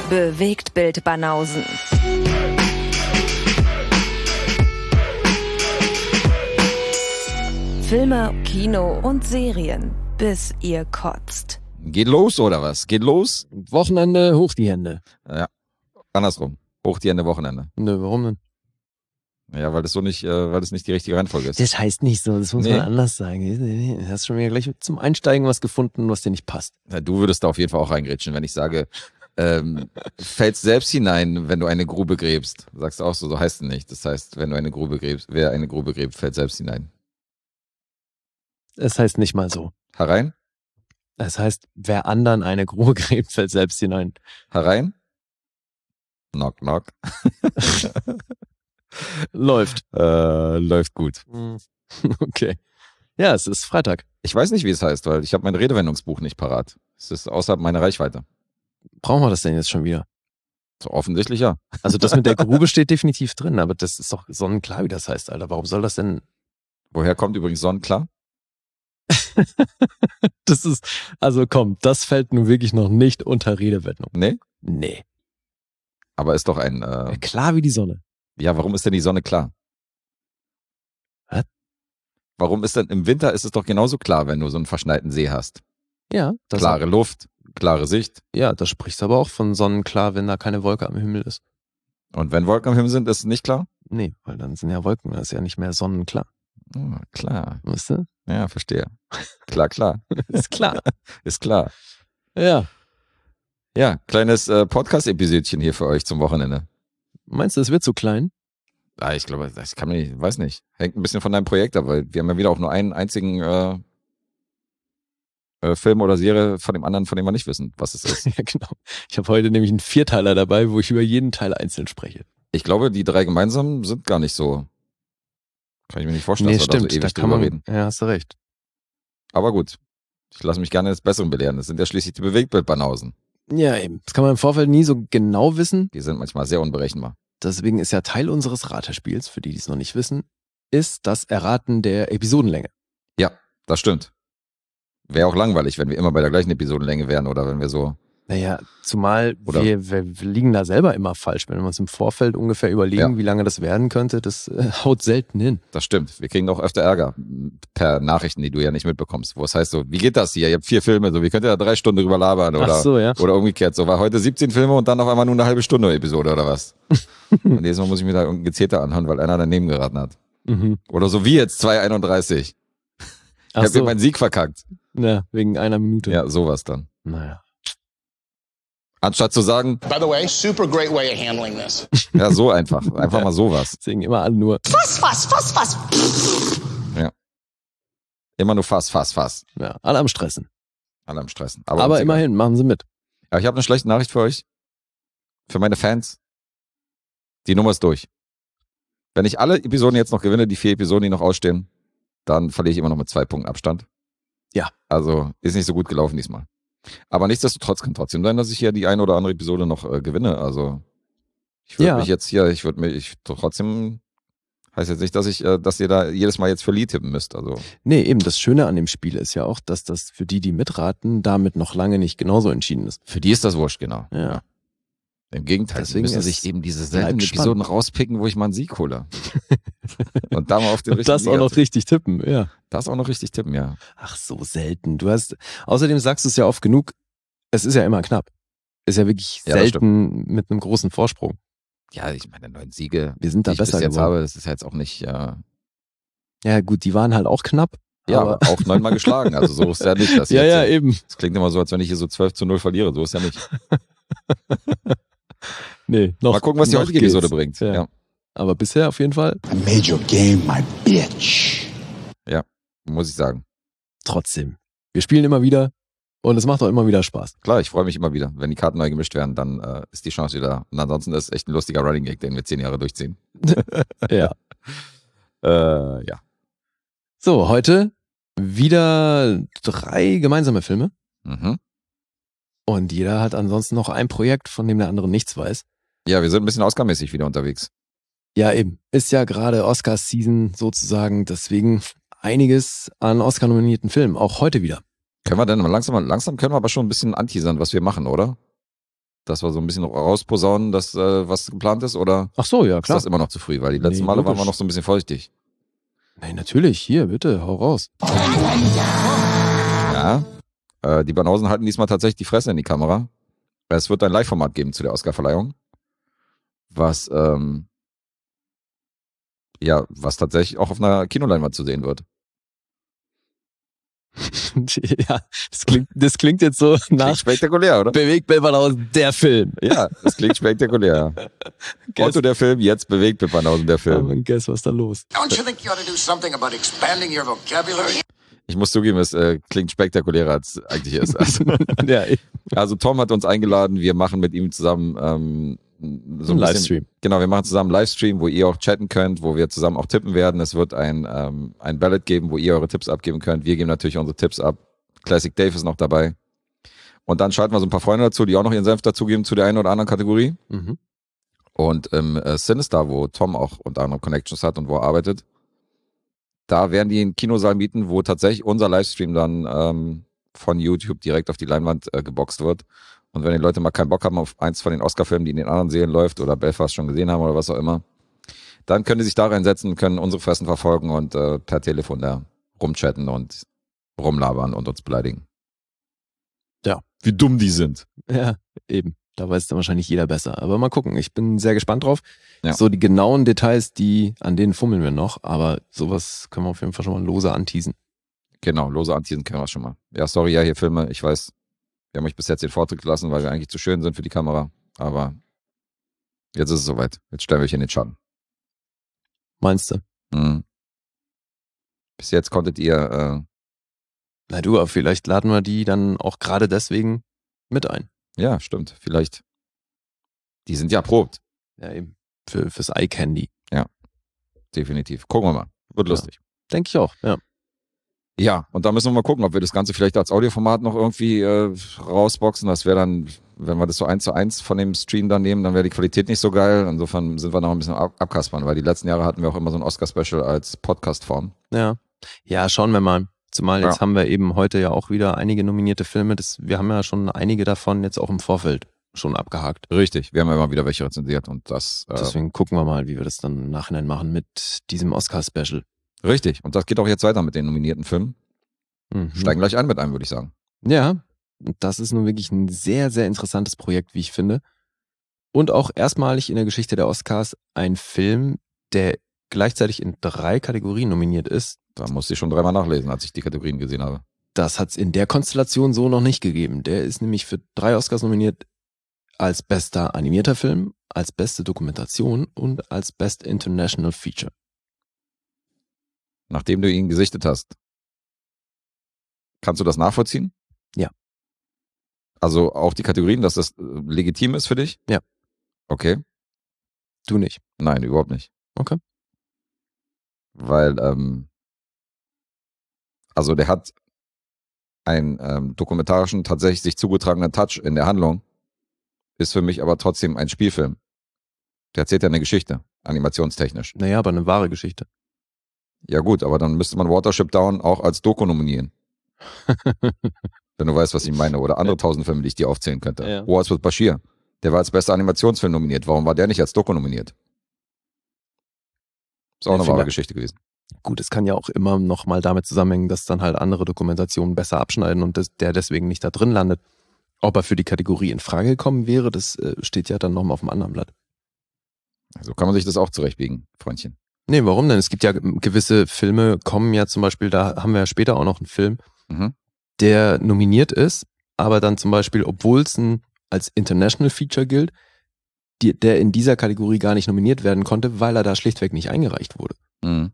Bewegtbild Banausen. Filme, Kino und Serien, bis ihr kotzt. Geht los oder was? Geht los? Wochenende, hoch die Hände. Ja, andersrum. Hoch die Hände, Wochenende. Nö, warum denn? Ja, weil das nicht die richtige Reihenfolge ist. Das heißt nicht so, das muss man anders sagen. Du hast schon wieder gleich zum Einsteigen was gefunden, was dir nicht passt. Ja, du würdest da auf jeden Fall auch reingrätschen, wenn ich sage, fällst selbst hinein, wenn du eine Grube gräbst. Sagst du auch so heißt es nicht. Das heißt, wenn du eine Grube gräbst, wer eine Grube gräbt, fällt selbst hinein. Es heißt nicht mal so. Herein? Es heißt, wer anderen eine Grube gräbt, fällt selbst hinein. Herein? Knock, knock. Läuft. Läuft gut. Okay. Ja, es ist Freitag. Ich weiß nicht, wie es heißt, weil ich habe mein Redewendungsbuch nicht parat. Es ist außerhalb meiner Reichweite. Brauchen wir das denn jetzt schon wieder? So offensichtlich ja. Also das mit der Grube steht definitiv drin, aber das ist doch sonnenklar, wie das heißt, Alter. Warum soll das denn? Woher kommt übrigens sonnenklar? Das ist, also komm, das fällt nun wirklich noch nicht unter Redewendung. Nee? Nee. Aber ist doch ein... Klar wie die Sonne. Ja, warum ist denn die Sonne klar? Was? Warum ist denn im Winter ist es doch genauso klar, wenn du so einen verschneiten See hast? Ja. Klare Luft, klare Sicht. Ja, da sprichst du aber auch von sonnenklar, wenn da keine Wolke am Himmel ist. Und wenn Wolken am Himmel sind, ist es nicht klar? Nee, weil dann sind ja Wolken, das ist ja nicht mehr sonnenklar. Oh, klar. Weißt du? Ja, verstehe. Klar, klar. Ist klar. Ist klar. Ja. Ja, kleines Podcast-Episodchen hier für euch zum Wochenende. Meinst du, es wird zu klein? Ah, ich glaube, das kann man nicht, weiß nicht. Hängt ein bisschen von deinem Projekt ab, weil wir haben ja wieder auch nur einen einzigen Film oder Serie von dem anderen, von dem wir nicht wissen, was es ist. Ja, genau. Ich habe heute nämlich einen Vierteiler dabei, wo ich über jeden Teil einzeln spreche. Ich glaube, die 3 gemeinsam sind gar nicht so. Kann ich mir nicht vorstellen, dass wir da so ewig drüber reden. Ja, hast du recht. Aber gut. Ich lasse mich gerne des Besseren belehren. Das sind ja schließlich die Bewegtbild-Banausen. Ja, eben. Das kann man im Vorfeld nie so genau wissen. Die sind manchmal sehr unberechenbar. Deswegen ist ja Teil unseres Ratespiels, für die es noch nicht wissen, ist das Erraten der Episodenlänge. Ja, das stimmt. Wäre auch langweilig, wenn wir immer bei der gleichen Episodenlänge wären oder wenn wir so... Naja, zumal wir liegen da selber immer falsch. Wenn wir uns im Vorfeld ungefähr überlegen, wie lange das werden könnte, das haut selten hin. Das stimmt. Wir kriegen auch öfter Ärger per Nachrichten, die du ja nicht mitbekommst. Wo es heißt so, wie geht das hier? Ihr habt 4 Filme, so wie könnt ihr da 3 Stunden drüber labern? Oder, ach so, ja. Oder umgekehrt. So war heute 17 Filme und dann auf einmal nur eine halbe Stunde Episode oder was? Und jedes Mal muss ich mir da irgendein Gezeter anhören, weil einer daneben geraten hat. Mhm. Oder so wie jetzt 2,31. Ich habe mir meinen Sieg verkackt. Ja, wegen einer Minute. Ja, sowas dann. Naja. Anstatt zu sagen, by the way, super great way of handling this. Ja, so einfach. Einfach mal sowas. Deswegen immer alle nur. Fass. Ja. Immer nur Fass. Ja, alle am Stressen. Alle am Stressen. Aber immerhin, machen sie mit. Ja, ich habe eine schlechte Nachricht für euch. Für meine Fans. Die Nummer ist durch. Wenn ich alle Episoden jetzt noch gewinne, die 4 Episoden, die noch ausstehen, dann verliere ich immer noch mit 2 Punkten Abstand. Ja. Also ist nicht so gut gelaufen diesmal. Aber nichtsdestotrotz kann trotzdem sein, dass ich hier die eine oder andere Episode noch gewinne. Also ich würde mich jetzt hier, trotzdem heißt jetzt nicht, dass ihr da jedes Mal jetzt für Lee tippen müsst. Also. Nee, eben das Schöne an dem Spiel ist ja auch, dass das für die mitraten, damit noch lange nicht genauso entschieden ist. Für die ist das wurscht, genau. Ja. Im Gegenteil, deswegen müssen sich eben diese seltenen Episoden rauspicken, wo ich mal einen Sieg hole. Und da mal auf den richtigen das auch noch richtig tippen, ja. Das auch noch richtig tippen, ja. Ach, so selten. Außerdem sagst du es ja oft genug, es ist ja immer knapp. Ist ja wirklich selten mit einem großen Vorsprung. Ja, ich meine, 9 Siege, wir sind da die besser ich bis jetzt geworden. habe, das ist ja jetzt auch nicht... Ja gut, die waren halt auch knapp. Ja, aber auch 9-mal geschlagen, also so ist ja nicht. Das ja, eben. Das klingt immer so, als wenn ich hier so 12-0 verliere, so ist ja nicht. Nee, noch. Mal gucken, was die heutige Episode bringt. Ja. Aber bisher auf jeden Fall. I made your game my bitch. Ja, muss ich sagen. Trotzdem. Wir spielen immer wieder und es macht auch immer wieder Spaß. Klar, ich freue mich immer wieder. Wenn die Karten neu gemischt werden, dann ist die Chance wieder. Und ansonsten ist es echt ein lustiger Running Gag, den wir 10 Jahre durchziehen. Ja. Ja. So, heute wieder 3 gemeinsame Filme. Mhm. Und jeder hat ansonsten noch ein Projekt, von dem der andere nichts weiß. Ja, wir sind ein bisschen Oscar-mäßig wieder unterwegs. Ja, eben. Ist ja gerade Oscar-Season sozusagen, deswegen einiges an Oscar-nominierten Filmen, auch heute wieder. Können wir denn langsam können wir aber schon ein bisschen anteasern, was wir machen, oder? dass wir so ein bisschen rausposaunen, dass was geplant ist, oder Ach so, ja, klar. Ist das immer noch zu früh? Weil die letzten Male waren wir noch so ein bisschen feuchtig. Nee, natürlich. Hier, bitte, hau raus. Ja, die Banausen halten diesmal tatsächlich die Fresse in die Kamera. Es wird ein Live-Format geben zu der Oscar-Verleihung, was tatsächlich auch auf einer Kinoleinwand zu sehen wird. Ja, das klingt jetzt so nach spektakulär, oder? Bewegt Banausen, der Film. Ja, das klingt spektakulär. Otto der Film, jetzt bewegt Banausen der Film. Guess, was ist da los? Don't you think you ought to do something about expanding your vocabulary? Ich muss zugeben, es klingt spektakulärer, als es eigentlich ist. Also Tom hat uns eingeladen, wir machen mit ihm zusammen so ein Livestream. Genau, wir machen zusammen einen Livestream, wo ihr auch chatten könnt, wo wir zusammen auch tippen werden. Es wird ein Ballot geben, wo ihr eure Tipps abgeben könnt. Wir geben natürlich unsere Tipps ab. Classic Dave ist noch dabei. Und dann schalten wir so ein paar Freunde dazu, die auch noch ihren Senf dazugeben zu der einen oder anderen Kategorie. Mhm. Und im Sinister, wo Tom auch unter anderem Connections hat und wo er arbeitet, da werden die einen Kinosaal mieten, wo tatsächlich unser Livestream dann von YouTube direkt auf die Leinwand geboxt wird. Und wenn die Leute mal keinen Bock haben auf eins von den Oscar-Filmen, die in den anderen Serien läuft oder Belfast schon gesehen haben oder was auch immer, dann können die sich da reinsetzen, können unsere Fressen verfolgen und per Telefon da rumchatten und rumlabern und uns beleidigen. Ja. Wie dumm die sind. Ja, eben. Da weiß dann wahrscheinlich jeder besser. Aber mal gucken. Ich bin sehr gespannt drauf. Ja. So die genauen Details, an denen fummeln wir noch. Aber sowas können wir auf jeden Fall schon mal lose anteasen. Genau, lose anteasen können wir schon mal. Ja, sorry, ja, hier Filme. Ich weiß, wir haben euch bis jetzt den Vortritt gelassen, weil wir eigentlich zu schön sind für die Kamera. Aber jetzt ist es soweit. Jetzt stellen wir euch in den Schatten. Meinst du? Mhm. Bis jetzt konntet ihr... Na du, aber vielleicht laden wir die dann auch gerade deswegen mit ein. Ja, stimmt. Vielleicht. Die sind ja erprobt. Ja, eben. Fürs Eye Candy. Ja, definitiv. Gucken wir mal. Wird lustig. Denke ich auch, ja. Ja, und da müssen wir mal gucken, ob wir das Ganze vielleicht als Audioformat noch irgendwie rausboxen. Das wäre dann, wenn wir das so 1:1 von dem Stream dann nehmen, dann wäre die Qualität nicht so geil. Insofern sind wir noch ein bisschen abkaspern, weil die letzten Jahre hatten wir auch immer so ein Oscar-Special als Podcast-Form. Ja. Ja, schauen wir mal. Zumal jetzt haben wir eben heute ja auch wieder einige nominierte Filme. Wir haben ja schon einige davon jetzt auch im Vorfeld schon abgehakt. Richtig, wir haben ja immer wieder welche rezensiert und das... Deswegen gucken wir mal, wie wir das dann im Nachhinein machen mit diesem Oscar-Special. Richtig, und das geht auch jetzt weiter mit den nominierten Filmen. Mhm. Steigen gleich ein mit einem, würde ich sagen. Ja, das ist nun wirklich ein sehr, sehr interessantes Projekt, wie ich finde. Und auch erstmalig in der Geschichte der Oscars ein Film, der gleichzeitig in 3 Kategorien nominiert ist. Da musste ich schon 3-mal nachlesen, als ich die Kategorien gesehen habe. Das hat es in der Konstellation so noch nicht gegeben. Der ist nämlich für 3 Oscars nominiert als bester animierter Film, als beste Dokumentation und als Best International Feature. Nachdem du ihn gesichtet hast, kannst du das nachvollziehen? Ja. Also auch die Kategorien, dass das legitim ist für dich? Ja. Okay. Du nicht? Nein, überhaupt nicht. Okay. Weil, also der hat einen dokumentarischen, tatsächlich sich zugetragenen Touch in der Handlung, ist für mich aber trotzdem ein Spielfilm. Der erzählt ja eine Geschichte, animationstechnisch. Naja, aber eine wahre Geschichte. Ja gut, aber dann müsste man Watership Down auch als Doku nominieren. Wenn du weißt, was ich meine. Oder andere 1000 Filme, die ich dir aufzählen könnte. Ja. Wars with Bashir. Der war als bester Animationsfilm nominiert. Warum war der nicht als Doku nominiert? Ist auch eine wahre Geschichte gewesen. Gut, es kann ja auch immer noch mal damit zusammenhängen, dass dann halt andere Dokumentationen besser abschneiden und der deswegen nicht da drin landet. Ob er für die Kategorie in Frage gekommen wäre, das steht ja dann nochmal auf dem anderen Blatt. So kann man sich das auch zurechtbiegen, Freundchen. Nee, warum denn? Es gibt ja gewisse Filme, kommen ja zum Beispiel, da haben wir ja später auch noch einen Film, der nominiert ist, aber dann zum Beispiel, obwohl es als International Feature gilt, der in dieser Kategorie gar nicht nominiert werden konnte, weil er da schlichtweg nicht eingereicht wurde. Mhm.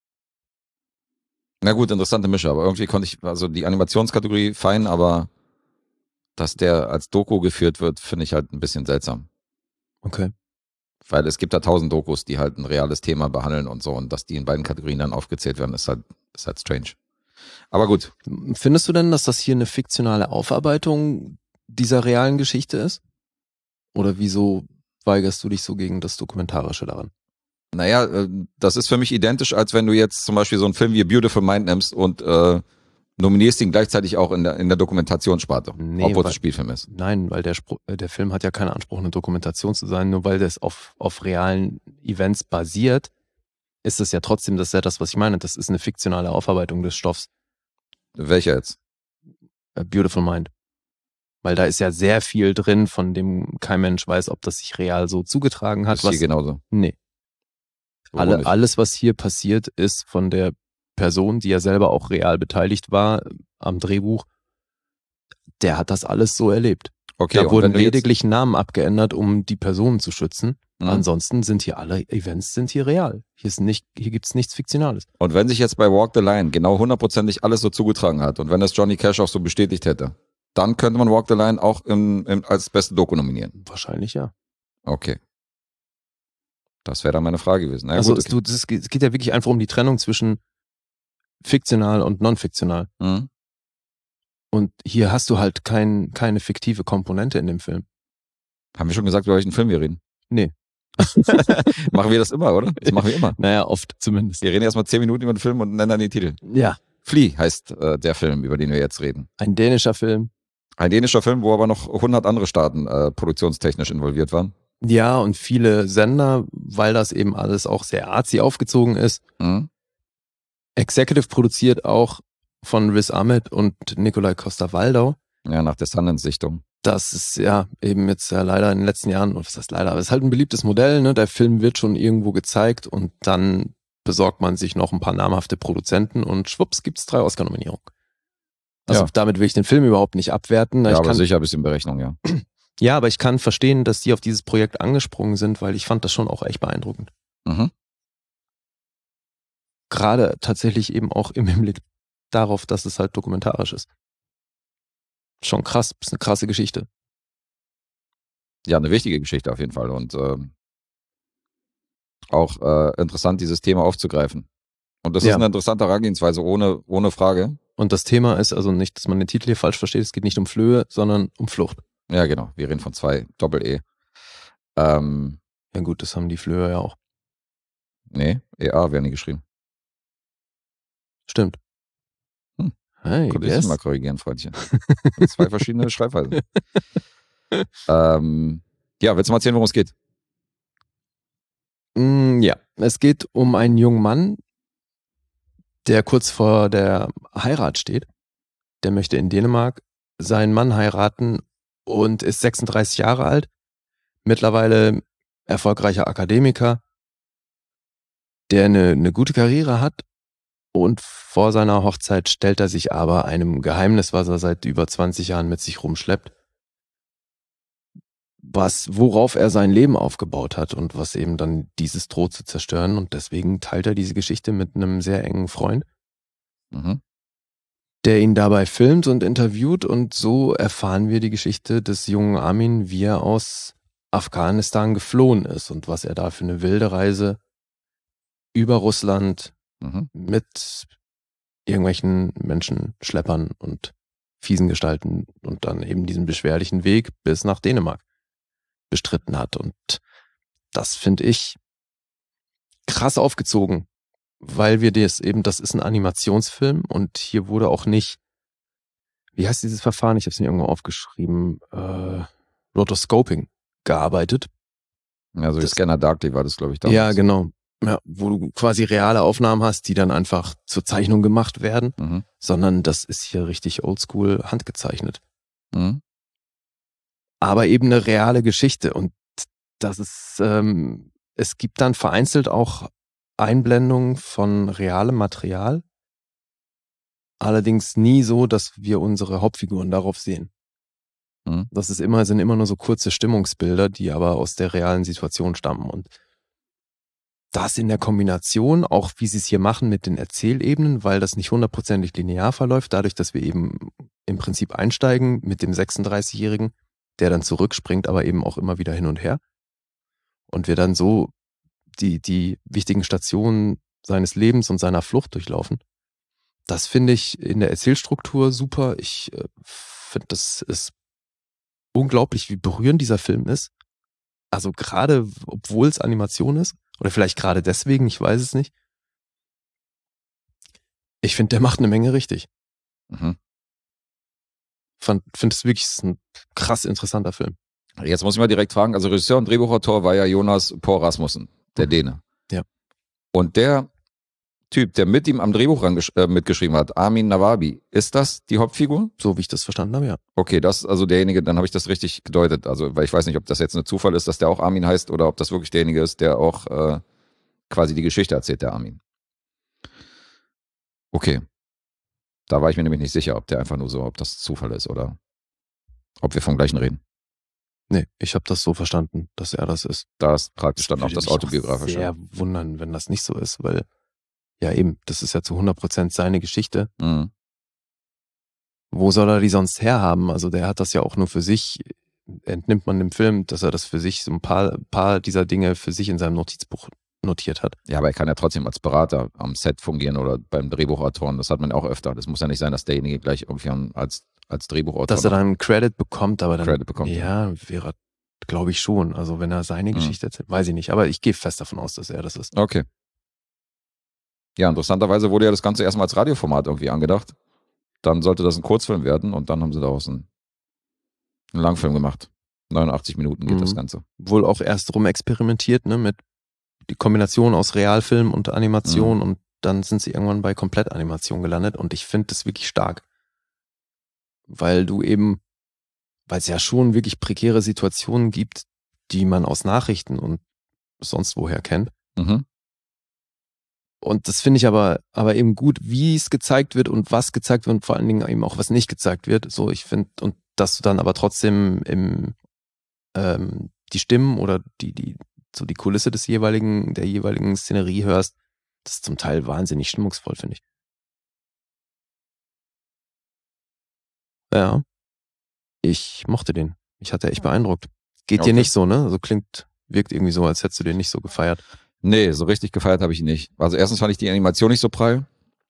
Na gut, interessante Mische, aber irgendwie konnte ich, also die Animationskategorie fein, aber dass der als Doku geführt wird, finde ich halt ein bisschen seltsam. Okay. Weil es gibt da 1000 Dokus, die halt ein reales Thema behandeln und so, und dass die in beiden Kategorien dann aufgezählt werden, ist halt strange. Aber gut. Findest du denn, dass das hier eine fiktionale Aufarbeitung dieser realen Geschichte ist? Oder wieso weigerst du dich so gegen das Dokumentarische daran? Naja, das ist für mich identisch, als wenn du jetzt zum Beispiel so einen Film wie A Beautiful Mind nimmst und nominierst ihn gleichzeitig auch in der Dokumentationssparte, obwohl es ein Spielfilm ist. Nein, weil der Film hat ja keinen Anspruch, eine Dokumentation zu sein, nur weil das auf realen Events basiert, ist es ja trotzdem, das ist ja das, was ich meine, das ist eine fiktionale Aufarbeitung des Stoffs. Welcher jetzt? A Beautiful Mind. Weil da ist ja sehr viel drin, von dem kein Mensch weiß, ob das sich real so zugetragen hat. Ist hier genauso? Nee. Alles, was hier passiert, ist von der Person, die ja selber auch real beteiligt war am Drehbuch, der hat das alles so erlebt. Okay, da wurden lediglich Namen abgeändert, um die Personen zu schützen. Ansonsten sind hier alle Events real. Hier gibt's nichts Fiktionales. Und wenn sich jetzt bei Walk the Line genau 100%ig alles so zugetragen hat und wenn das Johnny Cash auch so bestätigt hätte, dann könnte man Walk the Line auch als beste Doku nominieren. Wahrscheinlich ja. Okay. Das wäre dann meine Frage gewesen. Also es geht ja wirklich einfach um die Trennung zwischen fiktional und non-fiktional. Mhm. Und hier hast du halt keine fiktive Komponente in dem Film. Haben wir schon gesagt, über welchen Film wir reden? Nee. Machen wir das immer, oder? Das machen wir immer. Naja, oft zumindest. Wir reden erstmal 10 Minuten über den Film und nennen dann den Titel. Ja. Flea heißt der Film, über den wir jetzt reden. Ein dänischer Film. Ein dänischer Film, wo aber noch 100 andere Staaten produktionstechnisch involviert waren. Ja, und viele Sender, weil das eben alles auch sehr artsy aufgezogen ist. Mhm. Executive produziert auch von Riz Ahmed und Nikolai Coster-Waldau. Ja, nach der Sundance-Sichtung. Das ist ja eben jetzt ja leider in den letzten Jahren, was heißt leider, aber es ist halt ein beliebtes Modell, ne? Der Film wird schon irgendwo gezeigt und dann besorgt man sich noch ein paar namhafte Produzenten und schwupps gibt's 3 Oscar-Nominierungen. Also damit will ich den Film überhaupt nicht abwerten. Ja, aber sicher ein bisschen Berechnung, ja. Ja, aber ich kann verstehen, dass die auf dieses Projekt angesprungen sind, weil ich fand das schon auch echt beeindruckend. Mhm. Gerade tatsächlich eben auch im Hinblick darauf, dass es halt dokumentarisch ist. Schon krass, ist eine krasse Geschichte. Ja, eine wichtige Geschichte auf jeden Fall und auch interessant, dieses Thema aufzugreifen. Und das ist eine interessante Herangehensweise, ohne Frage. Und das Thema ist also nicht, dass man den Titel hier falsch versteht, es geht nicht um Flöhe, sondern um Flucht. Ja, genau, wir reden von 2 Doppel-E. Ja gut, das haben die Flöhe ja auch. Nee, EA werden die geschrieben. Stimmt. Hey, könnte ich mal korrigieren, Freundchen. 2 verschiedene Schreibweisen. Ja, willst du mal erzählen, worum es geht? Ja, es geht um einen jungen Mann, der kurz vor der Heirat steht. Der möchte in Dänemark seinen Mann heiraten und ist 36 Jahre alt. Mittlerweile erfolgreicher Akademiker, der eine gute Karriere hat. Und vor seiner Hochzeit stellt er sich aber einem Geheimnis, was er seit über 20 Jahren mit sich rumschleppt, worauf er sein Leben aufgebaut hat und was eben dann dieses droht zu zerstören. Und deswegen teilt er diese Geschichte mit einem sehr engen Freund, der ihn dabei filmt und interviewt. Und so erfahren wir die Geschichte des jungen Amin, wie er aus Afghanistan geflohen ist und was er da für eine wilde Reise über Russland mit irgendwelchen Menschenschleppern und fiesen Gestalten und dann eben diesen beschwerlichen Weg bis nach Dänemark bestritten hat. Und das finde ich krass aufgezogen, weil das ist ein Animationsfilm und hier wurde auch nicht, wie heißt dieses Verfahren? Ich habe es mir irgendwo aufgeschrieben, Rotoscoping gearbeitet. Ja, so wie Scanner Darkly war das, glaube ich, damals. Ja, genau. Ja, wo du quasi reale Aufnahmen hast, die dann einfach zur Zeichnung gemacht werden, sondern das ist hier richtig oldschool handgezeichnet. Aber eben eine reale Geschichte und das ist, es gibt dann vereinzelt auch Einblendungen von realem Material, allerdings nie so, dass wir unsere Hauptfiguren darauf sehen. Das sind immer nur so kurze Stimmungsbilder, die aber aus der realen Situation stammen und das in der Kombination, auch wie sie es hier machen mit den Erzählebenen, weil das nicht 100%ig linear verläuft, dadurch, dass wir eben im Prinzip einsteigen mit dem 36-Jährigen, der dann zurückspringt, aber eben auch immer wieder hin und her. Und wir dann so die wichtigen Stationen seines Lebens und seiner Flucht durchlaufen. Das finde ich in der Erzählstruktur super. Ich finde, das ist unglaublich, wie berührend dieser Film ist. Also gerade, obwohl es Animation ist, oder vielleicht gerade deswegen, ich weiß es nicht. Ich finde, der macht eine Menge richtig. Finde es wirklich ein krass interessanter Film. Jetzt muss ich mal direkt fragen, also Regisseur und Drehbuchautor war ja Jonas Poul Rasmussen, der Däne. Ja. Und der Typ, der mit ihm am Drehbuch mitgeschrieben hat, Armin Navabi, ist das die Hauptfigur? So wie ich das verstanden habe, ja. Okay, das ist also derjenige, dann habe ich das richtig gedeutet. Also, weil ich weiß nicht, ob das jetzt ein Zufall ist, dass der auch Armin heißt oder ob das wirklich derjenige ist, der auch quasi die Geschichte erzählt, der Armin. Okay. Da war ich mir nämlich nicht sicher, ob der einfach nur so, ob das Zufall ist oder ob wir vom gleichen reden. Nee, ich habe das so verstanden, dass er das ist. Da ist praktisch dann auch das Autobiografische. Ich würde mich sehr wundern, wenn das nicht so ist, weil ja eben, das ist ja zu 100% seine Geschichte. Mhm. Wo soll er die sonst herhaben? Also der hat das ja auch nur für sich, entnimmt man dem Film, dass er das für sich, so ein paar dieser Dinge für sich in seinem Notizbuch notiert hat. Ja, aber er kann ja trotzdem als Berater am Set fungieren oder beim Drehbuchautoren. Das hat man auch öfter. Das muss ja nicht sein, dass derjenige gleich irgendwie als Drehbuchautor... Dass er dann einen Credit bekommt, aber dann... Credit bekommt, ja, wäre, glaube ich schon. Also wenn er seine Geschichte erzählt, weiß ich nicht. Aber ich gehe fest davon aus, dass er das ist. Okay. Ja, interessanterweise wurde ja das Ganze erstmal als Radioformat irgendwie angedacht. Dann sollte das ein Kurzfilm werden und dann haben sie daraus einen Langfilm gemacht. 89 Minuten geht das Ganze. Wohl auch erst rumexperimentiert, ne, mit die Kombination aus Realfilm und Animation und dann sind sie irgendwann bei Komplettanimation gelandet und ich finde das wirklich stark. Weil es ja schon wirklich prekäre Situationen gibt, die man aus Nachrichten und sonst woher kennt. Mhm. Und das finde ich aber eben gut, wie es gezeigt wird und was gezeigt wird und vor allen Dingen eben auch was nicht gezeigt wird. So, ich finde, und dass du dann aber trotzdem die Stimmen oder die Kulisse der jeweiligen Szenerie hörst, das ist zum Teil wahnsinnig stimmungsvoll, finde ich. Ja. Ich mochte den. Ich hatte echt beeindruckt. Geht dir nicht so, ne? Also wirkt irgendwie so, als hättest du den nicht so gefeiert. Nee, so richtig gefeiert habe ich ihn nicht. Also erstens fand ich die Animation nicht so prall.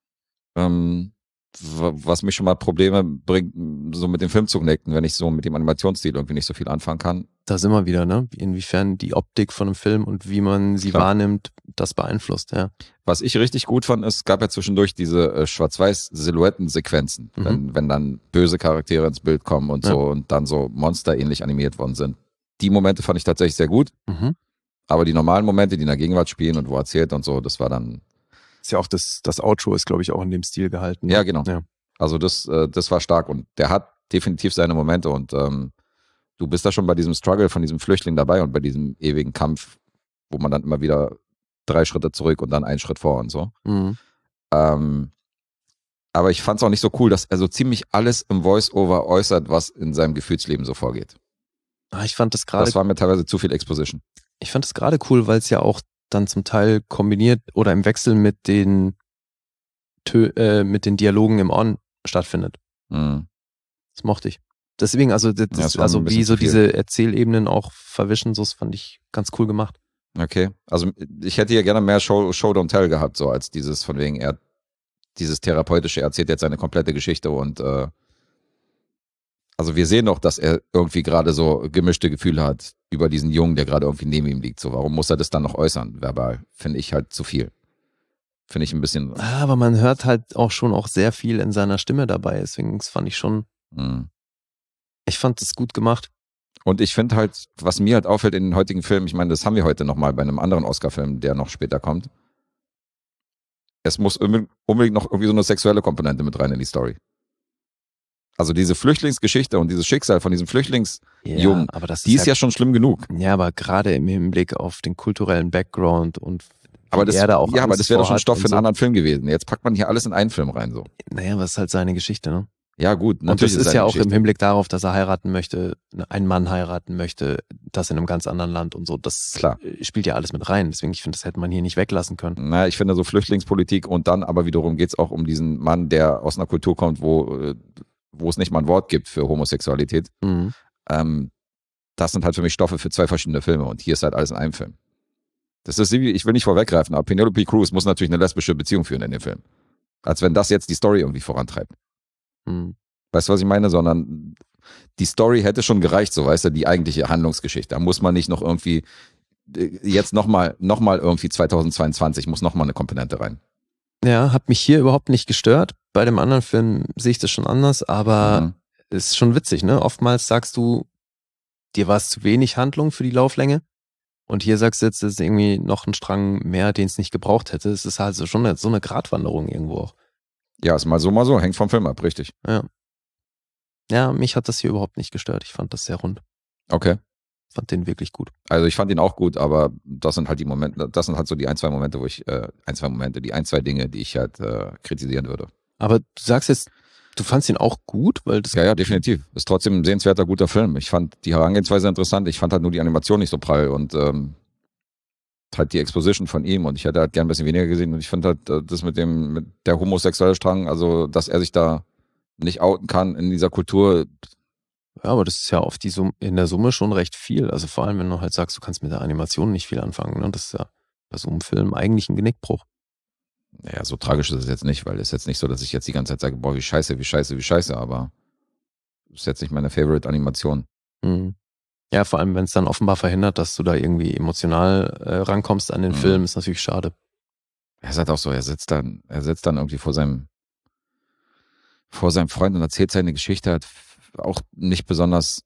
Was mich schon mal Probleme bringt, so mit dem Film zu connecten, wenn ich so mit dem Animationsstil irgendwie nicht so viel anfangen kann. Da sind wir wieder, ne? Inwiefern die Optik von einem Film und wie man sie wahrnimmt, das beeinflusst, ja. Was ich richtig gut fand, es gab ja zwischendurch diese Schwarz-Weiß-Silhouetten-Sequenzen, wenn dann böse Charaktere ins Bild kommen und so und dann so monsterähnlich animiert worden sind. Die Momente fand ich tatsächlich sehr gut. Aber die normalen Momente, die in der Gegenwart spielen und wo erzählt und so, das war dann... Ist ja auch das Outro ist, glaube ich, auch in dem Stil gehalten. Ja, genau. Ja. Also das war stark und der hat definitiv seine Momente und du bist da schon bei diesem Struggle von diesem Flüchtling dabei und bei diesem ewigen Kampf, wo man dann immer wieder 3 Schritte zurück und dann 1 Schritt vor und so. Aber ich fand es auch nicht so cool, dass er so ziemlich alles im Voice-Over äußert, was in seinem Gefühlsleben so vorgeht. Ich fand das gerade... Das war mir teilweise zu viel Exposition. Ich fand das gerade cool, weil es ja auch dann zum Teil kombiniert oder im Wechsel mit den Dialogen im On stattfindet. Das mochte ich. Deswegen, also wie so diese Erzählebenen auch verwischen, so das fand ich ganz cool gemacht. Okay, also ich hätte hier gerne mehr Show Don't Tell gehabt, so als dieses von wegen, dieses therapeutische, er erzählt jetzt seine komplette Geschichte und also wir sehen doch, dass er irgendwie gerade so gemischte Gefühle hat über diesen Jungen, der gerade irgendwie neben ihm liegt. So, warum muss er das dann noch äußern, verbal? Finde ich halt zu viel. Finde ich ein bisschen... Aber man hört halt auch schon sehr viel in seiner Stimme dabei, deswegen fand ich schon... Ich fand das gut gemacht. Und ich finde halt, was mir halt auffällt in den heutigen Filmen, ich meine, das haben wir heute nochmal bei einem anderen Oscar-Film, der noch später kommt. Es muss unbedingt noch irgendwie so eine sexuelle Komponente mit rein in die Story. Also diese Flüchtlingsgeschichte und dieses Schicksal von diesem Flüchtlingsjungen, die ist ja schon schlimm genug. Ja, aber gerade im Hinblick auf den kulturellen Background und aber das wäre doch schon Stoff für einen anderen Film gewesen. Jetzt packt man hier alles in einen Film rein. So. Naja, was ist halt seine Geschichte, ne? Ja, gut. Und das ist ja auch im Hinblick darauf, dass er heiraten möchte, einen Mann heiraten möchte, das in einem ganz anderen Land und so. Das spielt ja alles mit rein. Deswegen, ich finde, das hätte man hier nicht weglassen können. Naja, ich finde so Flüchtlingspolitik und dann aber wiederum geht es auch um diesen Mann, der aus einer Kultur kommt, wo es nicht mal ein Wort gibt für Homosexualität. Das sind halt für mich Stoffe für 2 verschiedene Filme und hier ist halt alles in einem Film. Das ist, ich will nicht vorweggreifen, aber Penelope Cruz muss natürlich eine lesbische Beziehung führen in dem Film. Als wenn das jetzt die Story irgendwie vorantreibt. Weißt du, was ich meine? Sondern die Story hätte schon gereicht, so, weißt du, die eigentliche Handlungsgeschichte. Da muss man nicht noch irgendwie jetzt nochmal irgendwie 2022 muss nochmal eine Komponente rein. Ja, hat mich hier überhaupt nicht gestört. Bei dem anderen Film sehe ich das schon anders, aber ist schon witzig, ne? Oftmals sagst du, dir war es zu wenig Handlung für die Lauflänge und hier sagst du jetzt, es ist irgendwie noch ein Strang mehr, den es nicht gebraucht hätte. Es ist halt so schon so eine Gratwanderung irgendwo auch. Ja, ist mal so, hängt vom Film ab, richtig. Ja, mich hat das hier überhaupt nicht gestört. Ich fand das sehr rund. Okay. Fand den wirklich gut. Also ich fand ihn auch gut, aber das sind halt die Momente, das sind halt so die ein, zwei Momente, die ein, zwei Dinge, die ich halt kritisieren würde. Aber du sagst jetzt, du fandst ihn auch gut? Weil das Ja, definitiv. Ist trotzdem ein sehenswerter, guter Film. Ich fand die Herangehensweise interessant. Ich fand halt nur die Animation nicht so prall und halt die Exposition von ihm und ich hätte halt gern ein bisschen weniger gesehen und ich finde halt das mit der homosexuelle Strang, also dass er sich da nicht outen kann in dieser Kultur. Ja, aber das ist ja oft in der Summe schon recht viel. Also vor allem, wenn du halt sagst, du kannst mit der Animation nicht viel anfangen. Ne? Das ist ja bei so einem Film eigentlich ein Genickbruch. Naja, so tragisch ist es jetzt nicht, weil es ist jetzt nicht so, dass ich jetzt die ganze Zeit sage, boah, wie scheiße, aber das ist jetzt nicht meine Favorite-Animation. Mhm. Ja, vor allem, wenn es dann offenbar verhindert, dass du da irgendwie emotional rankommst an den Film, ist natürlich schade. Er ist halt auch so, er sitzt dann irgendwie vor seinem Freund und erzählt seine Geschichte, hat auch nicht besonders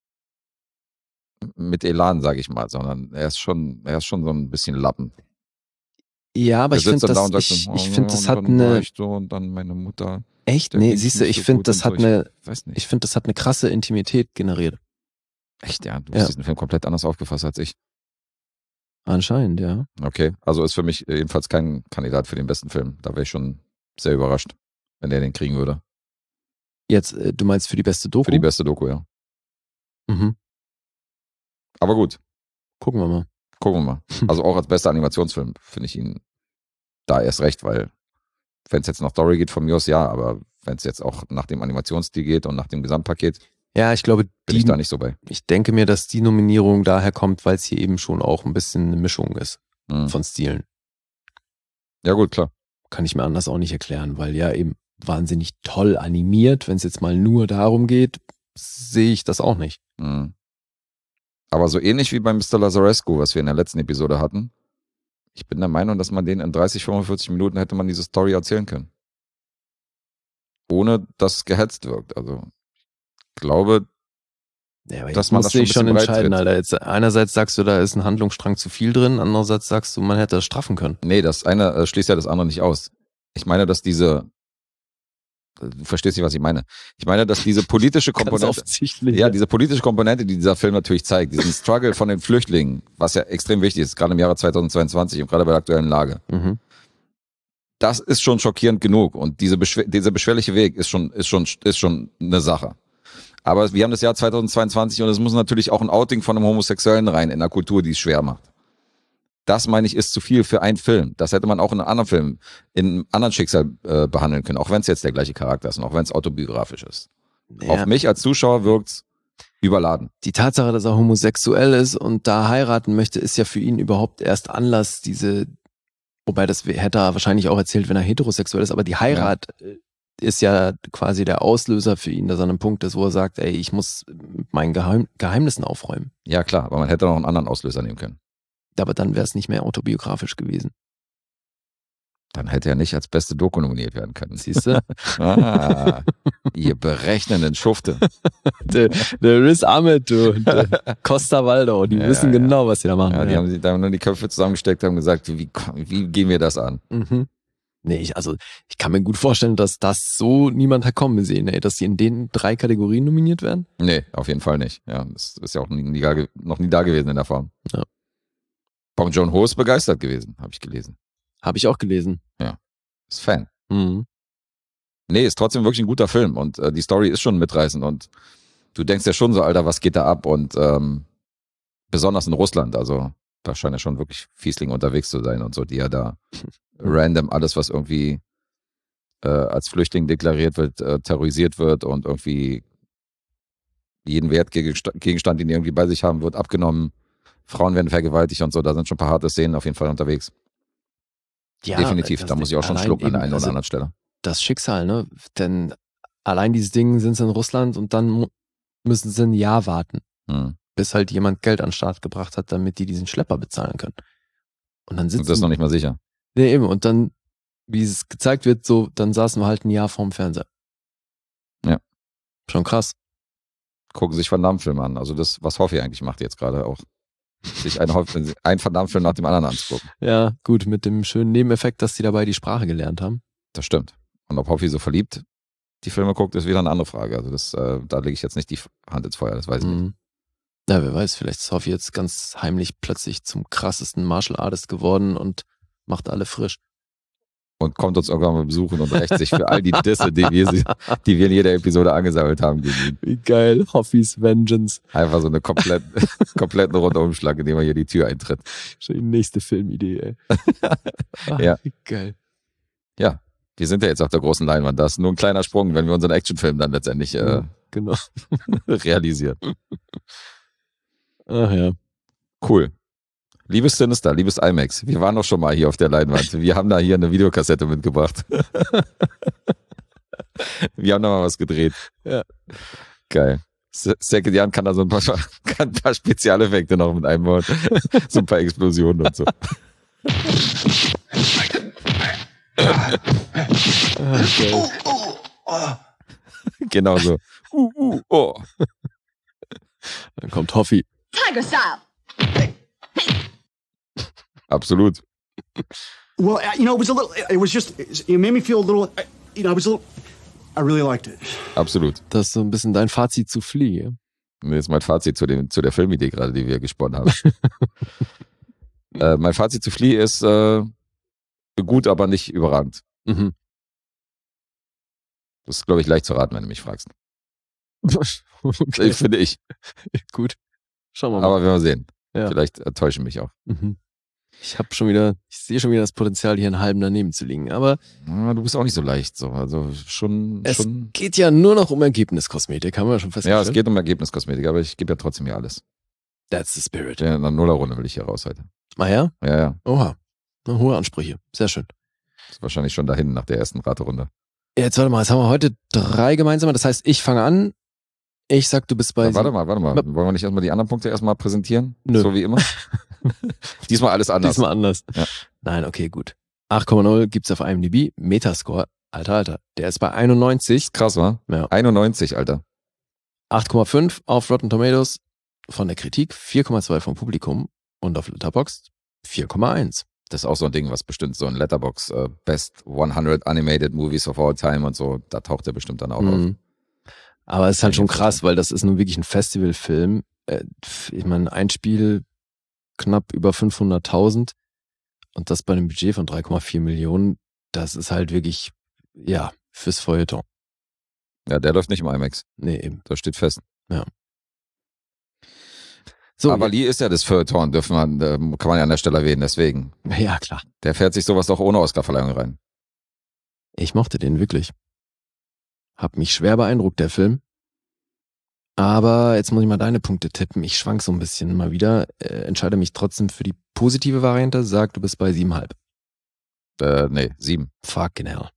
mit Elan, sage ich mal, sondern er ist schon so ein bisschen Lappen. Ja, aber ich finde, das hat eine... Und dann meine Mutter... Echt? Nee, siehst du, ich finde, das hat eine krasse Intimität generiert. Echt, ja? Du hast diesen Film komplett anders aufgefasst als ich. Anscheinend, ja. Okay, also ist für mich jedenfalls kein Kandidat für den besten Film. Da wäre ich schon sehr überrascht, wenn der den kriegen würde. Jetzt, du meinst für die beste Doku? Für die beste Doku, ja. Mhm. Aber gut. Gucken wir mal. Also auch als bester Animationsfilm finde ich ihn da erst recht, weil wenn es jetzt nach Story geht von mir aus, ja, aber wenn es jetzt auch nach dem Animationsstil geht und nach dem Gesamtpaket, ja, ich glaube, bin ich da nicht so bei. Ich denke mir, dass die Nominierung daher kommt, weil es hier eben schon auch ein bisschen eine Mischung ist von Stilen. Ja gut, klar. Kann ich mir anders auch nicht erklären, weil ja eben wahnsinnig toll animiert, wenn es jetzt mal nur darum geht, sehe ich das auch nicht. Mhm. Aber so ähnlich wie bei Mr. Lazarescu, was wir in der letzten Episode hatten, ich bin der Meinung, dass man den in 30, 45 Minuten hätte man diese Story erzählen können. Ohne dass es gehetzt wirkt. Also ich glaube, ja, aber dass man das schon entscheiden, Alter. Jetzt einerseits sagst du, da ist ein Handlungsstrang zu viel drin, andererseits sagst du, man hätte das straffen können. Nee, das eine schließt ja das andere nicht aus. Ich meine, dass du verstehst nicht, was ich meine. Ich meine, dass diese politische Komponente, diese politische Komponente, die dieser Film natürlich zeigt, diesen Struggle von den Flüchtlingen, was ja extrem wichtig ist, gerade im Jahre 2022 und gerade bei der aktuellen Lage. Mhm. Das ist schon schockierend genug und dieser beschwerliche Weg ist schon eine Sache. Aber wir haben das Jahr 2022 und es muss natürlich auch ein Outing von einem Homosexuellen rein in einer Kultur, die es schwer macht. Das, meine ich, ist zu viel für einen Film. Das hätte man auch in einem anderen Film, in einem anderen Schicksal behandeln können, auch wenn es jetzt der gleiche Charakter ist und auch wenn es autobiografisch ist. Ja. Auf mich als Zuschauer wirkt's überladen. Die Tatsache, dass er homosexuell ist und da heiraten möchte, ist ja für ihn überhaupt erst Anlass, wobei das hätte er wahrscheinlich auch erzählt, wenn er heterosexuell ist, aber die Heirat ist ja quasi der Auslöser für ihn, dass er an einem Punkt ist, wo er sagt, ey, ich muss mit meinen Geheimnissen aufräumen. Ja klar, aber man hätte noch einen anderen Auslöser nehmen können. Aber dann wäre es nicht mehr autobiografisch gewesen. Dann hätte er nicht als beste Doku nominiert werden können. Siehst du? Ihr berechnenden Schufte. Der Riz Ahmed, du. Costa Waldau, die wissen genau, was sie da machen. Ja, die haben sich da nur die Köpfe zusammengesteckt und haben gesagt, wie gehen wir das an? Mhm. Nee, ich kann mir gut vorstellen, dass das so niemand hat kommen sehen, ey, dass sie in den 3 Kategorien nominiert werden. Nee, auf jeden Fall nicht. Ja, das ist ja auch noch nie da gewesen in der Form. Ja. Bong Joon-ho ist begeistert gewesen, habe ich gelesen. Habe ich auch gelesen. Ja, ist Fan. Mhm. Nee, ist trotzdem wirklich ein guter Film und die Story ist schon mitreißend und du denkst ja schon so, Alter, was geht da ab und besonders in Russland, also da scheint ja schon wirklich Fiesling unterwegs zu sein und so, die ja da random alles, was irgendwie als Flüchtling deklariert wird, terrorisiert wird und irgendwie jeden Wertgegenstand, den die irgendwie bei sich haben, wird abgenommen. Frauen werden vergewaltigt und so, da sind schon ein paar harte Szenen auf jeden Fall unterwegs. Ja, definitiv, da muss ich auch schon schlucken an der einen oder anderen Stelle. Das Schicksal, ne? Denn allein dieses Ding sind sie in Russland und dann müssen sie ein Jahr warten, bis halt jemand Geld an den Start gebracht hat, damit die diesen Schlepper bezahlen können. Und dann sitzen. Und das ist noch nicht mal sicher. Nee, eben, und dann wie es gezeigt wird, so, dann saßen wir halt ein Jahr vorm Fernseher. Ja. Schon krass. Gucken sich Van Damme-Filme an. Also das, was Hoffi eigentlich macht jetzt gerade auch. Sich einen Van Damme-Film nach dem anderen anzugucken. Ja, gut, mit dem schönen Nebeneffekt, dass die dabei die Sprache gelernt haben. Das stimmt. Und ob Hoffi so verliebt die Filme guckt, ist wieder eine andere Frage. Also das, da lege ich jetzt nicht die Hand ins Feuer, das weiß ich nicht. Ja, wer weiß, vielleicht ist Hoffi jetzt ganz heimlich plötzlich zum krassesten Martial Artist geworden und macht alle frisch. Und kommt uns irgendwann mal besuchen und rächt sich für all die Disse, die wir in jeder Episode angesammelt haben gegen ihn. Wie geil, Hoffis Vengeance. Einfach so eine kompletten Rundumschlag, indem er hier die Tür eintritt. Schon die nächste Filmidee, ey. Ja. Wie geil. Ja, wir sind ja jetzt auf der großen Leinwand. Das ist nur ein kleiner Sprung, wenn wir unseren Actionfilm dann letztendlich genau. realisieren. Ach ja. Cool. Liebes Sinister, liebes IMAX, wir waren doch schon mal hier auf der Leinwand. Wir haben da hier eine Videokassette mitgebracht. Wir haben da mal was gedreht. Ja. Geil. Second Jan kann da so ein paar Spezialeffekte noch mit einbauen. So ein paar Explosionen und so. Okay. Genau so. Oh. Dann kommt Hoffi. Tiger Style. Absolut. Well, it made me feel a little, I really liked it. Absolut. Das ist so ein bisschen dein Fazit zu Flea. Das ist mein Fazit zu der Filmidee gerade, die wir gesponnen haben. Mein Fazit zu Flea ist gut, aber nicht überragend. Mhm. Das ist, glaube ich, leicht zu raten, wenn du mich fragst. Okay. Finde ich. Gut. Schauen wir mal. Aber werden wir sehen. Ja. Vielleicht täuschen mich auch. Mhm. Ich sehe schon wieder das Potenzial, hier einen halben daneben zu liegen. Aber du bist auch nicht so leicht. So. Also es geht ja nur noch um Ergebniskosmetik, haben wir schon festgestellt. Ja, es geht um Ergebniskosmetik, aber ich gebe ja trotzdem hier alles. That's the spirit. Ja, in der Nullerrunde will ich hier raus heute. Ah ja? Ja, ja. Oha. Hohe Ansprüche. Sehr schön. Das ist wahrscheinlich schon dahin nach der ersten Raterunde. Jetzt warte mal, jetzt haben wir heute 3 gemeinsame. Das heißt, ich fange an. Ich sag, du bist bei... Warte mal. Wollen wir nicht erstmal die anderen Punkte erstmal präsentieren? Nö. So wie immer? Diesmal alles anders. Diesmal anders. Ja. Nein, okay, gut. 8,0 gibt's auf IMDb. Metascore, Alter. Der ist bei 91. Krass, wa? Ja. 91, Alter. 8,5 auf Rotten Tomatoes von der Kritik, 4,2 vom Publikum und auf Letterboxd 4,1. Das ist auch so ein Ding, was bestimmt so ein Letterboxd Best 100 Animated Movies of All Time und so, da taucht er bestimmt dann auch auf. Aber es ist halt schon krass, weil das ist nun wirklich ein Festivalfilm. Ich meine, ein Spiel knapp über 500.000 und das bei einem Budget von 3,4 Millionen, das ist halt wirklich, ja, fürs Feuilleton. Ja, der läuft nicht im IMAX. Nee, eben. Das steht fest. Ja. So, aber Lee ist ja das Feuilleton, kann man ja an der Stelle erwähnen, deswegen. Ja, klar. Der fährt sich sowas doch ohne Oscarverleihung rein. Ich mochte den wirklich. Hab mich schwer beeindruckt, der Film. Aber jetzt muss ich mal deine Punkte tippen. Ich schwank so ein bisschen mal wieder. Entscheide mich trotzdem für die positive Variante. Sag, du bist bei 7,5. Nee, 7. Fucking hell.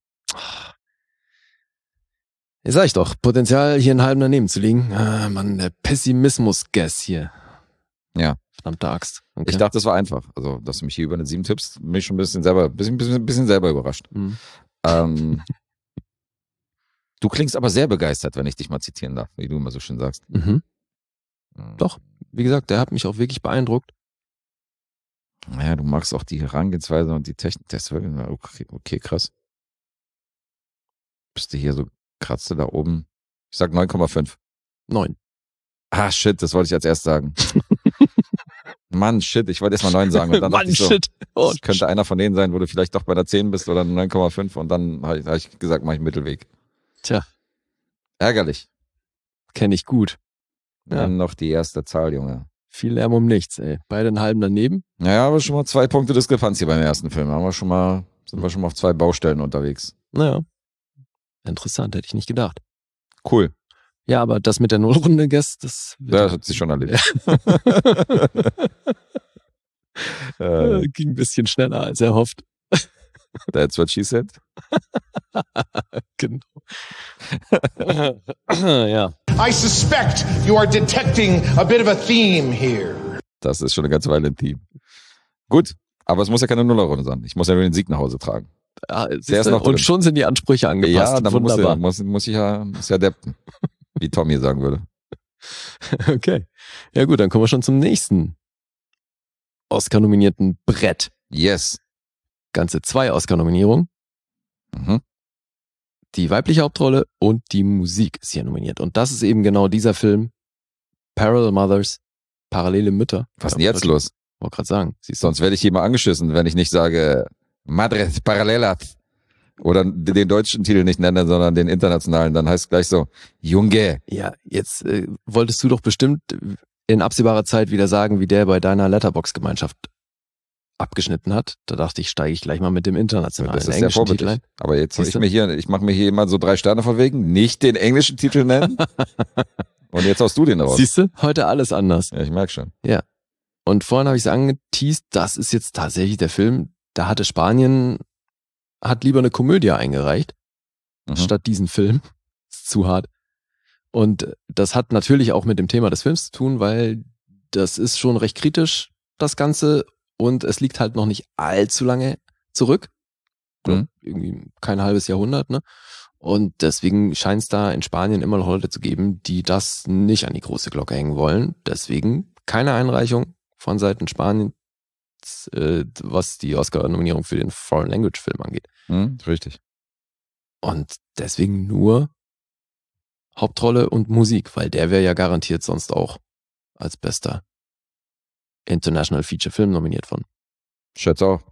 Jetzt sag ich doch, Potenzial hier einen halben daneben zu liegen. Mann, der Pessimismus-Guess hier. Ja. Verdammte Axt. Okay. Ich dachte, das war einfach. Also, dass du mich hier über eine 7 tippst, bin ich schon ein bisschen selber überrascht. Mhm. Du klingst aber sehr begeistert, wenn ich dich mal zitieren darf, wie du immer so schön sagst. Mhm. Doch, wie gesagt, der hat mich auch wirklich beeindruckt. Naja, du magst auch die Herangehensweise und die Technik. Okay, krass. Bist du hier so, kratzt du da oben? Ich sag 9,5. 9. Ah, shit, das wollte ich als erst sagen. Mann, shit, ich wollte erst mal 9 sagen. Und dann Mann, so, shit. Oh, das könnte einer von denen sein, wo du vielleicht doch bei der 10 bist oder 9,5 und dann habe ich gesagt, mache ich einen Mittelweg. Tja. Ärgerlich. Kenne ich gut. Dann noch die erste Zahl, Junge. Viel Lärm um nichts, ey. Beide einen halben daneben. Naja, aber schon mal 2 Punkte Diskrepanz hier beim ersten Film. Sind wir schon mal auf 2 Baustellen unterwegs. Naja. Interessant, hätte ich nicht gedacht. Cool. Ja, aber das mit der Nullrunde, das hat sich schon erledigt. Ging ein bisschen schneller als erhofft. That's what she said. Genau. Ja. I suspect you are detecting a bit of a theme here. Das ist schon eine ganze Weile ein Theme. Gut, aber es muss ja keine Nullerrunde sein. Ich muss ja nur den Sieg nach Hause tragen. Der ist noch und drin. schon sind die Ansprüche angepasst. Ja, dann wunderbar. muss ich ja adapten, wie Tommy sagen würde. Okay. Ja gut, dann kommen wir schon zum nächsten Oscar-nominierten Brett. Yes. Ganze 2 Oscar-Nominierungen. Mhm. Die weibliche Hauptrolle und die Musik ist hier nominiert. Und das ist eben genau dieser Film, Parallel Mothers, parallele Mütter. Was ist denn jetzt los? Wollte gerade sagen. Siehst du? Sonst werde ich hier mal angeschissen, wenn ich nicht sage Madres Paralelas oder den deutschen Titel nicht nenne, sondern den internationalen. Dann heißt es gleich so, Junge. Ja, jetzt wolltest du doch bestimmt in absehbarer Zeit wieder sagen, wie der bei deiner Letterboxd-Gemeinschaft abgeschnitten hat. Da dachte ich, steige ich gleich mal mit dem internationalen Das ist sehr englischen Titel vorbildlich. ein. Aber jetzt Siehst ich mache mir hier immer so 3 Sterne von wegen, nicht den englischen Titel nennen. Und jetzt haust du den raus. Siehst du? Heute alles anders. Ja, ich merke schon. Ja. Und vorhin habe ich es angeteased, das ist jetzt tatsächlich der Film, da hatte Spanien, hat lieber eine Komödie eingereicht, statt diesen Film. Ist zu hart. Und das hat natürlich auch mit dem Thema des Films zu tun, weil das ist schon recht kritisch, das Ganze. Und es liegt halt noch nicht allzu lange zurück. Irgendwie kein halbes Jahrhundert, ne? Und deswegen scheint es da in Spanien immer noch Leute zu geben, die das nicht an die große Glocke hängen wollen. Deswegen keine Einreichung von Seiten Spaniens, was die Oscar-Nominierung für den Foreign Language Film angeht. Richtig. Und deswegen nur Hauptrolle und Musik, weil der wäre ja garantiert sonst auch als bester International Feature Film nominiert worden. Schätze auch.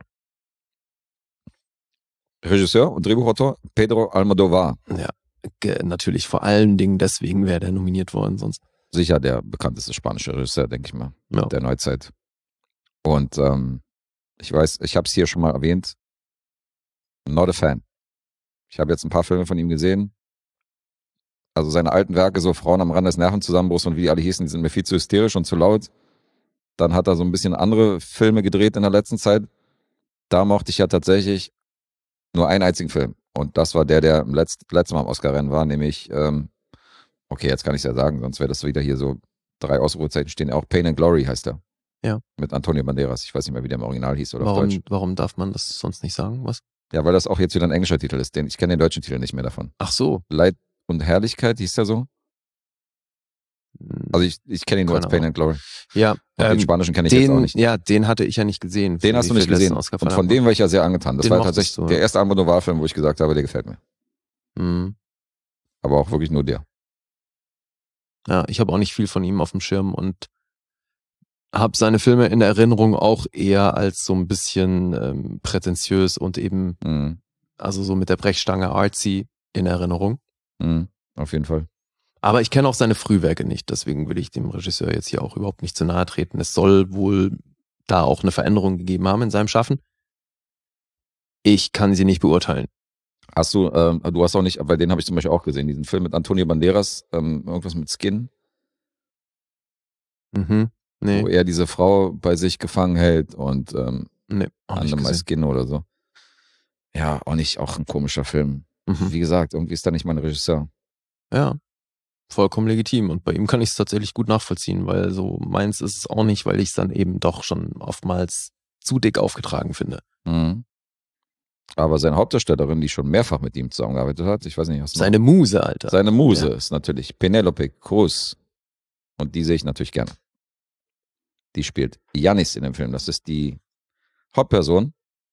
Regisseur und Drehbuchautor Pedro Almodóvar. Ja, natürlich vor allen Dingen deswegen wäre der nominiert worden sonst. Sicher der bekannteste spanische Regisseur, denke ich mal, der Neuzeit. Und ich weiß, ich habe es hier schon mal erwähnt, not a fan. Ich habe jetzt ein paar Filme von ihm gesehen. Also seine alten Werke, so Frauen am Rande des Nervenzusammenbruchs und wie die alle hießen, die sind mir viel zu hysterisch und zu laut. Dann hat er so ein bisschen andere Filme gedreht in der letzten Zeit. Da mochte ich ja tatsächlich nur einen einzigen Film. Und das war der im letzten Mal am Oscar-Rennen war, nämlich, okay, jetzt kann ich es ja sagen, sonst wäre das wieder hier so 3 Ausrufezeichen stehen. Auch Pain and Glory heißt er. Ja. Mit Antonio Banderas. Ich weiß nicht mehr, wie der im Original hieß oder auf Deutsch. Warum darf man das sonst nicht sagen? Was? Ja, weil das auch jetzt wieder ein englischer Titel ist. Ich kenne den deutschen Titel nicht mehr davon. Ach so. Leid und Herrlichkeit hieß der so. Also ich kenne ihn nur als Pain and Glory. Ja. Den spanischen kenne ich jetzt auch nicht. Ja, den hatte ich ja nicht gesehen. Den hast du nicht gesehen. Und von dem war ich ja sehr angetan. Das war tatsächlich der erste Almodóvar-Film, wo ich gesagt habe, der gefällt mir. Aber auch wirklich nur der. Ja, ich habe auch nicht viel von ihm auf dem Schirm und habe seine Filme in Erinnerung auch eher als so ein bisschen prätentiös und eben also so mit der Brechstange artsy in Erinnerung. Auf jeden Fall. Aber ich kenne auch seine Frühwerke nicht, deswegen will ich dem Regisseur jetzt hier auch überhaupt nicht zu nahe treten. Es soll wohl da auch eine Veränderung gegeben haben in seinem Schaffen. Ich kann sie nicht beurteilen. Hast du hast auch nicht, weil den habe ich zum Beispiel auch gesehen, diesen Film mit Antonio Banderas, irgendwas mit Skin. Nee. Wo er diese Frau bei sich gefangen hält und nee, My Skin oder so. Ja, auch ein komischer Film. Wie gesagt, irgendwie ist da nicht mein Regisseur. Ja, vollkommen legitim. Und bei ihm kann ich es tatsächlich gut nachvollziehen, weil so meins ist es auch nicht, weil ich es dann eben doch schon oftmals zu dick aufgetragen finde. Aber seine Hauptdarstellerin, die schon mehrfach mit ihm zusammengearbeitet hat, ich weiß nicht, was seine Muse, Alter. Seine Muse ist natürlich Penélope Cruz. Und die sehe ich natürlich gerne. Die spielt Janis in dem Film. Das ist die Hauptperson.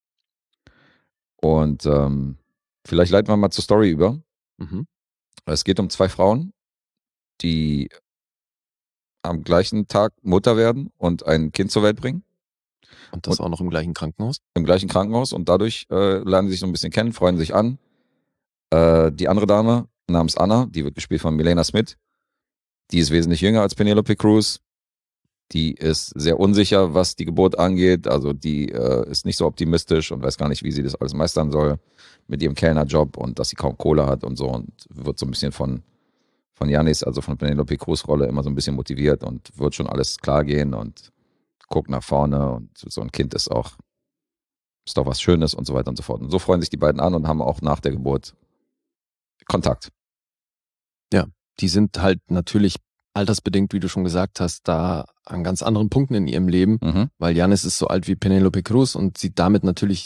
Und vielleicht leiten wir mal zur Story über. Es geht um 2 Frauen, die am gleichen Tag Mutter werden und ein Kind zur Welt bringen. Und das auch noch im gleichen Krankenhaus? Im gleichen Krankenhaus. Und dadurch lernen sie sich so ein bisschen kennen, freuen sich an. Die andere Dame namens Anna, die wird gespielt von Milena Smith, die ist wesentlich jünger als Penélope Cruz. Die ist sehr unsicher, was die Geburt angeht. Also die ist nicht so optimistisch und weiß gar nicht, wie sie das alles meistern soll mit ihrem Kellnerjob und dass sie kaum Kohle hat und so. Und wird so ein bisschen von Janis, also von Penélope Cruz Rolle, immer so ein bisschen motiviert und wird schon alles klar gehen und guckt nach vorne. Und so ein Kind ist doch was Schönes und so weiter und so fort. Und so freuen sich die beiden an und haben auch nach der Geburt Kontakt. Ja, die sind halt natürlich altersbedingt, wie du schon gesagt hast, da an ganz anderen Punkten in ihrem Leben, weil Janis ist so alt wie Penélope Cruz und sieht damit natürlich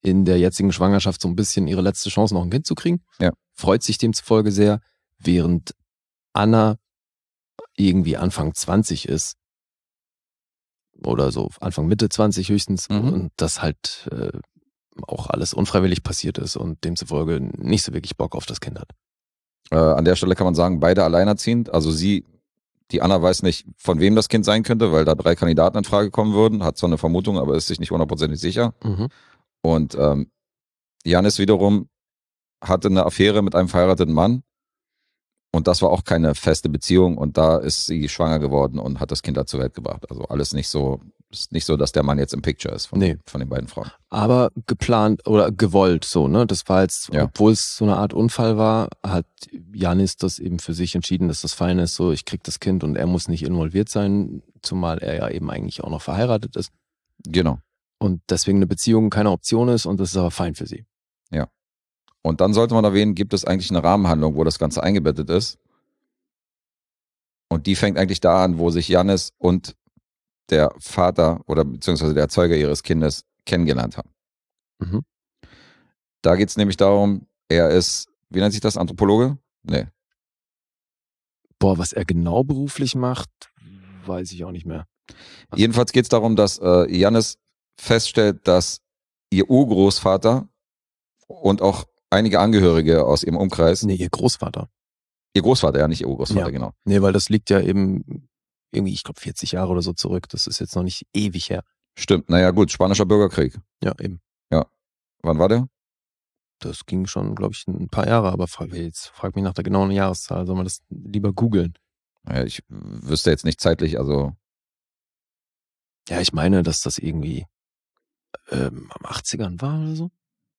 in der jetzigen Schwangerschaft so ein bisschen ihre letzte Chance, noch ein Kind zu kriegen. Ja. Freut sich demzufolge sehr, während Anna irgendwie Anfang 20 ist. Oder so Anfang Mitte 20 höchstens. Und das halt auch alles unfreiwillig passiert ist und demzufolge nicht so wirklich Bock auf das Kind hat. An der Stelle kann man sagen, beide alleinerziehend. Also die Anna weiß nicht, von wem das Kind sein könnte, weil da 3 Kandidaten in Frage kommen würden. Hat zwar eine Vermutung, aber ist sich nicht 100% sicher. Und Janis wiederum hatte eine Affäre mit einem verheirateten Mann. Und das war auch keine feste Beziehung. Und da ist sie schwanger geworden und hat das Kind da zur Welt gebracht. Also alles nicht so, ist nicht so, dass der Mann jetzt im Picture ist von den beiden Frauen. Aber geplant oder gewollt so, ne? Das war jetzt, obwohl es so eine Art Unfall war, hat Janis das eben für sich entschieden, dass das fein ist, so ich krieg das Kind und er muss nicht involviert sein, zumal er ja eben eigentlich auch noch verheiratet ist. Genau. Und deswegen eine Beziehung keine Option ist und das ist aber fein für sie. Ja. Und dann sollte man erwähnen, gibt es eigentlich eine Rahmenhandlung, wo das Ganze eingebettet ist. Und die fängt eigentlich da an, wo sich Janis und der Vater oder beziehungsweise der Erzeuger ihres Kindes kennengelernt haben. Da geht es nämlich darum, er ist, wie nennt sich das, Anthropologe? Nee. Boah, was er genau beruflich macht, weiß ich auch nicht mehr. Jedenfalls geht es darum, dass Janis feststellt, dass ihr Urgroßvater und auch einige Angehörige aus ihrem Umkreis. Nee, ihr Großvater. Ihr Großvater, ja, nicht ihr Urgroßvater, genau. Nee, weil das liegt ja eben irgendwie, ich glaube, 40 Jahre oder so zurück. Das ist jetzt noch nicht ewig her. Stimmt, naja gut, Spanischer Bürgerkrieg. Ja, eben. Ja. Wann war der? Das ging schon, glaube ich, ein paar Jahre, aber frag mich nach der genauen Jahreszahl. Soll man das lieber googeln? Naja, ich wüsste jetzt nicht zeitlich, also. Ja, ich meine, dass das irgendwie am 80ern war oder so.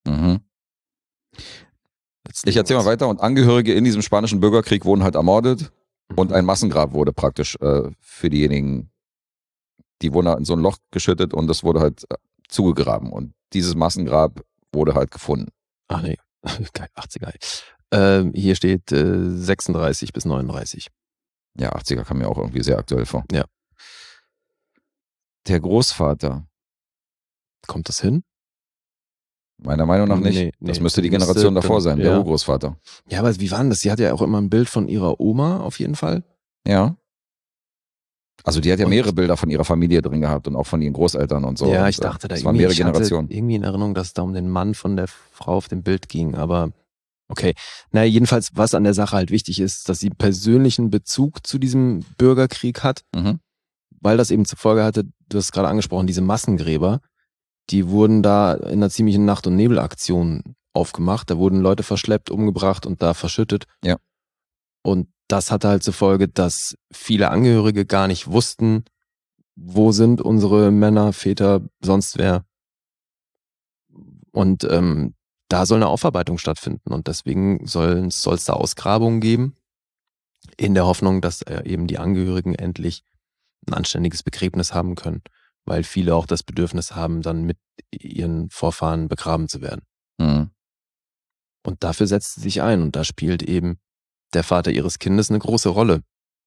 Ich erzähle mal weiter. Und Angehörige in diesem Spanischen Bürgerkrieg wurden halt ermordet und ein Massengrab wurde praktisch für diejenigen, die wurden in so ein Loch geschüttet und das wurde halt zugegraben und dieses Massengrab wurde halt gefunden. Ach nee, geil, 80er. Hier steht 36 bis 39. Ja, 80er kam mir auch irgendwie sehr aktuell vor. Ja. Der Großvater. Kommt das hin? Meiner Meinung nach nicht. Nee, das müsste die Generation davor sein, der Urgroßvater. Ja, aber wie war denn das? Sie hat ja auch immer ein Bild von ihrer Oma auf jeden Fall. Ja. Also die hat ja mehrere Bilder von ihrer Familie drin gehabt und auch von ihren Großeltern und so. Ja, und, ich dachte da das waren mehrere Generationen. Irgendwie in Erinnerung, dass es da um den Mann von der Frau auf dem Bild ging, aber okay. Naja, jedenfalls, was an der Sache halt wichtig ist, dass sie persönlichen Bezug zu diesem Bürgerkrieg hat, weil das eben zur Folge hatte, du hast es gerade angesprochen, diese Massengräber, die wurden da in einer ziemlichen Nacht- und Nebelaktion aufgemacht. Da wurden Leute verschleppt, umgebracht und da verschüttet. Ja. Und das hatte halt zur Folge, dass viele Angehörige gar nicht wussten, wo sind unsere Männer, Väter, sonst wer. Und da soll eine Aufarbeitung stattfinden und deswegen soll es da Ausgrabungen geben, in der Hoffnung, dass eben die Angehörigen endlich ein anständiges Begräbnis haben können, weil viele auch das Bedürfnis haben, dann mit ihren Vorfahren begraben zu werden. Und dafür setzt sie sich ein und da spielt eben der Vater ihres Kindes eine große Rolle.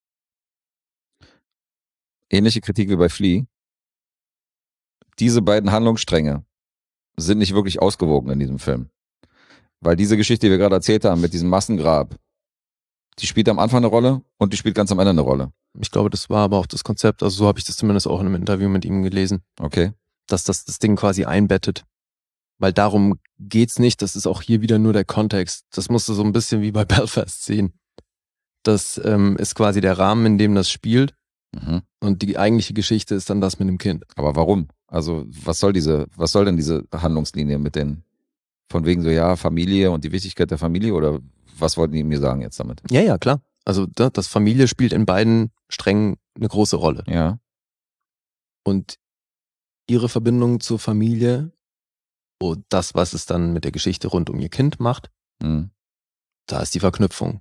Ähnliche Kritik wie bei Flea. Diese beiden Handlungsstränge sind nicht wirklich ausgewogen in diesem Film. Weil diese Geschichte, die wir gerade erzählt haben, mit diesem Massengrab, die spielt am Anfang eine Rolle und die spielt ganz am Ende eine Rolle. Ich glaube, das war aber auch das Konzept, also so habe ich das zumindest auch in einem Interview mit ihm gelesen. Okay. Dass das Ding quasi einbettet. Weil darum geht's nicht, das ist auch hier wieder nur der Kontext. Das musst du so ein bisschen wie bei Belfast sehen. Das ist quasi der Rahmen, in dem das spielt. Und die eigentliche Geschichte ist dann das mit dem Kind. Aber warum? Also was soll denn diese Handlungslinie mit den, von wegen so, ja, Familie und die Wichtigkeit der Familie oder was wollten die mir sagen jetzt damit? Ja, klar. Also das Familie spielt in beiden Strängen eine große Rolle. Ja. Und ihre Verbindung zur Familie und das, was es dann mit der Geschichte rund um ihr Kind macht, da ist die Verknüpfung.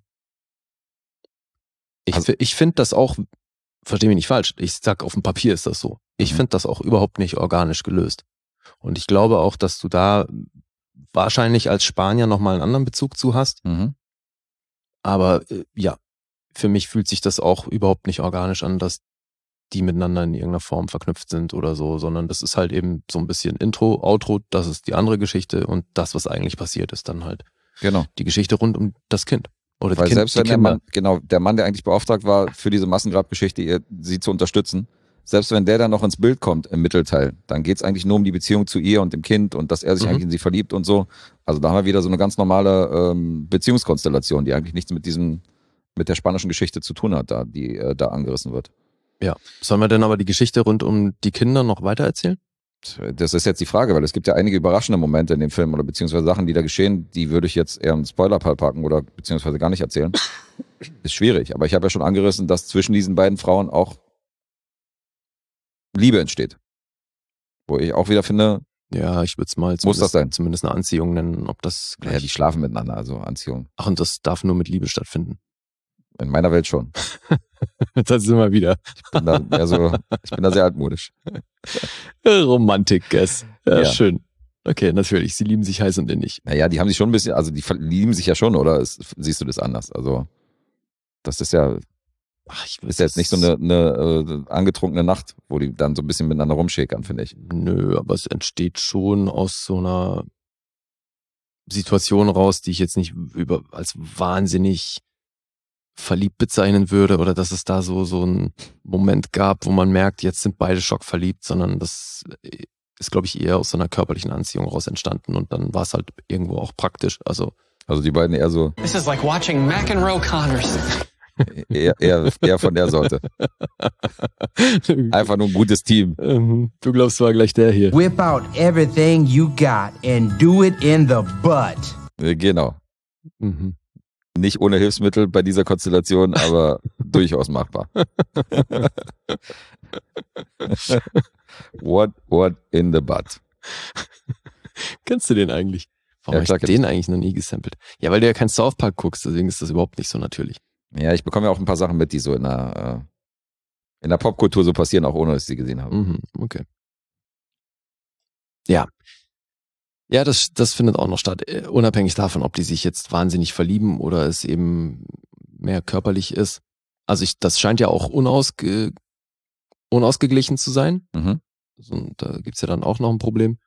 Ich finde das auch, verstehe mich nicht falsch, ich sag, auf dem Papier ist das so. Ich finde das auch überhaupt nicht organisch gelöst. Und ich glaube auch, dass du da wahrscheinlich als Spanier nochmal einen anderen Bezug zu hast. Aber ja, für mich fühlt sich das auch überhaupt nicht organisch an, dass die miteinander in irgendeiner Form verknüpft sind oder so, sondern das ist halt eben so ein bisschen Intro, Outro, das ist die andere Geschichte und das, was eigentlich passiert, ist dann halt die Geschichte rund um das Kind. Oder weil selbst wenn der Mann, der eigentlich beauftragt war, für diese Massengrabgeschichte sie zu unterstützen, selbst wenn der dann noch ins Bild kommt im Mittelteil, dann geht's eigentlich nur um die Beziehung zu ihr und dem Kind und dass er sich eigentlich in sie verliebt und so. Also da haben wir wieder so eine ganz normale Beziehungskonstellation, die eigentlich nichts mit der spanischen Geschichte zu tun hat, die da angerissen wird. Ja. Sollen wir denn aber die Geschichte rund um die Kinder noch weiter erzählen? Das ist jetzt die Frage, weil es gibt ja einige überraschende Momente in dem Film oder beziehungsweise Sachen, die da geschehen, die würde ich jetzt eher im Spoiler-Teil packen oder beziehungsweise gar nicht erzählen. Ist schwierig, aber ich habe ja schon angerissen, dass zwischen diesen beiden Frauen auch Liebe entsteht. Wo ich auch wieder finde, ja, ich würde es mal muss das sein? Zumindest eine Anziehung nennen, ob das gleich... Ja, die schlafen miteinander, also Anziehung. Ach, und das darf nur mit Liebe stattfinden? In meiner Welt schon. Das sind wir wieder. Ich bin da sehr altmodisch. Romantik, Guess. Ja, schön. Okay, natürlich. Sie lieben sich heiß und innig. Naja, die haben sich schon ein bisschen, also die lieben sich ja schon, oder siehst du das anders? Also, das ist ja, ist ja jetzt nicht so eine angetrunkene Nacht, wo die dann so ein bisschen miteinander rumschäkern, finde ich. Nö, aber es entsteht schon aus so einer Situation raus, die ich jetzt nicht als wahnsinnig verliebt bezeichnen würde oder dass es da so einen Moment gab, wo man merkt, jetzt sind beide schockverliebt, sondern das ist, glaube ich, eher aus so einer körperlichen Anziehung raus entstanden und dann war es halt irgendwo auch praktisch. Also die beiden eher so. This is like watching McEnroe Connors. eher von der Sorte. Einfach nur ein gutes Team. Du glaubst, war gleich der hier. Whip out everything you got and do it in the butt. Genau. Nicht ohne Hilfsmittel bei dieser Konstellation, aber durchaus machbar. What in the butt? Kennst du den eigentlich? Warum habe ich den eigentlich noch nie gesampelt? Ja, weil du ja kein South Park guckst, deswegen ist das überhaupt nicht so natürlich. Ja, ich bekomme ja auch ein paar Sachen mit, die so in der Popkultur so passieren, auch ohne, dass ich sie gesehen habe. Okay. Ja. Ja, das findet auch noch statt, unabhängig davon, ob die sich jetzt wahnsinnig verlieben oder es eben mehr körperlich ist. Also das scheint ja auch unausgeglichen zu sein. Also, da gibt's ja dann auch noch ein Problem.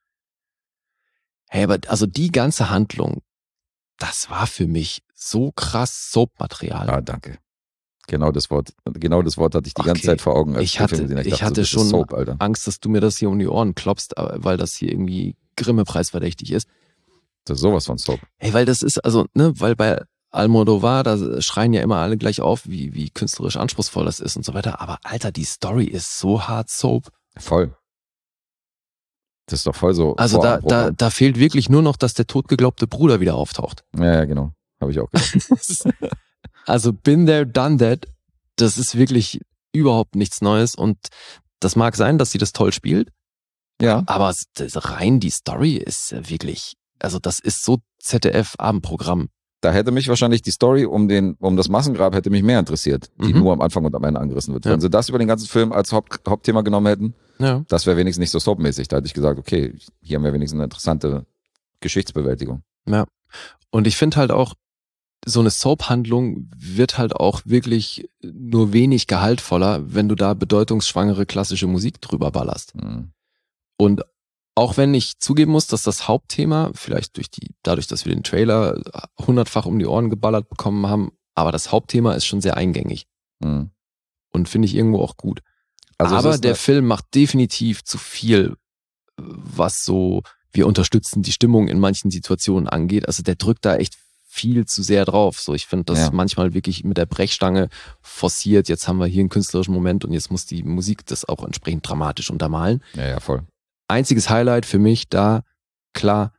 Hey, aber also die ganze Handlung, das war für mich so krass Soap-Material. Ah, danke. Genau das Wort hatte ich die ganze Zeit vor Augen. Ich hatte schon Soap, Angst, dass du mir das hier um die Ohren klopfst, weil das hier irgendwie Grimme-Preis verdächtig ist. Das ist sowas von Soap. Hey, weil das ist, weil bei Almodovar, da schreien ja immer alle gleich auf, wie künstlerisch anspruchsvoll das ist und so weiter. Aber Alter, die Story ist so hart Soap. Voll. Das ist doch voll so. Also da fehlt wirklich nur noch, dass der totgeglaubte Bruder wieder auftaucht. Ja, genau. Habe ich auch gedacht. Also been there, done that. Das ist wirklich überhaupt nichts Neues und das mag sein, dass sie das toll spielt. Ja. Aber rein die Story ist wirklich, also das ist so ZDF-Abendprogramm. Da hätte mich wahrscheinlich die Story um das Massengrab hätte mich mehr interessiert, die nur am Anfang und am Ende angerissen wird. Ja. Wenn sie das über den ganzen Film als Hauptthema genommen hätten, das wäre wenigstens nicht so soapmäßig. Da hätte ich gesagt, okay, hier haben wir wenigstens eine interessante Geschichtsbewältigung. Ja. Und ich finde halt auch, so eine Soap-Handlung wird halt auch wirklich nur wenig gehaltvoller, wenn du da bedeutungsschwangere klassische Musik drüber ballerst. Und auch wenn ich zugeben muss, dass das Hauptthema, vielleicht dadurch, dass wir den Trailer 100-fach um die Ohren geballert bekommen haben, aber das Hauptthema ist schon sehr eingängig. Und finde ich irgendwo auch gut. Also aber der Film macht definitiv zu viel, was so, wir unterstützen die Stimmung in manchen Situationen angeht. Also der drückt da echt viel zu sehr drauf. So, ich finde das manchmal wirklich mit der Brechstange forciert. Jetzt haben wir hier einen künstlerischen Moment und jetzt muss die Musik das auch entsprechend dramatisch untermalen. Ja, voll. Einziges Highlight für mich da, klar,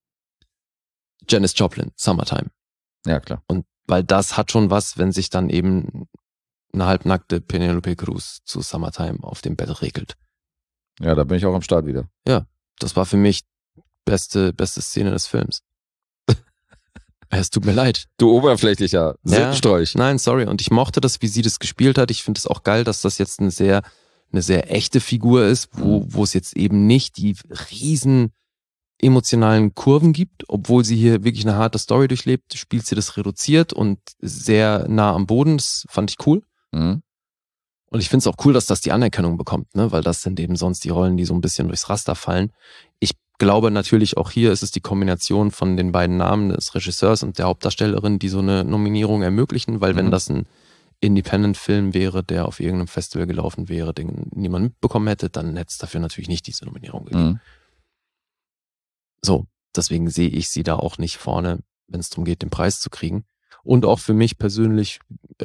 Janis Joplin, Summertime. Ja, klar. Und weil das hat schon was, wenn sich dann eben eine halbnackte Penelope Cruz zu Summertime auf dem Bett regelt. Ja, da bin ich auch am Start wieder. Ja, das war für mich beste Szene des Films. Es tut mir leid. Du oberflächlicher Sittenstrolch. Ja, nein, sorry. Und ich mochte das, wie sie das gespielt hat. Ich finde es auch geil, dass das jetzt eine sehr echte Figur ist, wo es jetzt eben nicht die riesen emotionalen Kurven gibt, obwohl sie hier wirklich eine harte Story durchlebt, spielt sie das reduziert und sehr nah am Boden. Das fand ich cool. Und ich finde es auch cool, dass das die Anerkennung bekommt, ne? Weil das sind eben sonst die Rollen, die so ein bisschen durchs Raster fallen. Ich glaube natürlich auch hier ist es die Kombination von den beiden Namen des Regisseurs und der Hauptdarstellerin, die so eine Nominierung ermöglichen, weil wenn das ein Independent-Film wäre, der auf irgendeinem Festival gelaufen wäre, den niemand mitbekommen hätte, dann hätte es dafür natürlich nicht diese Nominierung gegeben. So, deswegen sehe ich sie da auch nicht vorne, wenn es darum geht, den Preis zu kriegen. Und auch für mich persönlich,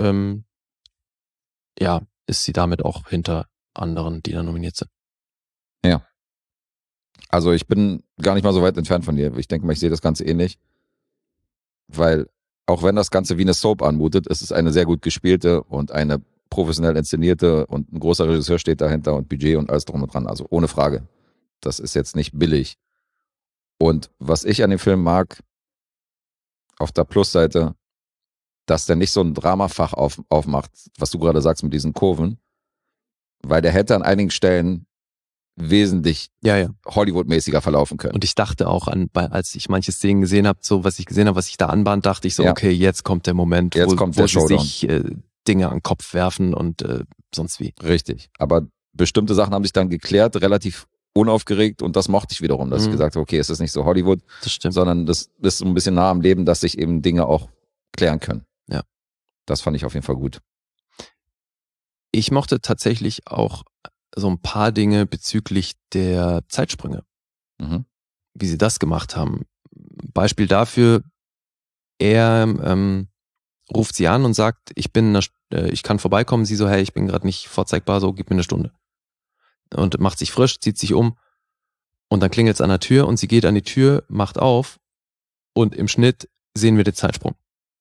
ist sie damit auch hinter anderen, die da nominiert sind. Ja. Also ich bin gar nicht mal so weit entfernt von dir. Ich denke mal, ich sehe das Ganze ähnlich. Weil auch wenn das Ganze wie eine Soap anmutet, ist es eine sehr gut gespielte und eine professionell inszenierte und ein großer Regisseur steht dahinter und Budget und alles drum und dran. Also ohne Frage. Das ist jetzt nicht billig. Und was ich an dem Film mag, auf der Plusseite, dass der nicht so ein Dramafach aufmacht, was du gerade sagst mit diesen Kurven, weil der hätte an einigen Stellen wesentlich Hollywood-mäßiger verlaufen können. Und ich dachte auch als ich manche Szenen gesehen habe, so was ich gesehen habe, was ich da anbahnt, dachte ich so, okay, jetzt kommt der Moment, wo sie sich Dinge an den Kopf werfen und sonst wie. Richtig, aber bestimmte Sachen haben sich dann geklärt, relativ unaufgeregt und das mochte ich wiederum, dass ich gesagt habe, okay, es ist nicht so Hollywood, sondern das ist so ein bisschen nah am Leben, dass sich eben Dinge auch klären können. Ja. Das fand ich auf jeden Fall gut. Ich mochte tatsächlich auch so ein paar Dinge bezüglich der Zeitsprünge. Wie sie das gemacht haben. Beispiel dafür, er ruft sie an und sagt, ich kann vorbeikommen. Sie so, hey, ich bin gerade nicht vorzeigbar, so gib mir eine Stunde. Und macht sich frisch, zieht sich um und dann klingelt es an der Tür und sie geht an die Tür, macht auf und im Schnitt sehen wir den Zeitsprung.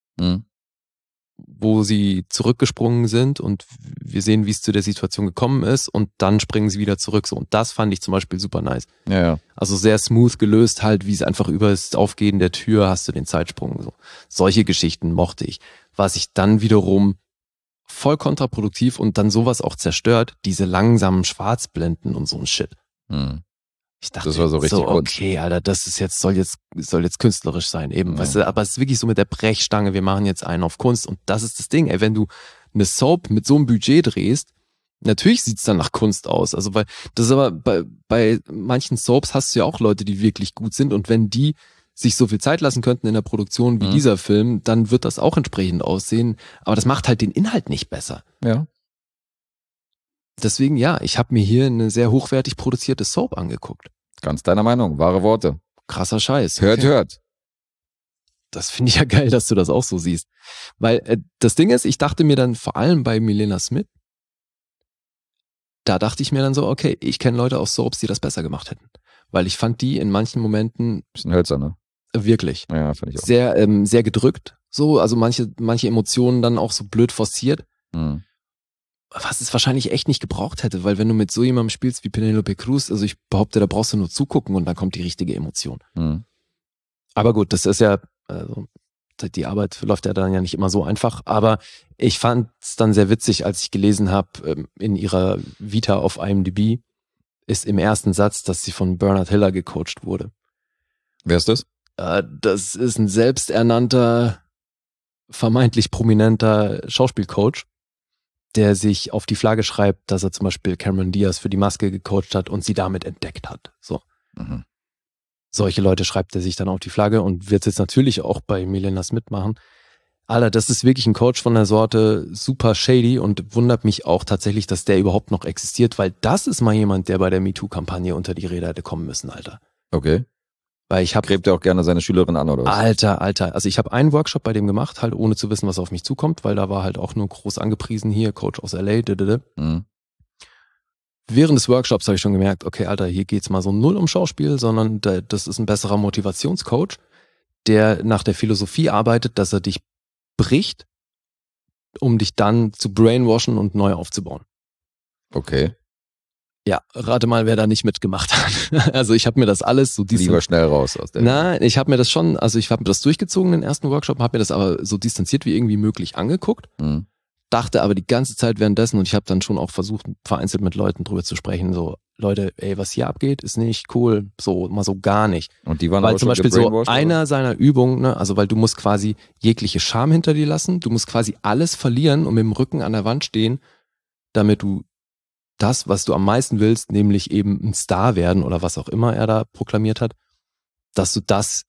Wo sie zurückgesprungen sind und wir sehen, wie es zu der Situation gekommen ist und dann springen sie wieder zurück. So. Und das fand ich zum Beispiel super nice. Ja. Also sehr smooth gelöst halt, wie es einfach über das Aufgehen der Tür hast du den Zeitsprung. So. Solche Geschichten mochte ich. Was ich dann wiederum voll kontraproduktiv und dann sowas auch zerstört, diese langsamen Schwarzblenden und so ein Shit. Ich dachte, das war so richtig okay, Alter, das ist jetzt, soll jetzt künstlerisch sein, eben, weißt du, aber es ist wirklich so mit der Brechstange, wir machen jetzt einen auf Kunst und das ist das Ding, ey, wenn du eine Soap mit so einem Budget drehst, natürlich sieht's dann nach Kunst aus, also weil, das ist aber, bei manchen Soaps hast du ja auch Leute, die wirklich gut sind und wenn die sich so viel Zeit lassen könnten in der Produktion wie dieser Film, dann wird das auch entsprechend aussehen, aber das macht halt den Inhalt nicht besser. Ja. Deswegen, ich habe mir hier eine sehr hochwertig produzierte Soap angeguckt. Ganz deiner Meinung, wahre Worte. Krasser Scheiß. Okay. Hört. Das finde ich ja geil, dass du das auch so siehst. Weil das Ding ist, ich dachte mir dann vor allem bei Milena Smith, da dachte ich mir dann so, okay, ich kenne Leute aus Soaps, die das besser gemacht hätten. Weil ich fand die in manchen Momenten... Bisschen hölzern, ne? Wirklich. Ja, fand ich auch. Sehr, sehr gedrückt. So, also manche Emotionen dann auch so blöd forciert. Was es wahrscheinlich echt nicht gebraucht hätte, weil wenn du mit so jemandem spielst wie Penelope Cruz, also ich behaupte, da brauchst du nur zugucken und dann kommt die richtige Emotion. Aber gut, das ist ja, also die Arbeit läuft ja dann ja nicht immer so einfach, aber ich fand es dann sehr witzig, als ich gelesen habe, in ihrer Vita auf IMDb ist im ersten Satz, dass sie von Bernard Hiller gecoacht wurde. Wer ist das? Das ist ein selbsternannter, vermeintlich prominenter Schauspielcoach, der sich auf die Flagge schreibt, dass er zum Beispiel Cameron Diaz für die Maske gecoacht hat und sie damit entdeckt hat. So. Solche Leute schreibt er sich dann auf die Flagge und wird es jetzt natürlich auch bei Milena Smith machen. Alter, das ist wirklich ein Coach von der Sorte, super shady und wundert mich auch tatsächlich, dass der überhaupt noch existiert, weil das ist mal jemand, der bei der MeToo-Kampagne unter die Räder hätte kommen müssen, Alter. Okay. Weil gräbt er auch gerne seine Schülerin an, oder was? Alter. Also ich habe einen Workshop bei dem gemacht, halt ohne zu wissen, was auf mich zukommt, weil da war halt auch nur groß angepriesen, hier, Coach aus LA, Während des Workshops habe ich schon gemerkt, okay, Alter, hier geht's mal so null um Schauspiel, sondern das ist ein besserer Motivationscoach, der nach der Philosophie arbeitet, dass er dich bricht, um dich dann zu brainwashen und neu aufzubauen. Okay. Ja, rate mal, wer da nicht mitgemacht hat. Also ich habe mir das alles so... Lieber schnell raus aus der... Nein, ich habe mir das schon, also ich habe mir das durchgezogen, den ersten Workshop, habe mir das aber so distanziert wie irgendwie möglich angeguckt, dachte aber die ganze Zeit währenddessen und ich habe dann schon auch versucht, vereinzelt mit Leuten drüber zu sprechen, so, Leute, ey, was hier abgeht, ist nicht cool, so, mal so gar nicht. Und die waren weil aber zum Beispiel so einer seiner Übungen, ne, also weil du musst quasi jegliche Scham hinter dir lassen, du musst quasi alles verlieren und mit dem Rücken an der Wand stehen damit du das, was du am meisten willst, nämlich eben ein Star werden oder was auch immer er da proklamiert hat, dass du das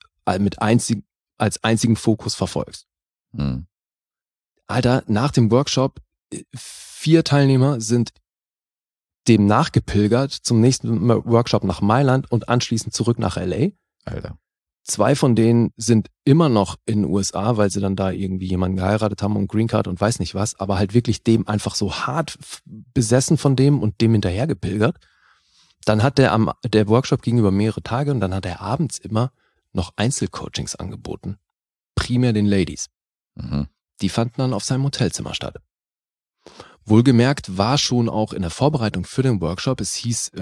als einzigen Fokus verfolgst. Hm. Alter, nach dem Workshop, 4 Teilnehmer sind dem nachgepilgert zum nächsten Workshop nach Mailand und anschließend zurück nach LA. Alter. 2 von denen sind immer noch in den USA, weil sie dann da irgendwie jemanden geheiratet haben und Green Card und weiß nicht was, aber halt wirklich dem einfach so hart besessen von dem und dem hinterher gepilgert. Dann hat der Workshop ging über mehrere Tage und dann hat er abends immer noch Einzelcoachings angeboten. Primär den Ladies. Mhm. Die fanden dann auf seinem Hotelzimmer statt. Wohlgemerkt war schon auch in der Vorbereitung für den Workshop, es hieß,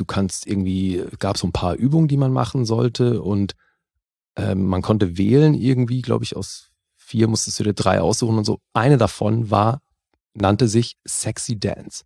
gab so ein paar Übungen, die man machen sollte und man konnte wählen irgendwie, glaube ich, aus 4 musstest du dir 3 aussuchen und so. Eine davon nannte sich Sexy Dance.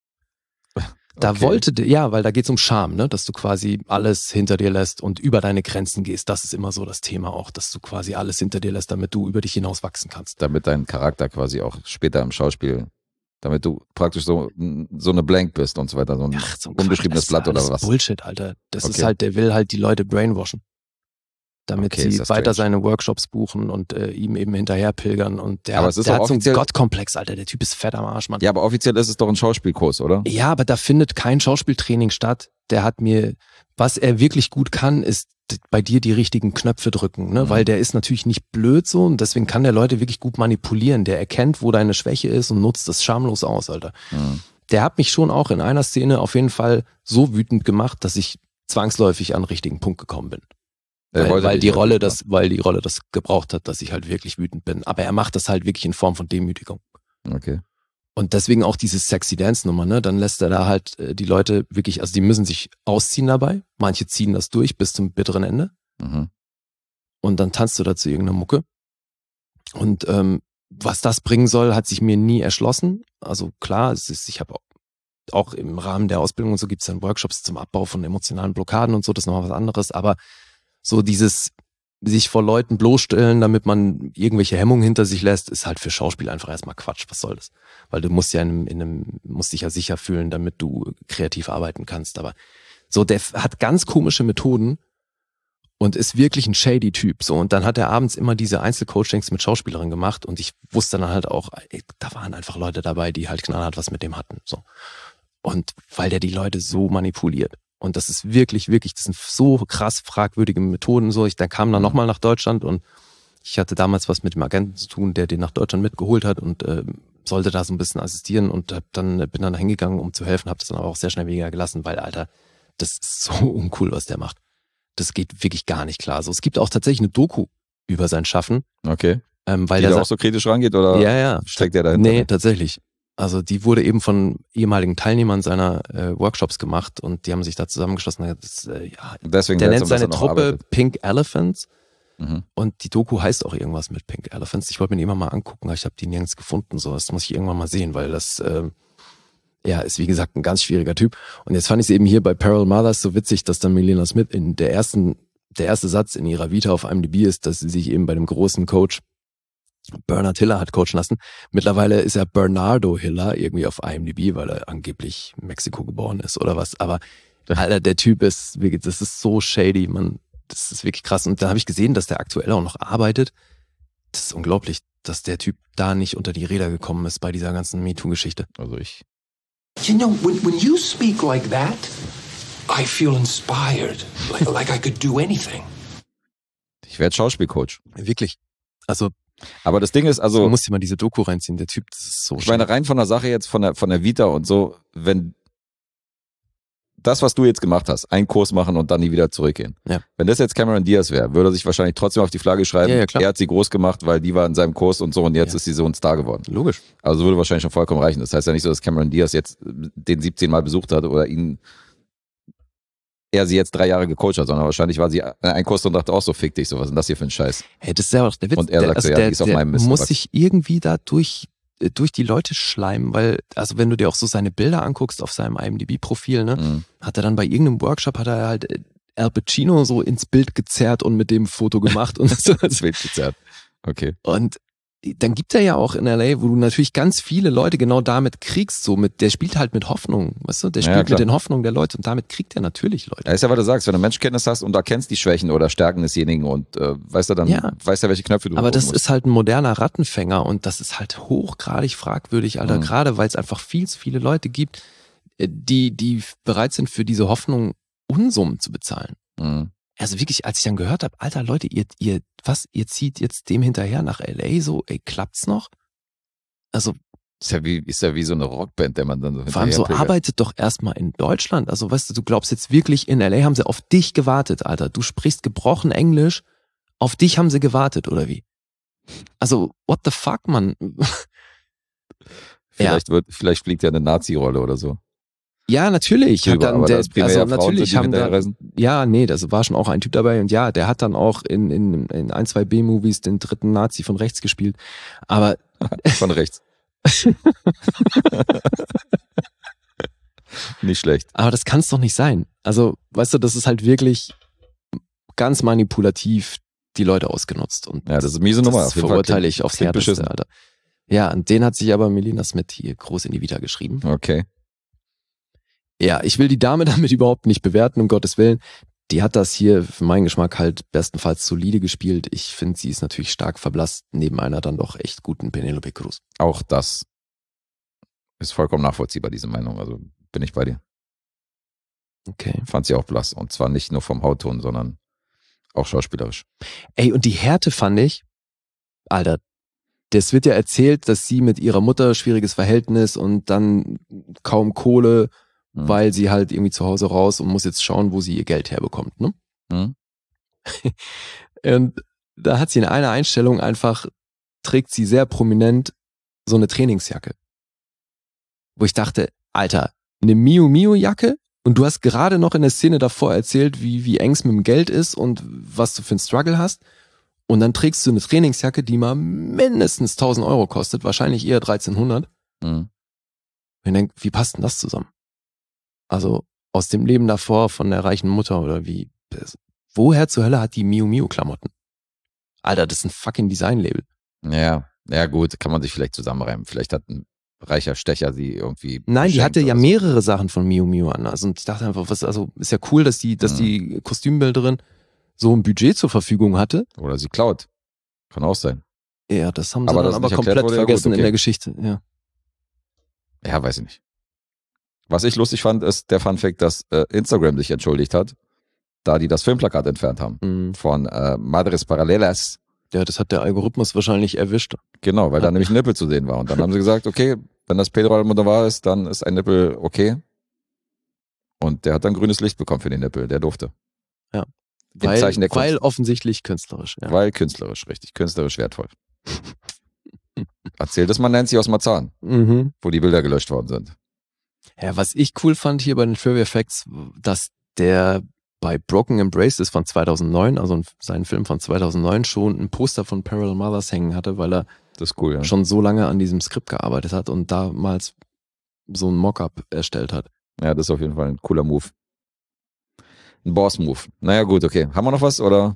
Da weil da geht's um Charme, ne, dass du quasi alles hinter dir lässt und über deine Grenzen gehst. Das ist immer so das Thema auch, dass du quasi alles hinter dir lässt, damit du über dich hinaus wachsen kannst. Damit dein Charakter quasi auch später im Schauspiel, damit du praktisch so eine Blank bist und so weiter, so ein unbeschriebenes Blatt oder was. Das ist Bullshit, Alter. Das ist halt, der will halt die Leute brainwashen. Damit sie weiter seine Workshops buchen und ihm eben hinterher pilgern. Und der hat so einen Gottkomplex, Alter. Der Typ ist fett am Arsch, Mann. Ja, aber offiziell ist es doch ein Schauspielkurs, oder? Ja, aber da findet kein Schauspieltraining statt. Der hat was er wirklich gut kann, ist bei dir die richtigen Knöpfe drücken, ne? Weil der ist natürlich nicht blöd so und deswegen kann der Leute wirklich gut manipulieren. Der erkennt, wo deine Schwäche ist und nutzt das schamlos aus, Alter. Mhm. Der hat mich schon auch in einer Szene auf jeden Fall so wütend gemacht, dass ich zwangsläufig an den richtigen Punkt gekommen bin. Weil die Rolle das gebraucht hat, dass ich halt wirklich wütend bin. Aber er macht das halt wirklich in Form von Demütigung. Okay. Und deswegen auch diese Sexy Dance Nummer, ne? Dann lässt er da halt die Leute wirklich, also die müssen sich ausziehen dabei. Manche ziehen das durch bis zum bitteren Ende. Mhm. Und dann tanzt du dazu irgendeine Mucke. Und was das bringen soll, hat sich mir nie erschlossen. Also klar, ich habe auch im Rahmen der Ausbildung und so gibt's dann Workshops zum Abbau von emotionalen Blockaden und so, das ist nochmal was anderes. Aber so dieses sich vor Leuten bloßstellen, damit man irgendwelche Hemmungen hinter sich lässt, ist halt für Schauspiel einfach erstmal Quatsch. Was soll das? Weil du musst ja musst dich ja sicher fühlen, damit du kreativ arbeiten kannst. Aber so, der hat ganz komische Methoden und ist wirklich ein shady Typ. So, und dann hat er abends immer diese Einzelcoachings mit Schauspielerinnen gemacht und ich wusste dann halt auch, da waren einfach Leute dabei, die halt knallhart was mit dem hatten. So. Und weil der die Leute so manipuliert. Und das ist wirklich, wirklich, das sind so krass fragwürdige Methoden. So, der kam dann nochmal nach Deutschland und ich hatte damals was mit dem Agenten zu tun, der den nach Deutschland mitgeholt hat und sollte da so ein bisschen assistieren und bin dann hingegangen, um zu helfen, habe das dann aber auch sehr schnell weniger gelassen, weil, Alter, das ist so uncool, was der macht. Das geht wirklich gar nicht klar. So, es gibt auch tatsächlich eine Doku über sein Schaffen. Okay. Weil der auch so kritisch rangeht oder ja. steckt der dahinter? Nee, tatsächlich. Also die wurde eben von ehemaligen Teilnehmern seiner Workshops gemacht und die haben sich da zusammengeschlossen. Deswegen der nennt seine Truppe Pink Elephants Mhm. Und die Doku heißt auch irgendwas mit Pink Elephants. Ich wollte mir die immer mal angucken, aber ich habe die nirgends gefunden. So, das muss ich irgendwann mal sehen, weil das ist wie gesagt ein ganz schwieriger Typ. Und jetzt fand ich es eben hier bei Parallel Mothers so witzig, dass dann Milena Smith in der erste Satz in ihrer Vita auf IMDb ist, dass sie sich eben bei dem großen Coach Bernard Hiller hat coachen lassen. Mittlerweile ist er Bernardo Hiller irgendwie auf IMDb, weil er angeblich in Mexiko geboren ist oder was. Aber Alter, der Typ ist wirklich, das ist so shady, man. Das ist wirklich krass. Und dann habe ich gesehen, dass der aktuell auch noch arbeitet. Das ist unglaublich, dass der Typ da nicht unter die Räder gekommen ist bei dieser ganzen MeToo-Geschichte. Also ich. You know, when you speak like that, I feel inspired, like I could do anything. Ich werde Schauspielcoach. Wirklich. Also. Aber das Ding ist, also. Du musst dir mal diese Doku reinziehen. Der Typ, das ist so. Ich meine, rein von der Sache jetzt, von der Vita und so, wenn das, was du jetzt gemacht hast, einen Kurs machen und dann nie wieder zurückgehen. Ja. Wenn das jetzt Cameron Diaz wäre, würde er sich wahrscheinlich trotzdem auf die Flagge schreiben, ja, klar. Er hat sie groß gemacht, weil die war in seinem Kurs und so und jetzt ist sie so ein Star geworden. Logisch. Also würde wahrscheinlich schon vollkommen reichen. Das heißt ja nicht so, dass Cameron Diaz jetzt den 17 Mal besucht hat oder er sie jetzt 3 Jahre gecoacht hat, sondern wahrscheinlich war sie ein Kurs und dachte auch so, fick dich, so was ist denn das hier für ein Scheiß? Hey, das ist ja auch der Witz. Und er sagt so, ja, die ist auf meinem Mist. Der muss sich irgendwie da durch die Leute schleimen, weil, also wenn du dir auch so seine Bilder anguckst auf seinem IMDb-Profil, ne, hat er dann bei irgendeinem Workshop, hat er halt Al Pacino so ins Bild gezerrt und mit dem Foto gemacht und so. ins Bild gezerrt. Okay. Und dann gibt er ja auch in LA, wo du natürlich ganz viele Leute genau damit kriegst, der spielt halt mit Hoffnung, weißt du, der spielt mit den Hoffnungen der Leute und damit kriegt er natürlich Leute. Ja, ist ja, was du sagst, wenn du Menschenkenntnis hast und erkennst die Schwächen oder Stärken desjenigen und weißt du, dann weißt du, welche Knöpfe du aber das musst. ist halt ein moderner Rattenfänger und das ist halt hochgradig fragwürdig, Alter, gerade weil es einfach viel zu viele Leute gibt, die bereit sind, für diese Hoffnung Unsummen zu bezahlen. Also wirklich, als ich dann gehört habe, Alter, Leute, ihr zieht jetzt dem hinterher nach LA so, klappt's noch? Also ist ja wie so eine Rockband, der man dann so vor allem so arbeitet doch erstmal in Deutschland. Also weißt du, du glaubst jetzt wirklich, in LA haben sie auf dich gewartet, Alter. Du sprichst gebrochen Englisch, auf dich haben sie gewartet, oder wie? Also, what the fuck, Mann? Vielleicht fliegt ja eine Nazi-Rolle oder so. Ja, natürlich. Das war schon auch ein Typ dabei und ja, der hat dann auch in 1, 2 B-Movies den dritten Nazi von rechts gespielt. Aber von rechts. Nicht schlecht. Aber das kann es doch nicht sein. Also, weißt du, das ist halt wirklich ganz manipulativ die Leute ausgenutzt. Und ja, das ist miese Nummer. Das verurteile ich aufs Härteste, Alter. Ja, und den hat sich aber Melina Smith hier groß in die Vita geschrieben. Okay. Ja, ich will die Dame damit überhaupt nicht bewerten, um Gottes Willen. Die hat das hier für meinen Geschmack halt bestenfalls solide gespielt. Ich finde, sie ist natürlich stark verblasst neben einer dann doch echt guten Penelope Cruz. Auch das ist vollkommen nachvollziehbar, diese Meinung. Also bin ich bei dir. Okay. Fand sie auch blass. Und zwar nicht nur vom Hautton, sondern auch schauspielerisch. Ey, und die Härte fand ich, Alter, das wird ja erzählt, dass sie mit ihrer Mutter schwieriges Verhältnis und dann kaum Kohle, weil sie halt irgendwie zu Hause raus und muss jetzt schauen, wo sie ihr Geld herbekommt, ne? Und da hat sie in einer Einstellung einfach, trägt sie sehr prominent so eine Trainingsjacke. Wo ich dachte, Alter, eine Miu Miu Jacke und du hast gerade noch in der Szene davor erzählt, wie eng's mit dem Geld ist und was du für einen Struggle hast. Und dann trägst du eine Trainingsjacke, die mal mindestens 1.000 Euro kostet, wahrscheinlich eher 1.300. Und ich denke, wie passt denn das zusammen? Also aus dem Leben davor von der reichen Mutter oder wie? Woher zur Hölle hat die Miu Miu Klamotten? Alter, das ist ein fucking Design-Label. Ja gut, kann man sich vielleicht zusammenreimen. Vielleicht hat ein reicher Stecher sie irgendwie. Nein, die hatte ja mehrere Sachen von Miu Miu an. Also und ich dachte einfach, ist ja cool, dass die Kostümbilderin so ein Budget zur Verfügung hatte. Oder sie klaut. Kann auch sein. Ja, das haben sie dann aber komplett vergessen in der Geschichte. Ja, weiß ich nicht. Was ich lustig fand, ist der Funfact, dass Instagram sich entschuldigt hat, da die das Filmplakat entfernt haben von Madres Paralelas. Ja, das hat der Algorithmus wahrscheinlich erwischt. Genau, weil da nämlich ein Nippel zu sehen war. Und dann haben sie gesagt, okay, wenn das Pedro Almodovar ist, dann ist ein Nippel okay. Und der hat dann grünes Licht bekommen für den Nippel, der durfte. Ja. Weil offensichtlich künstlerisch. Ja. Weil künstlerisch, richtig. Künstlerisch wertvoll. Erzählt es mal Nancy aus Marzahn, wo die Bilder gelöscht worden sind. Ja, was ich cool fand hier bei den Trivia Facts, dass der bei Broken Embraces von 2009, also seinen Film von 2009, schon ein Poster von Parallel Mothers hängen hatte, weil er das ist cool, ja. schon so lange an diesem Skript gearbeitet hat und damals so ein Mockup erstellt hat. Ja, das ist auf jeden Fall ein cooler Move. Ein Boss-Move. Naja, gut, okay. Haben wir noch was, oder?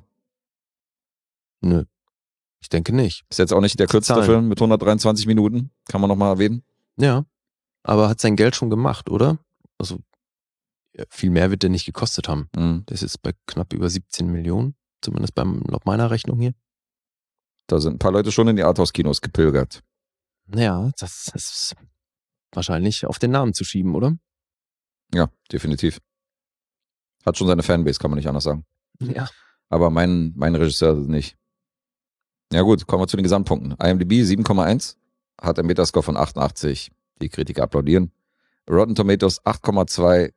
Nö. Ich denke nicht. Ist jetzt auch nicht der kürzeste Film mit 123 Minuten. Kann man noch mal erwähnen. Ja. Aber hat sein Geld schon gemacht, oder? Also, viel mehr wird der nicht gekostet haben. Der ist jetzt bei knapp über 17 Millionen. Zumindest laut meiner Rechnung hier. Da sind ein paar Leute schon in die Arthouse-Kinos gepilgert. Ja, das ist wahrscheinlich auf den Namen zu schieben, oder? Ja, definitiv. Hat schon seine Fanbase, kann man nicht anders sagen. Ja. Aber mein Regisseur nicht. Ja gut, kommen wir zu den Gesamtpunkten. IMDb 7,1, hat einen Metascore von 88. Die Kritiker applaudieren. Rotten Tomatoes 8,2,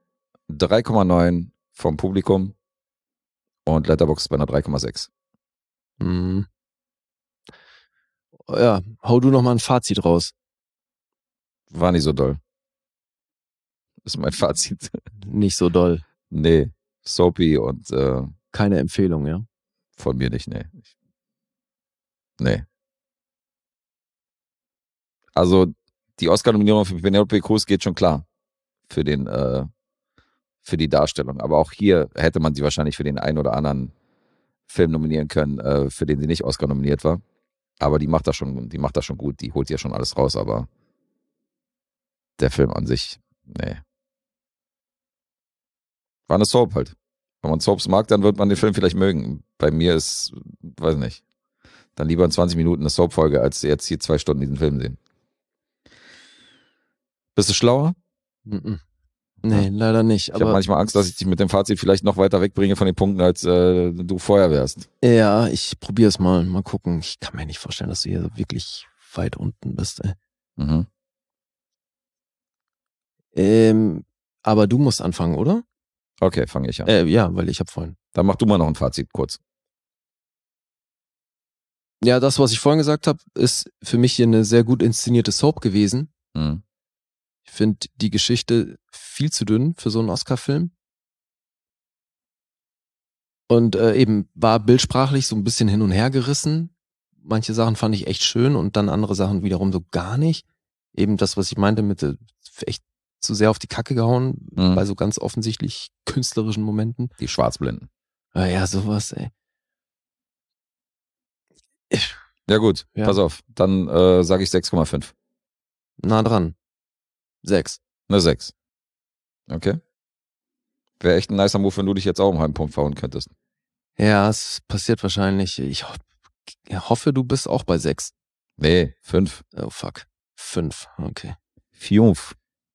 3,9 vom Publikum und Letterboxd bei einer 3,6. Ja, hau du noch mal ein Fazit raus. War nicht so doll. Das ist mein Fazit. Nicht so doll. Nee, soapy und keine Empfehlung, ja? Von mir nicht, nee. Nee. Also die Oscar-Nominierung für Penelope Cruz geht schon klar für die Darstellung. Aber auch hier hätte man sie wahrscheinlich für den einen oder anderen Film nominieren können, für den sie nicht Oscar nominiert war. Aber die macht das schon gut. Die holt ja schon alles raus, aber der Film an sich, nee. War eine Soap halt. Wenn man Soaps mag, dann wird man den Film vielleicht mögen. Bei mir ist, weiß nicht, dann lieber in 20 Minuten eine Soap-Folge, als jetzt hier 2 Stunden diesen Film sehen. Bist du schlauer? Nee, leider nicht. Ich habe manchmal Angst, dass ich dich mit dem Fazit vielleicht noch weiter wegbringe von den Punkten, als du vorher wärst. Ja, ich probiere es mal. Mal gucken. Ich kann mir nicht vorstellen, dass du hier so wirklich weit unten bist, ey. Aber du musst anfangen, oder? Okay, fange ich an. Ja, weil ich habe vorhin. Dann mach du mal noch ein Fazit kurz. Ja, das, was ich vorhin gesagt habe, ist für mich hier eine sehr gut inszenierte Soap gewesen. Ich finde die Geschichte viel zu dünn für so einen Oscar-Film. Und eben war bildsprachlich so ein bisschen hin und her gerissen. Manche Sachen fand ich echt schön und dann andere Sachen wiederum so gar nicht. Eben das, was ich meinte mit echt zu sehr auf die Kacke gehauen, bei so ganz offensichtlich künstlerischen Momenten. Die Schwarzblinden. Ja, sowas, ey. Ja gut, pass auf. Dann sage ich 6,5. Nah dran. 6. Eine 6. Okay. Wäre echt ein nicer Move, wenn du dich jetzt auch um einen halben Punkt verhauen könntest. Ja, es passiert wahrscheinlich. Ich hoffe, du bist auch bei 6. Nee, 5. Oh fuck. 5, okay. 5.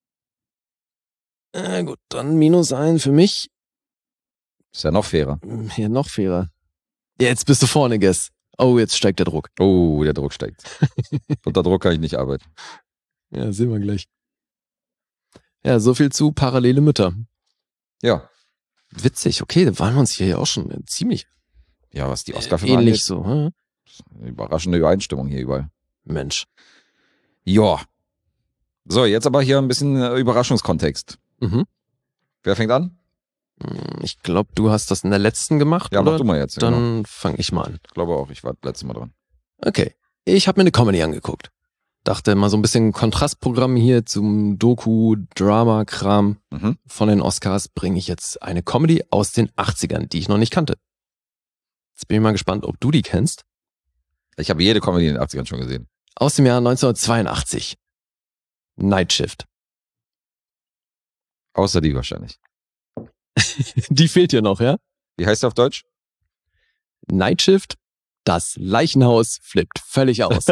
Gut, dann -1 für mich. Ist ja noch fairer. Ja, noch fairer. Jetzt bist du vorne, Guess. Oh, jetzt steigt der Druck. Oh, der Druck steigt. Unter Druck kann ich nicht arbeiten. Ja, sehen wir gleich. Ja, so viel zu Parallele Mütter. Ja. Witzig, okay, da waren wir uns hier auch schon ziemlich ja, was die Oscar-Filme ähnlich angeht. so. Hm? Eine überraschende Übereinstimmung hier überall. Mensch. Ja. So, jetzt aber hier ein bisschen Überraschungskontext. Wer fängt an? Ich glaube, du hast das in der letzten gemacht. Ja, oder? mach du mal jetzt. Dann fange ich mal an. Ich glaube auch, ich war das letzte Mal dran. Okay, ich habe mir eine Comedy angeguckt. Dachte mal so ein bisschen Kontrastprogramm hier zum Doku-Drama-Kram von den Oscars bringe ich jetzt eine Comedy aus den 80ern, die ich noch nicht kannte. Jetzt bin ich mal gespannt, ob du die kennst. Ich habe jede Comedy in den 80ern schon gesehen. Aus dem Jahr 1982. Night Shift. Außer die wahrscheinlich. Die fehlt hier noch, ja? Wie heißt der auf Deutsch? Night Shift. Das Leichenhaus flippt völlig aus.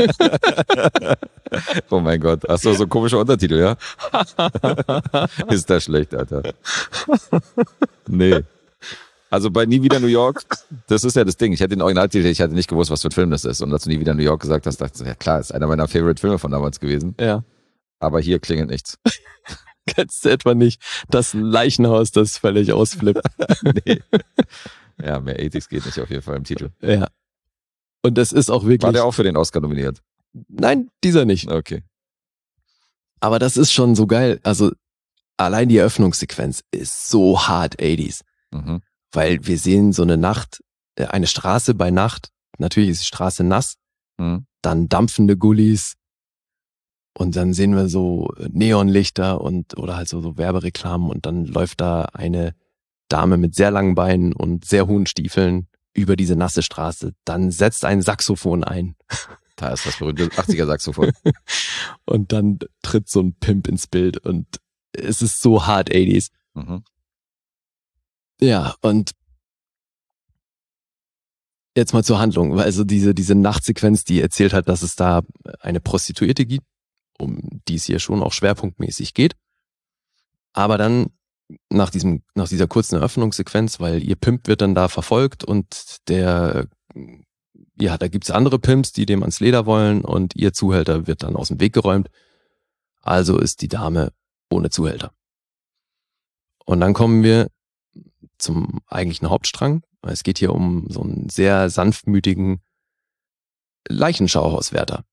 Oh mein Gott. Ach so, so ein komischer Untertitel, ja? Ist das schlecht, Alter. Nee. Also bei Nie wieder New York, das ist ja das Ding. Ich hätte den Originaltitel, ich hatte nicht gewusst, was für ein Film das ist. Und als du Nie wieder New York gesagt hast, dachte ich, ja klar, ist einer meiner Favorite-Filme von damals gewesen. Ja. Aber hier klingelt nichts. Kennst du etwa nicht das Leichenhaus, das völlig ausflippt? Nee. Ja, mehr 80s geht nicht auf jeden Fall im Titel. Ja. Und das ist auch wirklich... War der auch für den Oscar nominiert? Nein, dieser nicht. Okay. Aber das ist schon so geil. Also allein die Eröffnungssequenz ist so hart 80s. Weil wir sehen so eine Nacht, eine Straße bei Nacht. Natürlich ist die Straße nass. Dann dampfende Gullis. Und dann sehen wir so Neonlichter oder halt so Werbereklamen. Und dann läuft da eine Dame mit sehr langen Beinen und sehr hohen Stiefeln über diese nasse Straße. Dann setzt ein Saxophon ein. Da ist das berühmte 80er Saxophon. Und dann tritt so ein Pimp ins Bild und es ist so hart 80s. Ja, und jetzt mal zur Handlung. Also diese Nachtsequenz, die erzählt hat, dass es da eine Prostituierte gibt, um die es hier schon auch schwerpunktmäßig geht. Aber dann nach dieser kurzen Eröffnungssequenz, weil ihr Pimp wird dann da verfolgt und da gibt's andere Pimps, die dem ans Leder wollen und ihr Zuhälter wird dann aus dem Weg geräumt. Also ist die Dame ohne Zuhälter. Und dann kommen wir zum eigentlichen Hauptstrang. Es geht hier um so einen sehr sanftmütigen Leichenschauhauswärter.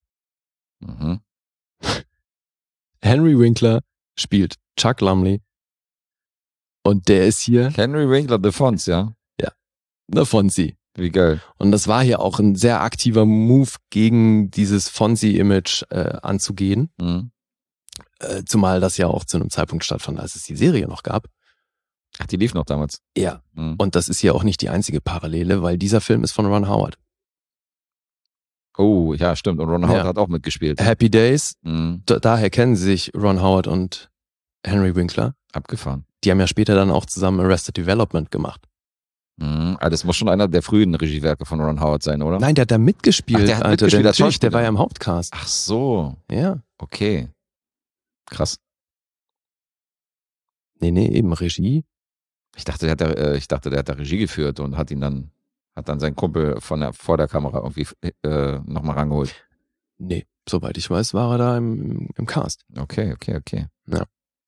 Henry Winkler spielt Chuck Lumley. Und der ist hier... Henry Winkler, The Fonz, ja? Ja, The Fonzie. Wie geil. Und das war hier auch ein sehr aktiver Move, gegen dieses Fonzie-Image anzugehen. Zumal das ja auch zu einem Zeitpunkt stattfand, als es die Serie noch gab. Ach, die lief noch damals? Ja. Und das ist hier auch nicht die einzige Parallele, weil dieser Film ist von Ron Howard. Oh, ja, stimmt. Und Ron Howard hat auch mitgespielt. Happy Days. Daher kennen sie sich, Ron Howard und Henry Winkler. Abgefahren. Die haben ja später dann auch zusammen Arrested Development gemacht. Das muss schon einer der frühen Regiewerke von Ron Howard sein, oder? Nein, der hat da mitgespielt. Ach, der hat mitgespielt als Schauspieler. Der war ja im Hauptcast. Ach so. Ja. Okay. Krass. Nee, eben Regie. Ich dachte, der hat da Regie geführt und hat dann sein Kumpel vor der Kamera irgendwie nochmal rangeholt. Nee, soweit ich weiß, war er da im Cast. Okay. Ja.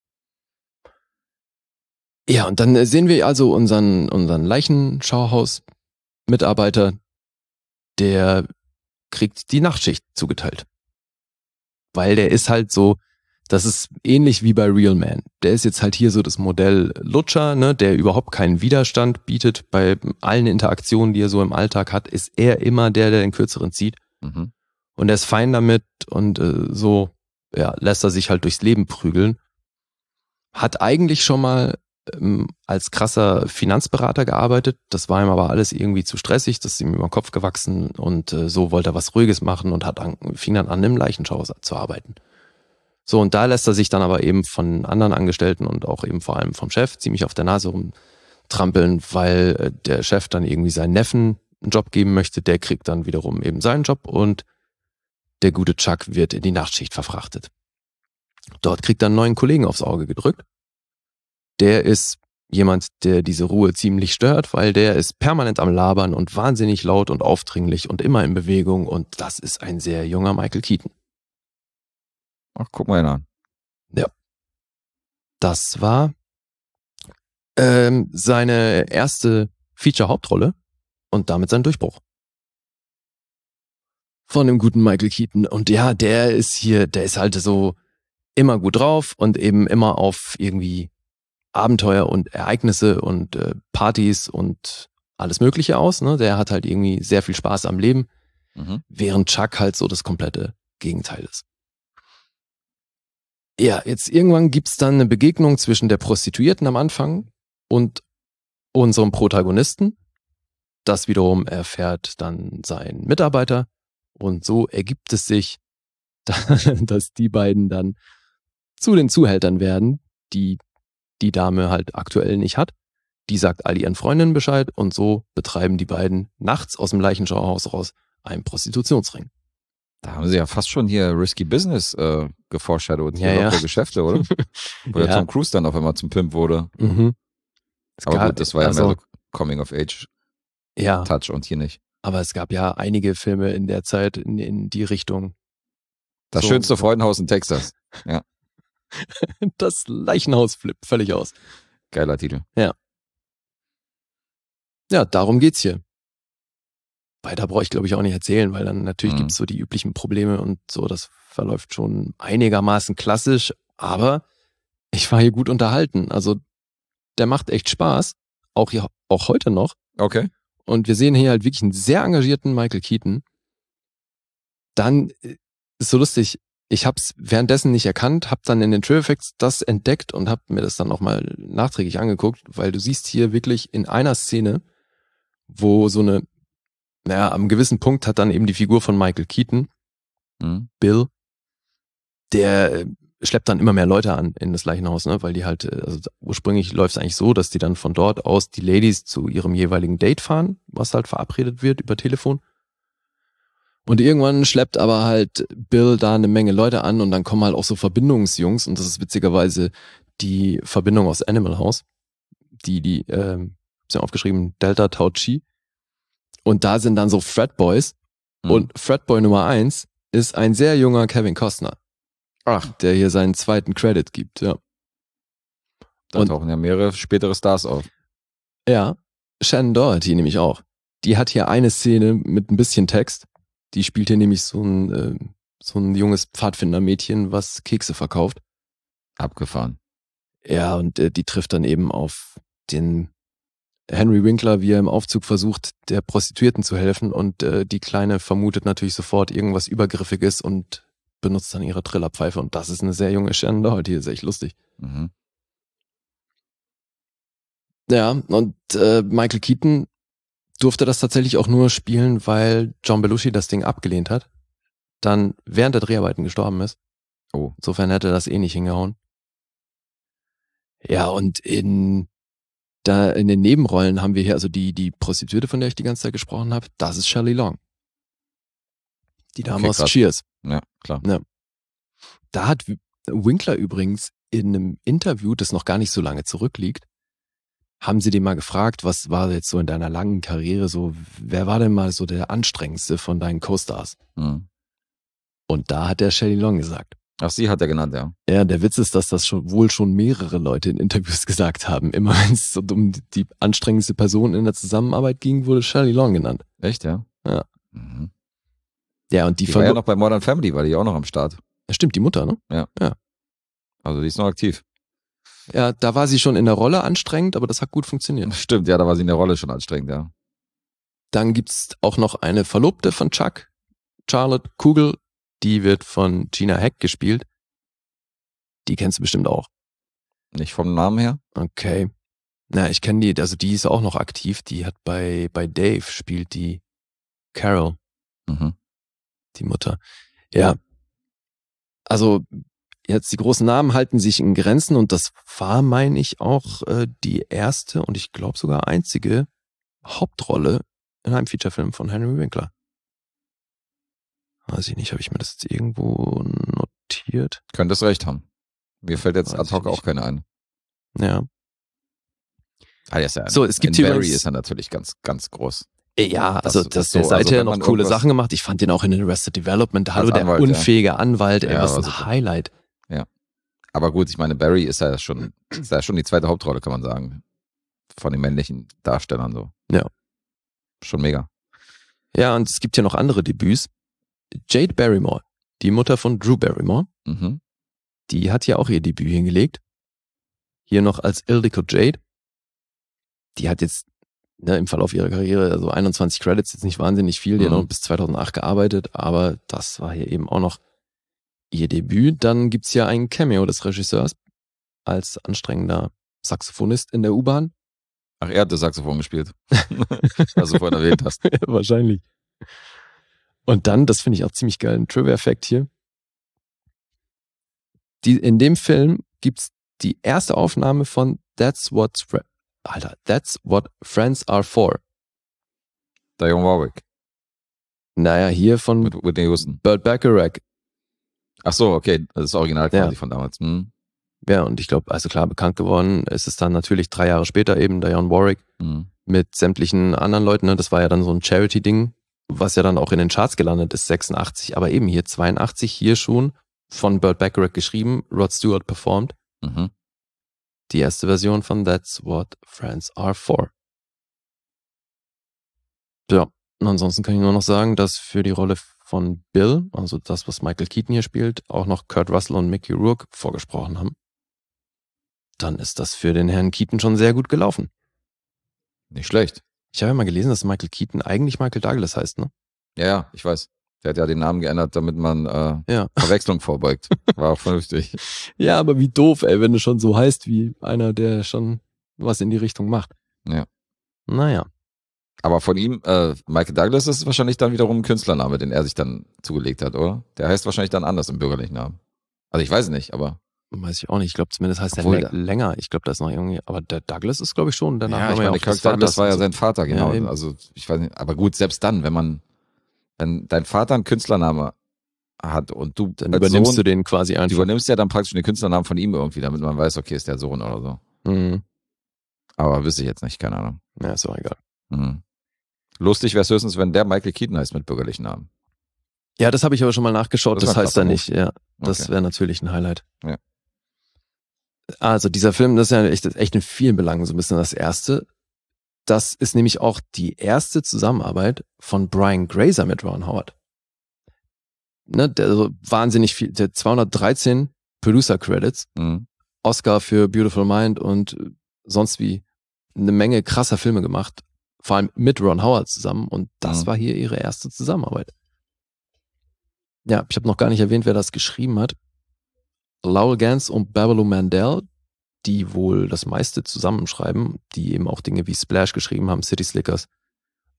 Ja, und dann sehen wir also unseren Leichenschauhaus-Mitarbeiter, der kriegt die Nachtschicht zugeteilt. Weil der ist halt so, das ist ähnlich wie bei Real Man. Der ist jetzt halt hier so das Modell Lutscher, ne, der überhaupt keinen Widerstand bietet. Bei allen Interaktionen, die er so im Alltag hat, ist er immer der den Kürzeren zieht. Mhm. Und er ist fein damit und so lässt er sich halt durchs Leben prügeln. Hat eigentlich schon mal als krasser Finanzberater gearbeitet. Das war ihm aber alles irgendwie zu stressig, das ist ihm über den Kopf gewachsen und so wollte er was Ruhiges machen und fing dann an, im Leichenschauhaus zu arbeiten. So, und da lässt er sich dann aber eben von anderen Angestellten und auch eben vor allem vom Chef ziemlich auf der Nase rumtrampeln, weil der Chef dann irgendwie seinen Neffen einen Job geben möchte, der kriegt dann wiederum eben seinen Job und der gute Chuck wird in die Nachtschicht verfrachtet. Dort kriegt er einen neuen Kollegen aufs Auge gedrückt. Der ist jemand, der diese Ruhe ziemlich stört, weil der ist permanent am Labern und wahnsinnig laut und aufdringlich und immer in Bewegung und das ist ein sehr junger Michael Keaton. Ach, guck mal an. Ja. Das war seine erste Feature-Hauptrolle und damit sein Durchbruch. Von dem guten Michael Keaton. Und ja, der ist halt so immer gut drauf und eben immer auf irgendwie Abenteuer und Ereignisse und Partys und alles Mögliche aus. Ne? Der hat halt irgendwie sehr viel Spaß am Leben, während Chuck halt so das komplette Gegenteil ist. Ja, jetzt irgendwann gibt's dann eine Begegnung zwischen der Prostituierten am Anfang und unserem Protagonisten. Das wiederum erfährt dann sein Mitarbeiter. Und so ergibt es sich, dass die beiden dann zu den Zuhältern werden, die die Dame halt aktuell nicht hat. Die sagt all ihren Freundinnen Bescheid und so betreiben die beiden nachts aus dem Leichenschauhaus raus einen Prostitutionsring. Da haben sie ja fast schon hier Risky Business geforeshadowt, lockere Geschäfte, oder? Wo der Tom Cruise dann auf einmal zum Pimp wurde. Mhm. Aber gut, das war ja mehr so Coming-of-Age-Touch und hier nicht. Aber es gab ja einige Filme in der Zeit in die Richtung. Das schönste Freudenhaus in Texas. Ja. Das Leichenhaus flippt völlig aus. Geiler Titel. Ja. Ja, darum geht's hier. Weiter brauche ich, glaube ich, auch nicht erzählen, weil dann natürlich gibt's so die üblichen Probleme und so, das verläuft schon einigermaßen klassisch, aber ich war hier gut unterhalten. Also der macht echt Spaß, auch heute noch. Okay. Und wir sehen hier halt wirklich einen sehr engagierten Michael Keaton. Dann ist so lustig, ich hab's währenddessen nicht erkannt, hab dann in den Trailer Effects das entdeckt und hab mir das dann nochmal nachträglich angeguckt, weil du siehst hier wirklich in einer Szene, wo so eine, am gewissen Punkt hat dann eben die Figur von Michael Keaton, Bill, der schleppt dann immer mehr Leute an in das Leichenhaus, ne, weil die halt, also ursprünglich läuft es eigentlich so, dass die dann von dort aus die Ladies zu ihrem jeweiligen Date fahren, was halt verabredet wird über Telefon. Und irgendwann schleppt aber halt Bill da eine Menge Leute an und dann kommen halt auch so Verbindungsjungs und das ist witzigerweise die Verbindung aus Animal House, die hab's ja aufgeschrieben, Delta Tau Chi. Und da sind dann so Fratboys und Fratboy Nummer 1 ist ein sehr junger Kevin Costner. Ach. Der hier seinen zweiten Credit gibt, ja. Da tauchen ja mehrere spätere Stars auf. Ja, Shannon Doherty nämlich auch. Die hat hier eine Szene mit ein bisschen Text. Die spielt hier nämlich so ein junges Pfadfindermädchen, was Kekse verkauft. Abgefahren. Ja, und die trifft dann eben auf den Henry Winkler, wie er im Aufzug versucht, der Prostituierten zu helfen und die Kleine vermutet natürlich sofort irgendwas Übergriffiges und benutzt dann ihre Trillerpfeife und das ist eine sehr junge Shannon Doherty, ist echt lustig. Mhm. Ja, und Michael Keaton durfte das tatsächlich auch nur spielen, weil John Belushi das Ding abgelehnt hat, dann während der Dreharbeiten gestorben ist. Oh. Insofern hätte das eh nicht hingehauen. Ja, und in den Nebenrollen haben wir hier also die Prostituierte, von der ich die ganze Zeit gesprochen habe, das ist Shelley Long. Die Dame aus Cheers. Ja, klar. Ja. Da hat Winkler übrigens in einem Interview, das noch gar nicht so lange zurückliegt, haben sie den mal gefragt, was war jetzt so in deiner langen Karriere so, wer war denn mal so der anstrengendste von deinen Co-Stars? Mhm. Und da hat der Shelley Long gesagt. Ach, sie hat er genannt, ja. Ja, der Witz ist, dass das wohl schon mehrere Leute in Interviews gesagt haben. Immer wenn es um die anstrengendste Person in der Zusammenarbeit ging, wurde Shelley Long genannt. Echt, ja? Ja. Mhm. Ja, und die war ja noch bei Modern Family, war die auch noch am Start. Ja, stimmt, die Mutter, ne? Ja. Also die ist noch aktiv. Ja, da war sie schon in der Rolle anstrengend, aber das hat gut funktioniert. Stimmt, ja, da war sie in der Rolle schon anstrengend, ja. Dann gibt's auch noch eine Verlobte von Chuck, Charlotte Kugel, die wird von Gina Hack gespielt. Die kennst du bestimmt auch. Nicht vom Namen her? Okay. Na, ich kenne die, also die ist auch noch aktiv, die hat bei Dave spielt die Carol, die Mutter. Ja. Also jetzt die großen Namen halten sich in Grenzen und das war, meine ich, auch die erste und ich glaube sogar einzige Hauptrolle in einem Featurefilm von Henry Winkler. Weiß ich nicht, habe ich mir das jetzt irgendwo notiert? Könntest recht haben. Mir fällt jetzt ad hoc auch keine ein. Ja. Ja so, es gibt hier Barry ist ja natürlich ganz, ganz groß. Ja, also der seither noch coole Sachen gemacht. Ich fand den auch in Arrested Development. Hallo, der Anwalt, unfähige Anwalt. Ey, ja, was ein Highlight. Ja. Aber gut, ich meine, Barry ist ja schon die zweite Hauptrolle, kann man sagen. Von den männlichen Darstellern so. Ja. Schon mega. Ja, und es gibt ja noch andere Debüts. Jade Barrymore, die Mutter von Drew Barrymore, die hat ja auch ihr Debüt hingelegt. Hier noch als Ildiko Jade. Die hat jetzt im Verlauf ihrer Karriere, also 21 Credits, jetzt nicht wahnsinnig viel, die hat noch bis 2008 gearbeitet, aber das war hier eben auch noch ihr Debüt. Dann gibt's ja ein Cameo des Regisseurs als anstrengender Saxophonist in der U-Bahn. Ach, er hat das Saxophon gespielt, was du vorhin erwähnt hast. Ja, wahrscheinlich. Und dann, das finde ich auch ziemlich geil, ein Trivia-Fact hier. In dem Film gibt's die erste Aufnahme von That's What Friends Are For. Dionne Warwick. Naja, hier von mit Whitney Houston. Burt Bacharach. Ach so, okay, das ist Original quasi von damals. Ja, und ich glaube, also klar, bekannt geworden ist es dann natürlich 3 Jahre später eben Dionne Warwick mit sämtlichen anderen Leuten. Ne? Das war ja dann so ein Charity-Ding, was ja dann auch in den Charts gelandet ist, 86, aber eben hier 82, hier schon von Burt Bacharach geschrieben, Rod Stewart performt. Die erste Version von That's What Friends Are For. Ja, und ansonsten kann ich nur noch sagen, dass für die Rolle von Bill, also das, was Michael Keaton hier spielt, auch noch Kurt Russell und Mickey Rourke vorgesprochen haben. Dann ist das für den Herrn Keaton schon sehr gut gelaufen. Nicht schlecht. Ich habe ja mal gelesen, dass Michael Keaton eigentlich Michael Douglas heißt, ne? Ja, ich weiß. Der hat ja den Namen geändert, damit man Verwechslung vorbeugt. War auch vernünftig. Ja, aber wie doof, ey, wenn du schon so heißt wie einer, der schon was in die Richtung macht. Ja. Naja. Aber von ihm, Michael Douglas ist wahrscheinlich dann wiederum ein Künstlername, den er sich dann zugelegt hat, oder? Der heißt wahrscheinlich dann anders im bürgerlichen Namen. Also ich weiß nicht, aber... Weiß ich auch nicht. Ich glaube, zumindest heißt er länger. Ich glaube, da ist noch irgendwie... Aber der Douglas ist, glaube ich, schon. Der Name ich meine, Kirk Douglas war ja sein Vater, genau. Ja, also ich weiß nicht, aber gut, selbst dann, wenn dein Vater einen Künstlername hat und du dann übernimmst du den quasi einfach. Du übernimmst ja dann praktisch den Künstlernamen von ihm irgendwie, damit man weiß, okay, ist der Sohn oder so. Aber wüsste ich jetzt nicht, keine Ahnung. Ja, ist auch egal. Lustig wäre es höchstens, wenn der Michael Keaton heißt mit bürgerlichen Namen. Ja, das habe ich aber schon mal nachgeschaut, das heißt er nicht. Ja, das Okay. wäre natürlich ein Highlight. Ja. Also dieser Film, das ist ja echt in vielen Belangen so ein bisschen das Erste. Das ist nämlich auch die erste Zusammenarbeit von Brian Grazer mit Ron Howard. Ne, der so wahnsinnig viel, der 213 Producer-Credits, Oscar für Beautiful Mind und sonst wie eine Menge krasser Filme gemacht, vor allem mit Ron Howard zusammen, und das war hier ihre erste Zusammenarbeit. Ja, ich habe noch gar nicht erwähnt, wer das geschrieben hat. Lowell Gans und Babaloo Mandel, die wohl das meiste zusammenschreiben, die eben auch Dinge wie Splash geschrieben haben, City Slickers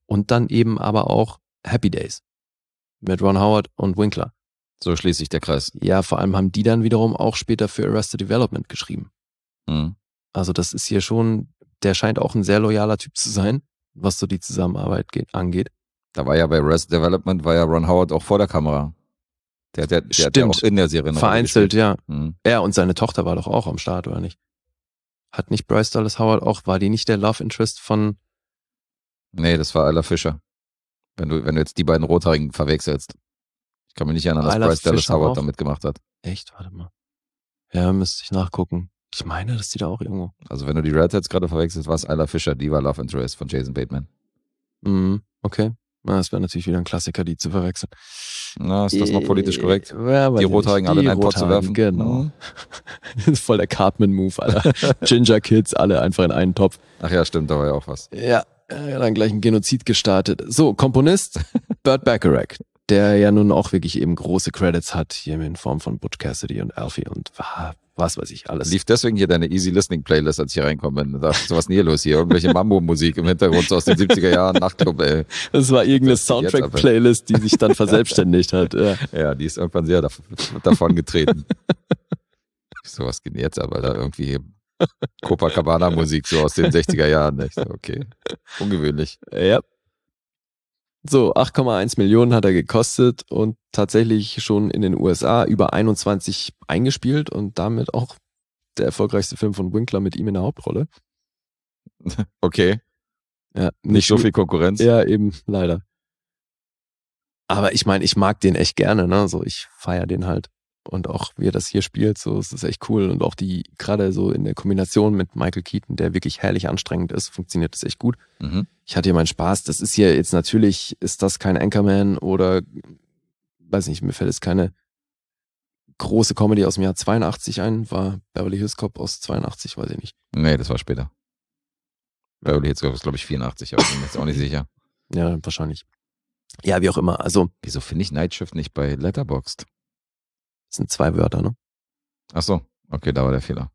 Und dann eben aber auch Happy Days mit Ron Howard und Winkler. So schließt sich der Kreis. Ja, vor allem haben die dann wiederum auch später für Arrested Development geschrieben. Mhm. Also das ist hier schon, der scheint auch ein sehr loyaler Typ zu sein, was so die Zusammenarbeit angeht. Da war ja bei Arrested Development, war ja Ron Howard auch vor der Kamera. Der hat ja auch in der Serie noch vereinzelt, ja. Mhm. Er und seine Tochter war doch auch am Start, oder nicht? Hat nicht Bryce Dallas Howard auch, war die nicht der Love Interest von... Nee, das war Isla Fisher. Wenn du jetzt die beiden Rothaarigen verwechselst. Ich kann mich nicht erinnern, dass Isla Bryce Dallas Fisher Howard auch? da mitgemacht hat. Echt? Warte mal. Ja, müsste ich nachgucken. Ich meine, dass die da auch irgendwo... Also wenn du die Redheads gerade verwechselst, war es Isla Fisher, die war Love Interest von Jason Bateman. Okay. Na, das wäre natürlich wieder ein Klassiker, die zu verwechseln. Na, ist das noch politisch korrekt? Ja, die Rothaarigen alle in einen Pot zu werfen? Genau. Das ist voll der Cartman-Move, Alter. Ginger Kids, alle einfach in einen Topf. Ach ja, stimmt, da war ja auch was. Ja, dann gleich ein Genozid gestartet. So, Komponist Burt Bacharach, der ja nun auch wirklich eben große Credits hat, hier in Form von Butch Cassidy und Alfie und was weiß ich alles. Lief deswegen hier deine Easy Listening Playlist, als ich hier reinkomme. Da dachte ich, so was denn hier los hier? Irgendwelche Mambo-Musik im Hintergrund so aus den 70er Jahren, Nachtclub, ey. Das war irgendeine Soundtrack-Playlist, die sich dann verselbstständigt hat. Ja, die ist irgendwann sehr davon getreten. So, was geht denn jetzt aber da irgendwie Copacabana-Musik so aus den 60er Jahren. Ich so, okay, ungewöhnlich. Ja. So, 8,1 Millionen hat er gekostet und tatsächlich schon in den USA über 21 eingespielt und damit auch der erfolgreichste Film von Winkler mit ihm in der Hauptrolle. Okay. Ja, nicht so viel Konkurrenz. Ja, eben, leider. Aber ich meine, ich mag den echt gerne, ne? So, ich feiere den halt. Und auch wie er das hier spielt, so, es ist echt cool. Und auch die, gerade so in der Kombination mit Michael Keaton, der wirklich herrlich anstrengend ist, funktioniert das echt gut. Mhm. Ich hatte hier meinen Spaß. Das ist hier jetzt natürlich, ist das kein Anchorman oder, weiß nicht, mir fällt jetzt keine große Comedy aus dem Jahr 82 ein. War Beverly Hills Cop aus 82, weiß ich nicht. Nee, das war später. Beverly Hills Cop ist, glaube ich, 84, aber ich bin mir jetzt auch nicht sicher. Ja, wahrscheinlich. Ja, wie auch immer. Also, wieso finde ich Night Shift nicht bei Letterboxd? Das sind 2 Wörter, ne? Ach so, okay, da war der Fehler.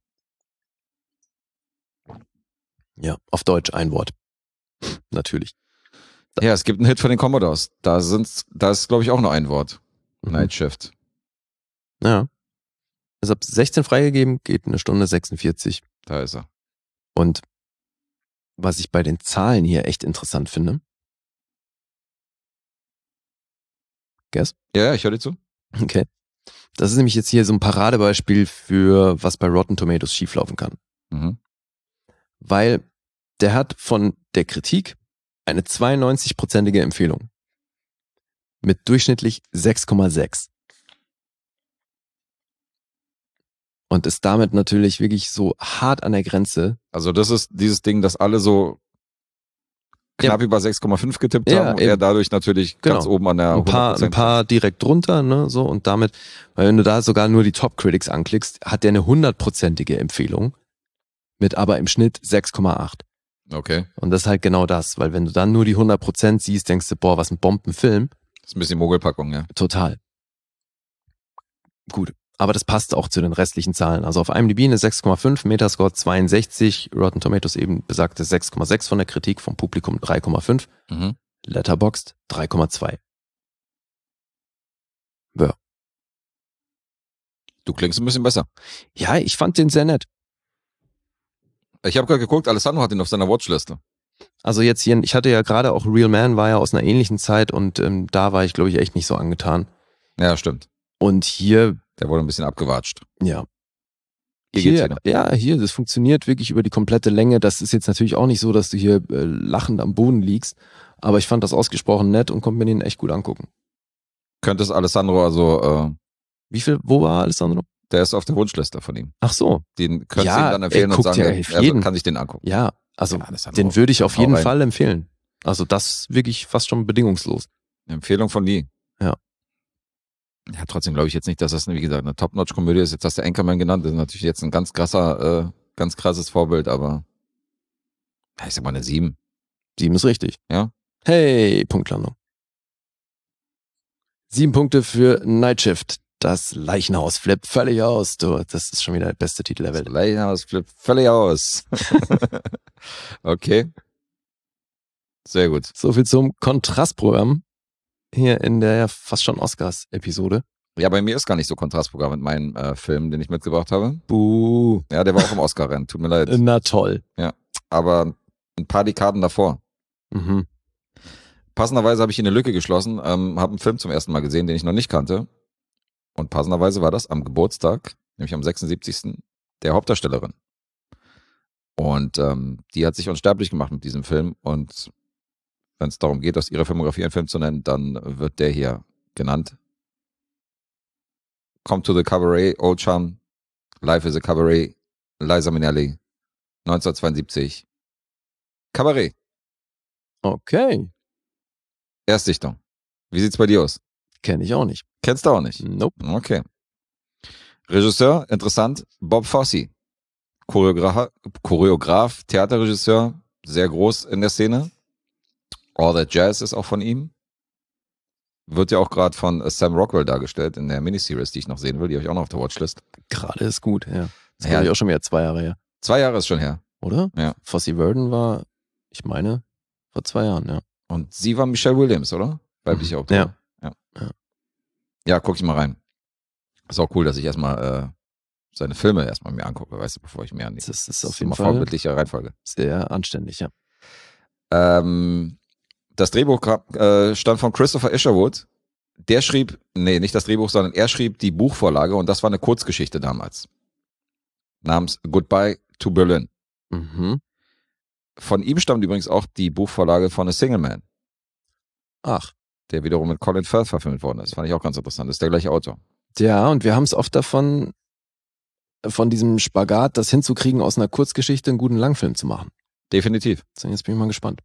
Ja, auf Deutsch ein Wort. Natürlich. Ja, es gibt einen Hit von den Commodores. Da ist, glaube ich, auch nur ein Wort. Night Shift. Ja. Ist ab 16 freigegeben, geht 1:46. Da ist er. Und was ich bei den Zahlen hier echt interessant finde. Guess? Ja, ich höre dir zu. Okay. Das ist nämlich jetzt hier so ein Paradebeispiel für, was bei Rotten Tomatoes schieflaufen kann. Mhm. Weil der hat von der Kritik eine 92%ige Empfehlung. Mit durchschnittlich 6,6. Und ist damit natürlich wirklich so hart an der Grenze. Also das ist dieses Ding, dass alle so knapp über 6,5 getippt haben und er dadurch natürlich ganz oben an der 100%. Ein paar direkt drunter, ne, so, und damit, weil wenn du da sogar nur die Top-Critics anklickst, hat der eine 100%ige Empfehlung mit aber im Schnitt 6,8. Okay. Und das ist halt genau das, weil wenn du dann nur die 100% siehst, denkst du, boah, was ein Bombenfilm. Das ist ein bisschen Mogelpackung, ja. Total. Gut. Aber das passt auch zu den restlichen Zahlen. Also auf IMDb eine 6,5, Metascore 62, Rotten Tomatoes eben besagte 6,6 von der Kritik, vom Publikum 3,5, Letterboxd 3,2. Ja. Du klingst ein bisschen besser. Ja, ich fand den sehr nett. Ich habe gerade geguckt, Alessandro hat ihn auf seiner Watchliste. Also jetzt hier, ich hatte ja gerade auch Real Man, war ja aus einer ähnlichen Zeit und da war ich, glaube ich, echt nicht so angetan. Ja, stimmt. Und hier... Der wurde ein bisschen abgewatscht. Ja. Hier, das funktioniert wirklich über die komplette Länge. Das ist jetzt natürlich auch nicht so, dass du hier lachend am Boden liegst, aber ich fand das ausgesprochen nett und konnte mir den echt gut angucken. Könntest Alessandro also... wo war Alessandro? Der ist auf der Wunschliste von ihm. Ach so. Den könntest du ihm dann empfehlen und sagen, er kann sich den angucken. Ja, also den würde ich auf jeden Fall empfehlen. Also das wirklich fast schon bedingungslos. Eine Empfehlung von Lee. Ja. Ja, trotzdem glaube ich jetzt nicht, dass das, wie gesagt, eine Top-Notch-Komödie ist. Jetzt hast du Anchorman genannt. Das ist natürlich jetzt ein ganz krasses Vorbild, aber ich sag mal eine 7. 7 ist richtig. Ja. Hey, Punktlandung. 7 Punkte für Night Shift. Das Leichenhaus flippt völlig aus. Du, das ist schon wieder der beste Titel der Welt. Das Leichenhaus flippt völlig aus. Okay. Sehr gut. So viel zum Kontrastprogramm hier in der fast schon Oscars-Episode. Ja, bei mir ist gar nicht so Kontrastprogramm mit meinem Film, den ich mitgebracht habe. Buh. Ja, der war auch im Oscar-Rennen. Tut mir leid. Na toll. Ja, aber ein paar Dekaden davor. Mhm. Passenderweise habe ich hier eine Lücke geschlossen, habe einen Film zum ersten Mal gesehen, den ich noch nicht kannte. Und passenderweise war das am Geburtstag, nämlich am 76. der Hauptdarstellerin. Und die hat sich unsterblich gemacht mit diesem Film. Und wenn es darum geht, aus ihrer Filmografie einen Film zu nennen, dann wird der hier genannt. Come to the Cabaret, Old Chum, Life is a Cabaret, Liza Minnelli, 1972. Cabaret. Okay. Erstsichtung. Wie sieht's bei dir aus? Kenne ich auch nicht. Kennst du auch nicht? Nope. Okay. Regisseur, interessant, Bob Fosse. Choreograf, Theaterregisseur, sehr groß in der Szene. All That Jazz ist auch von ihm. Wird ja auch gerade von Sam Rockwell dargestellt in der Miniseries, die ich noch sehen will. Die habe ich auch noch auf der Watchlist. Gerade ist gut, ja. Das Ja. war ich auch schon wieder 2 Jahre her. 2 Jahre ist schon her. Oder? Ja. Fosse Verdon war, ich meine, vor 2 Jahren, ja. Und sie war Michelle Williams, oder? Weibliche Autorin. Ja, guck ich mal rein. Ist auch cool, dass ich erstmal seine Filme erstmal mir angucke, weißt du, bevor ich mir an die. Das ist auf jeden Fall vorbildliche Reihenfolge. sehr anständig, ja. Das Drehbuch stammt von Christopher Isherwood. Der schrieb, nicht das Drehbuch, sondern er schrieb die Buchvorlage und das war eine Kurzgeschichte damals. Namens Goodbye to Berlin. Mhm. Von ihm stammt übrigens auch die Buchvorlage von A Single Man, Ach. der wiederum mit Colin Firth verfilmt worden ist. Fand ich auch ganz interessant. Das ist der gleiche Autor. Ja, und wir haben es oft davon, von diesem Spagat, das hinzukriegen, aus einer Kurzgeschichte einen guten Langfilm zu machen. Definitiv. So, jetzt bin ich mal gespannt.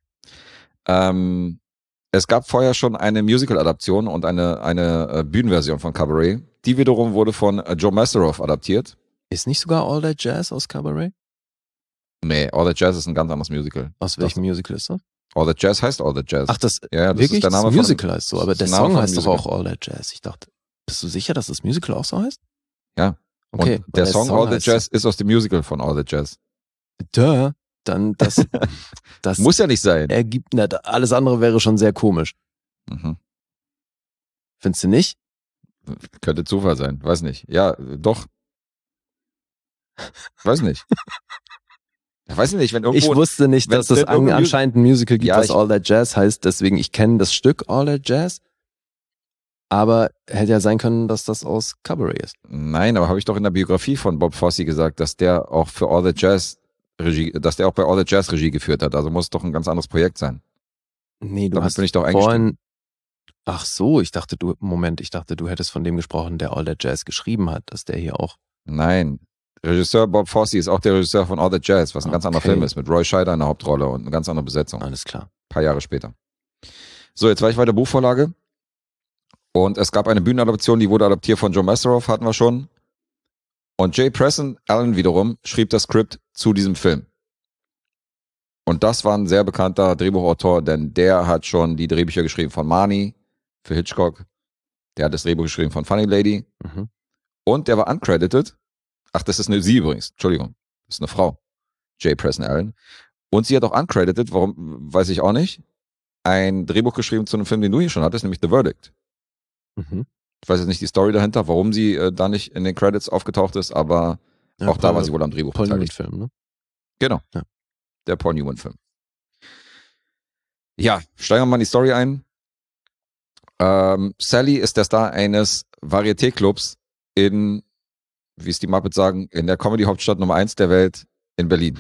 Es gab vorher schon eine Musical-Adaption und eine Bühnenversion von Cabaret. Die wiederum wurde von Joe Massaroff adaptiert. Ist nicht sogar All That Jazz aus Cabaret? Nee, All That Jazz ist ein ganz anderes Musical. Aus welchem Musical ist das? All That Jazz heißt All That Jazz. Ach, das, ja, das wirklich? ist der Name das Musical von, heißt so, aber der Song heißt doch auch All That Jazz. Ich dachte, bist du sicher, dass das Musical auch so heißt? Ja. Okay. Und der Song All That Jazz ist aus dem Musical von All That Jazz. Duh. Dann das muss ja nicht sein. Ergibt, alles andere wäre schon sehr komisch. Mhm. Findest du nicht? Könnte Zufall sein, weiß nicht. Ja, doch. Weiß nicht. Weiß nicht, wenn irgendwo... Ich wusste nicht, dass es anscheinend ein Musical gibt, was All That Jazz heißt, deswegen ich kenne das Stück All That Jazz, aber hätte ja sein können, dass das aus Cabaret ist. Nein, aber habe ich doch in der Biografie von Bob Fosse gesagt, dass der auch für All That Jazz dass der auch bei All That Jazz Regie geführt hat, also muss es doch ein ganz anderes Projekt sein. Nee, du Damit hast bin ich doch vorhin... Ach so, ich dachte, du hättest von dem gesprochen, der All That Jazz geschrieben hat, dass der hier auch... Nein, Regisseur Bob Fosse ist auch der Regisseur von All That Jazz, was ein ganz anderer Film ist, mit Roy Scheider in der Hauptrolle und eine ganz andere Besetzung. Alles klar. Ein paar Jahre später. So, jetzt war ich bei der Buchvorlage und es gab eine Bühnenadaption, die wurde adaptiert von Joe Massaroff, hatten wir schon. Und J. Preston Allen wiederum schrieb das Skript zu diesem Film. Und das war ein sehr bekannter Drehbuchautor, denn der hat schon die Drehbücher geschrieben von Marnie für Hitchcock. Der hat das Drehbuch geschrieben von Funny Lady. Mhm. Und der war uncredited. Ach, das ist sie übrigens. Entschuldigung. Das ist eine Frau. J. Preston Allen. Und sie hat auch uncredited, warum, weiß ich auch nicht, ein Drehbuch geschrieben zu einem Film, den du hier schon hattest, nämlich The Verdict. Mhm. Ich weiß jetzt nicht die Story dahinter, warum sie da nicht in den Credits aufgetaucht ist, aber ja, auch da war sie wohl am Drehbuch Paul beteiligt. Newman-Film, ne? Genau. Ja. Der Paul Newman-Film. Ja, steigen wir mal in die Story ein. Sally ist der Star eines Varieté-Clubs in, wie es die Muppets sagen, in der Comedy-Hauptstadt Nummer 1 der Welt in Berlin.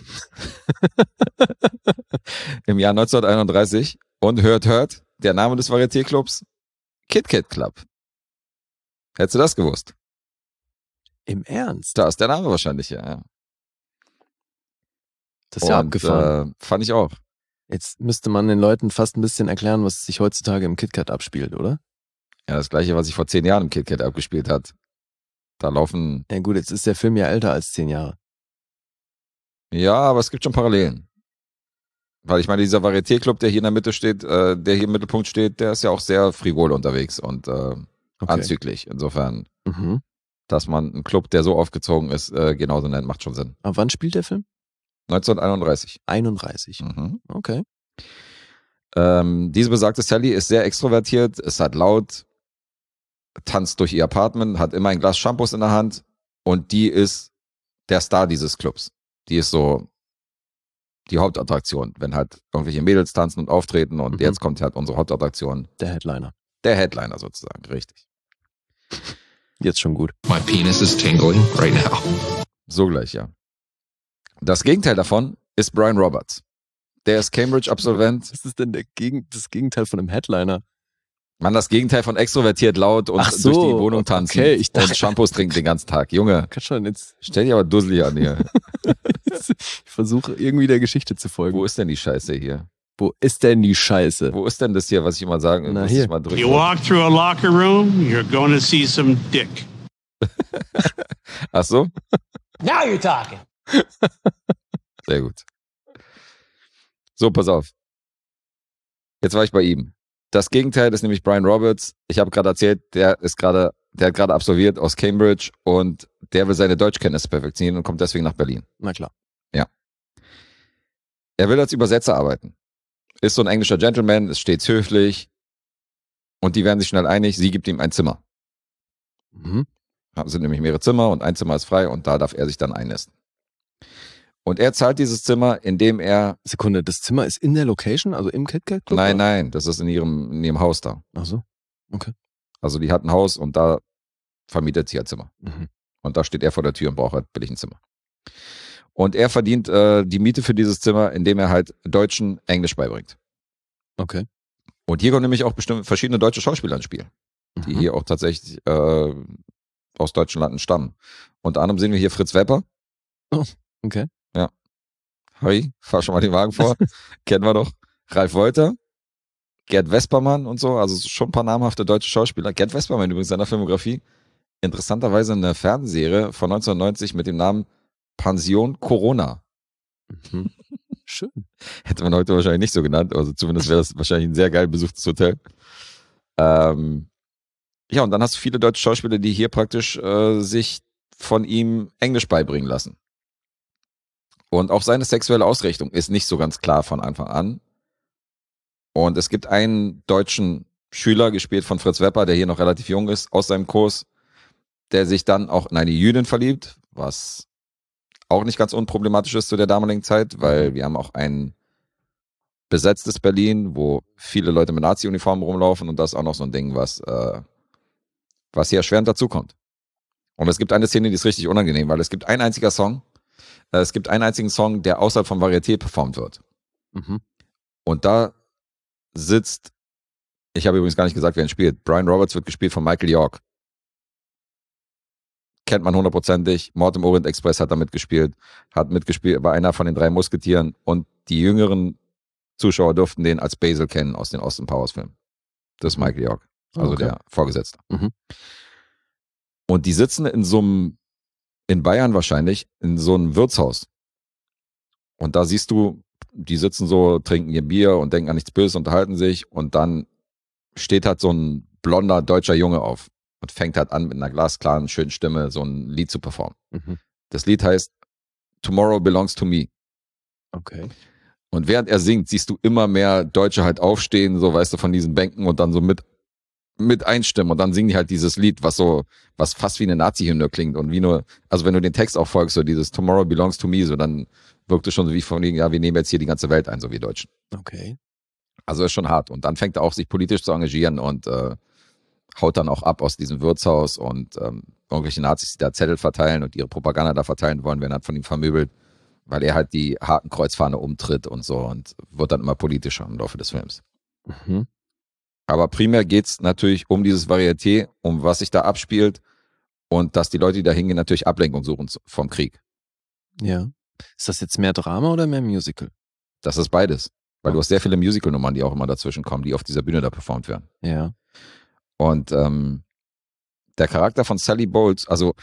Im Jahr 1931. Und hört, der Name des Varieté-Clubs, Kit Kat Club. Hättest du das gewusst? Im Ernst? Da ist der Name wahrscheinlich, ja. Das ist ja abgefahren. Fand ich auch. Jetzt müsste man den Leuten fast ein bisschen erklären, was sich heutzutage im KitKat abspielt, oder? Ja, das gleiche, was sich vor 10 Jahren im KitKat abgespielt hat. Da laufen... Ja gut, jetzt ist der Film ja älter als 10 Jahre. Ja, aber es gibt schon Parallelen. Weil ich meine, dieser Varieté-Club, der hier in der Mitte steht, der hier im Mittelpunkt steht, der ist ja auch sehr frivol unterwegs und anzüglich. Insofern, dass man einen Club, der so aufgezogen ist, genauso nennt, macht schon Sinn. Aber wann spielt der Film? 1931. 31. Mhm. Okay. Diese besagte Sally ist sehr extrovertiert, ist halt laut, tanzt durch ihr Apartment, hat immer ein Glas Shampoos in der Hand und die ist der Star dieses Clubs. Die ist so die Hauptattraktion, wenn halt irgendwelche Mädels tanzen und auftreten und jetzt kommt halt unsere Hauptattraktion. Der Headliner. Der Headliner sozusagen, richtig. Jetzt schon gut. My penis is tingling right now. So gleich, ja. Das Gegenteil davon ist Brian Roberts. Der ist Cambridge-Absolvent. Was ist denn das Gegenteil von einem Headliner? Man, das Gegenteil von extrovertiert laut und durch die Wohnung tanzen und Shampoos trinken den ganzen Tag. Junge, kann schon jetzt. Stell dich aber dusselig an hier. Ich versuche irgendwie der Geschichte zu folgen. Wo ist denn die Scheiße hier? Wo ist denn die Scheiße? Wo ist denn das hier, was ich immer sagen muss? Hier. Mal drücken. You walk through a locker room, you're going to see some dick. Ach so? Now you're talking. Sehr gut. So, pass auf. Jetzt war ich bei ihm. Das Gegenteil ist nämlich Brian Roberts. Ich habe gerade erzählt, der hat gerade absolviert aus Cambridge und der will seine Deutschkenntnisse perfektionieren und kommt deswegen nach Berlin. Na klar. Ja. Er will als Übersetzer arbeiten. Ist so ein englischer Gentleman, ist stets höflich und die werden sich schnell einig, sie gibt ihm ein Zimmer. Sind nämlich mehrere Zimmer und ein Zimmer ist frei und da darf er sich dann einnisten. Und er zahlt dieses Zimmer, indem er... Sekunde, das Zimmer ist in der Location, also im KitKat Club? Nein, das ist in ihrem Haus da. Ach so, okay. Also die hat ein Haus und da vermietet sie ein Zimmer. Und da steht er vor der Tür und braucht halt billig ein Zimmer. Und er verdient die Miete für dieses Zimmer, indem er halt Deutschen Englisch beibringt. Okay. Und hier kommen nämlich auch bestimmt verschiedene deutsche Schauspieler ins Spiel, die hier auch tatsächlich aus deutschen Landen stammen. Unter anderem sehen wir hier Fritz Wepper. Oh, okay. Ja. Harry, fahr schon mal den Wagen vor. Kennen wir doch. Ralf Wolter, Gerd Vespermann und so, also schon ein paar namhafte deutsche Schauspieler. Gerd Vespermann übrigens in seiner Filmografie. Interessanterweise eine Fernsehserie von 1990 mit dem Namen Pension Corona. Schön. Hätte man heute wahrscheinlich nicht so genannt, also zumindest wäre das wahrscheinlich ein sehr geil besuchtes Hotel. Ja, und dann hast du viele deutsche Schauspieler, die hier praktisch sich von ihm Englisch beibringen lassen. Und auch seine sexuelle Ausrichtung ist nicht so ganz klar von Anfang an. Und es gibt einen deutschen Schüler, gespielt von Fritz Wepper, der hier noch relativ jung ist, aus seinem Kurs, der sich dann auch in eine Jüdin verliebt, was auch nicht ganz unproblematisch ist zu der damaligen Zeit, weil wir haben auch ein besetztes Berlin, wo viele Leute mit Nazi-Uniformen rumlaufen und das ist auch noch so ein Ding, was hier erschwerend dazukommt. Und es gibt eine Szene, die ist richtig unangenehm, weil es gibt einen einzigen Song, der außerhalb vom Varieté performt wird. Und da sitzt, ich habe übrigens gar nicht gesagt, wer ihn spielt, Brian Roberts wird gespielt von Michael York. Kennt man hundertprozentig. Mord im Orient Express hat da mitgespielt, war einer von den 3 Musketieren und die jüngeren Zuschauer durften den als Basil kennen aus den Austin Powers Filmen. Das ist Michael York, also der Vorgesetzte. Und die sitzen in Bayern wahrscheinlich, in so einem Wirtshaus. Und da siehst du, die sitzen so, trinken ihr Bier und denken an nichts Böses, unterhalten sich und dann steht halt so ein blonder deutscher Junge auf und fängt halt an mit einer glasklaren, schönen Stimme so ein Lied zu performen. Das Lied heißt Tomorrow Belongs to Me. Okay. Und während er singt, siehst du immer mehr Deutsche halt aufstehen, so weißt du, von diesen Bänken und dann so mit einstimmen und dann singen die halt dieses Lied, was fast wie eine Nazi-Hymne klingt und wie nur, also wenn du den Text auch folgst, so dieses Tomorrow Belongs to Me, so dann wirkt es schon so wie von wegen, ja, wir nehmen jetzt hier die ganze Welt ein, so wie Deutschen. Okay. Also ist schon hart. Und dann fängt er auch sich politisch zu engagieren und haut dann auch ab aus diesem Wirtshaus und irgendwelche Nazis, die da Zettel verteilen und ihre Propaganda da verteilen wollen, werden halt von ihm vermöbelt, weil er halt die Hakenkreuzfahne umtritt und so und wird dann immer politischer im Laufe des Films. Aber primär geht's natürlich um dieses Varieté, um was sich da abspielt und dass die Leute, die da hingehen, natürlich Ablenkung suchen vom Krieg. Ja. Ist das jetzt mehr Drama oder mehr Musical? Das ist beides. Weil du hast sehr viele Musical-Nummern, die auch immer dazwischen kommen, die auf dieser Bühne da performt werden. Ja. Und der Charakter von Sally Bowles, also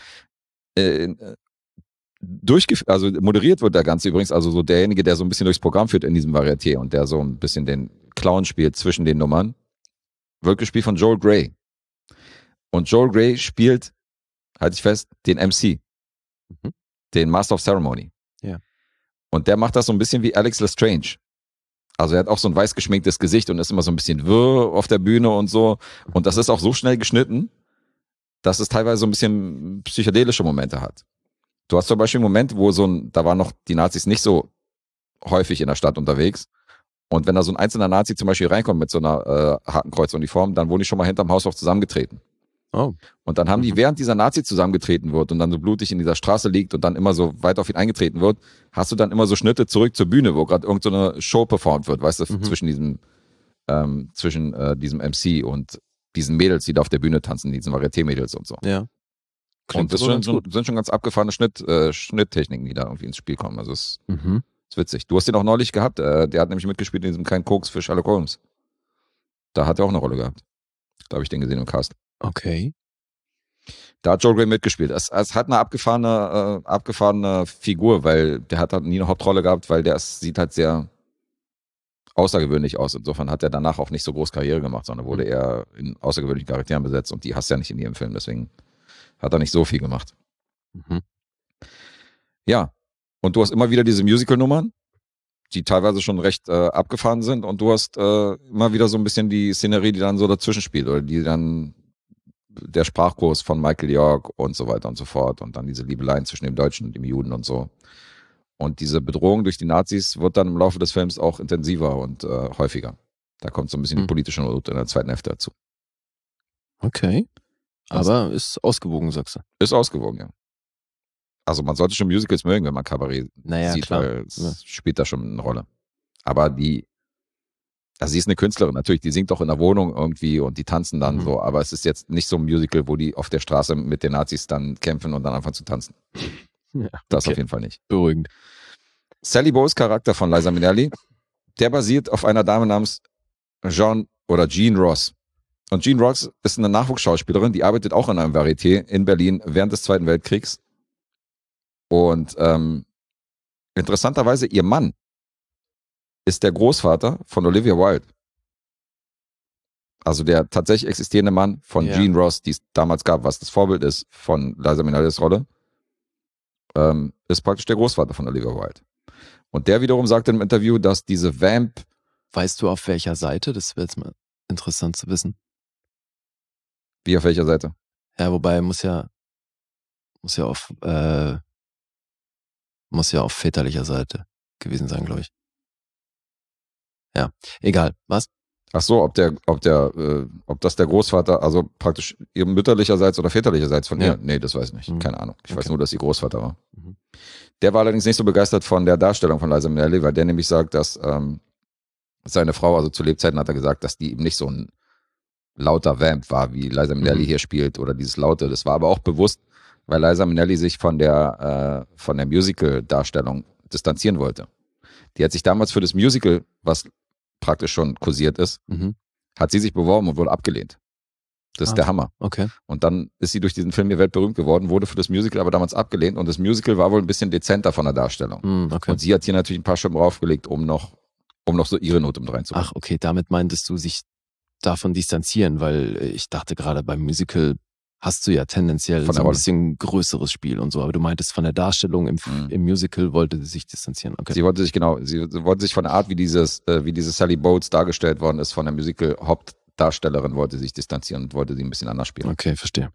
moderiert wird der Ganze übrigens, also so derjenige, der so ein bisschen durchs Programm führt in diesem Varieté und der so ein bisschen den Clown spielt zwischen den Nummern, wird gespielt von Joel Grey. Und Joel Grey spielt, halte ich fest, den MC. Den Master of Ceremony. Ja. Und der macht das so ein bisschen wie Alex Lestrange. Also er hat auch so ein weiß geschminktes Gesicht und ist immer so ein bisschen wirr auf der Bühne und so. Und das ist auch so schnell geschnitten, dass es teilweise so ein bisschen psychedelische Momente hat. Du hast zum Beispiel einen Moment, wo da waren noch die Nazis nicht so häufig in der Stadt unterwegs. Und wenn da so ein einzelner Nazi zum Beispiel reinkommt mit so einer Hakenkreuzuniform, dann wurden die schon mal hinterm Haushof zusammengetreten. Oh. Und dann haben die, während dieser Nazi zusammengetreten wird und dann so blutig in dieser Straße liegt und dann immer so weit auf ihn eingetreten wird, hast du dann immer so Schnitte zurück zur Bühne, wo gerade irgend so eine Show performt wird, weißt du, zwischen diesem MC und diesen Mädels, die da auf der Bühne tanzen, diesen Varieté-Mädels und so. Ja. Und das sind schon ganz abgefahrene Schnitttechniken, die da irgendwie ins Spiel kommen. Also es ist witzig. Du hast den auch neulich gehabt, der hat nämlich mitgespielt in diesem Kein Koks für Sherlock Holmes. Da hat er auch eine Rolle gehabt. Da habe ich den gesehen im Cast. Okay. Da hat Joel Grey mitgespielt. Es hat eine abgefahrene Figur, weil der hat halt nie eine Hauptrolle gehabt, weil sieht halt sehr außergewöhnlich aus. Insofern hat er danach auch nicht so groß Karriere gemacht, sondern wurde eher in außergewöhnlichen Charakteren besetzt und die hast du ja nicht in jedem Film, deswegen hat er nicht so viel gemacht. Ja, und du hast immer wieder diese Musical-Nummern, die teilweise schon recht abgefahren sind und du hast immer wieder so ein bisschen die Szenerie, die dann so dazwischen spielt oder die dann der Sprachkurs von Michael York und so weiter und so fort und dann diese Liebeleien zwischen dem Deutschen und dem Juden und so. Und diese Bedrohung durch die Nazis wird dann im Laufe des Films auch intensiver und häufiger. Da kommt so ein bisschen die politische Not in der zweiten Hälfte dazu. Okay. Aber ist ausgewogen, sagst du? Ist ausgewogen, ja. Also man sollte schon Musicals mögen, wenn man Kabarett sieht, klar. Weil es spielt da schon eine Rolle. Aber sie ist eine Künstlerin, natürlich, die singt auch in der Wohnung irgendwie und die tanzen dann so, aber es ist jetzt nicht so ein Musical, wo die auf der Straße mit den Nazis dann kämpfen und dann anfangen zu tanzen. Ja, das auf jeden Fall nicht. Beruhigend. Sally Bowles Charakter von Liza Minnelli, der basiert auf einer Dame namens Jean Ross. Und Jean Ross ist eine Nachwuchsschauspielerin, die arbeitet auch in einem Varieté in Berlin während des Zweiten Weltkriegs. Und interessanterweise, ihr Mann ist der Großvater von Olivia Wilde. Also der tatsächlich existierende Mann von Jean Ross, die es damals gab, was das Vorbild ist von Liza Minnellis Rolle, ist praktisch der Großvater von Olivia Wilde. Und der wiederum sagte im Interview, dass diese Vamp... Weißt du auf welcher Seite? Das wäre jetzt mal interessant zu wissen. Wie auf welcher Seite? Ja, wobei muss ja auf väterlicher Seite gewesen sein, glaube ich. Ja, egal. Was? Ach so, ob das der Großvater, also praktisch ihr mütterlicherseits oder väterlicherseits von ihr? Nee, das weiß ich nicht. Keine Ahnung. Ich weiß nur, dass sie Großvater war. Der war allerdings nicht so begeistert von der Darstellung von Liza Minnelli, weil der nämlich sagt, dass seine Frau, also zu Lebzeiten hat er gesagt, dass die eben nicht so ein lauter Vamp war, wie Liza Minnelli hier spielt oder dieses Laute. Das war aber auch bewusst, weil Liza Minnelli sich von der Musical-Darstellung distanzieren wollte. Die hat sich damals für das Musical, was praktisch schon kursiert ist, hat sie sich beworben und wurde abgelehnt. Das ist der Hammer. Okay. Und dann ist sie durch diesen Film hier weltberühmt geworden, wurde für das Musical aber damals abgelehnt und das Musical war wohl ein bisschen dezenter von der Darstellung. Okay. Und sie hat hier natürlich ein paar Stimmen draufgelegt, um noch so ihre Note mit reinzubringen. Ach, okay, damit meintest du sich davon distanzieren, weil ich dachte gerade beim Musical hast du ja tendenziell so ein bisschen größeres Spiel und so, aber du meintest von der Darstellung im Musical wollte sie sich distanzieren. Okay. Sie wollte sich von der Art, wie diese Sally Bowles dargestellt worden ist, von der Musical-Hauptdarstellerin wollte sich distanzieren und wollte sie ein bisschen anders spielen. Okay, verstehe.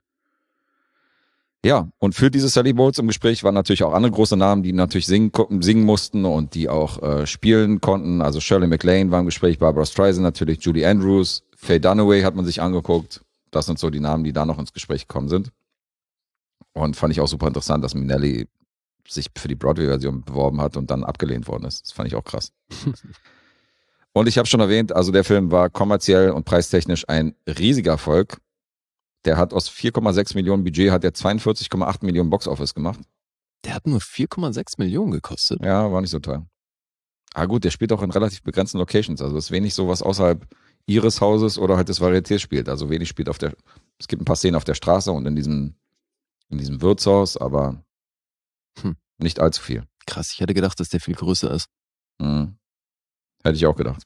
Ja, und für diese Sally Bowles im Gespräch waren natürlich auch andere große Namen, die natürlich singen mussten und die auch spielen konnten. Also Shirley MacLaine war im Gespräch, Barbra Streisand natürlich, Julie Andrews, Faye Dunaway hat man sich angeguckt. Das sind so die Namen, die da noch ins Gespräch gekommen sind. Und fand ich auch super interessant, dass Minnelli sich für die Broadway-Version beworben hat und dann abgelehnt worden ist. Das fand ich auch krass. Und ich habe schon erwähnt, also der Film war kommerziell und preistechnisch ein riesiger Erfolg. Der hat aus 4,6 Millionen Budget hat er 42,8 Millionen Box-Office gemacht. Der hat nur 4,6 Millionen gekostet. Ja, war nicht so teuer. Ah gut, der spielt auch in relativ begrenzten Locations. Also es ist wenig so, was außerhalb ihres Hauses oder halt des Varietés spielt. Also wenig spielt es gibt ein paar Szenen auf der Straße und in diesem Wirtshaus, aber nicht allzu viel. Krass, ich hätte gedacht, dass der viel größer ist. Hätte ich auch gedacht.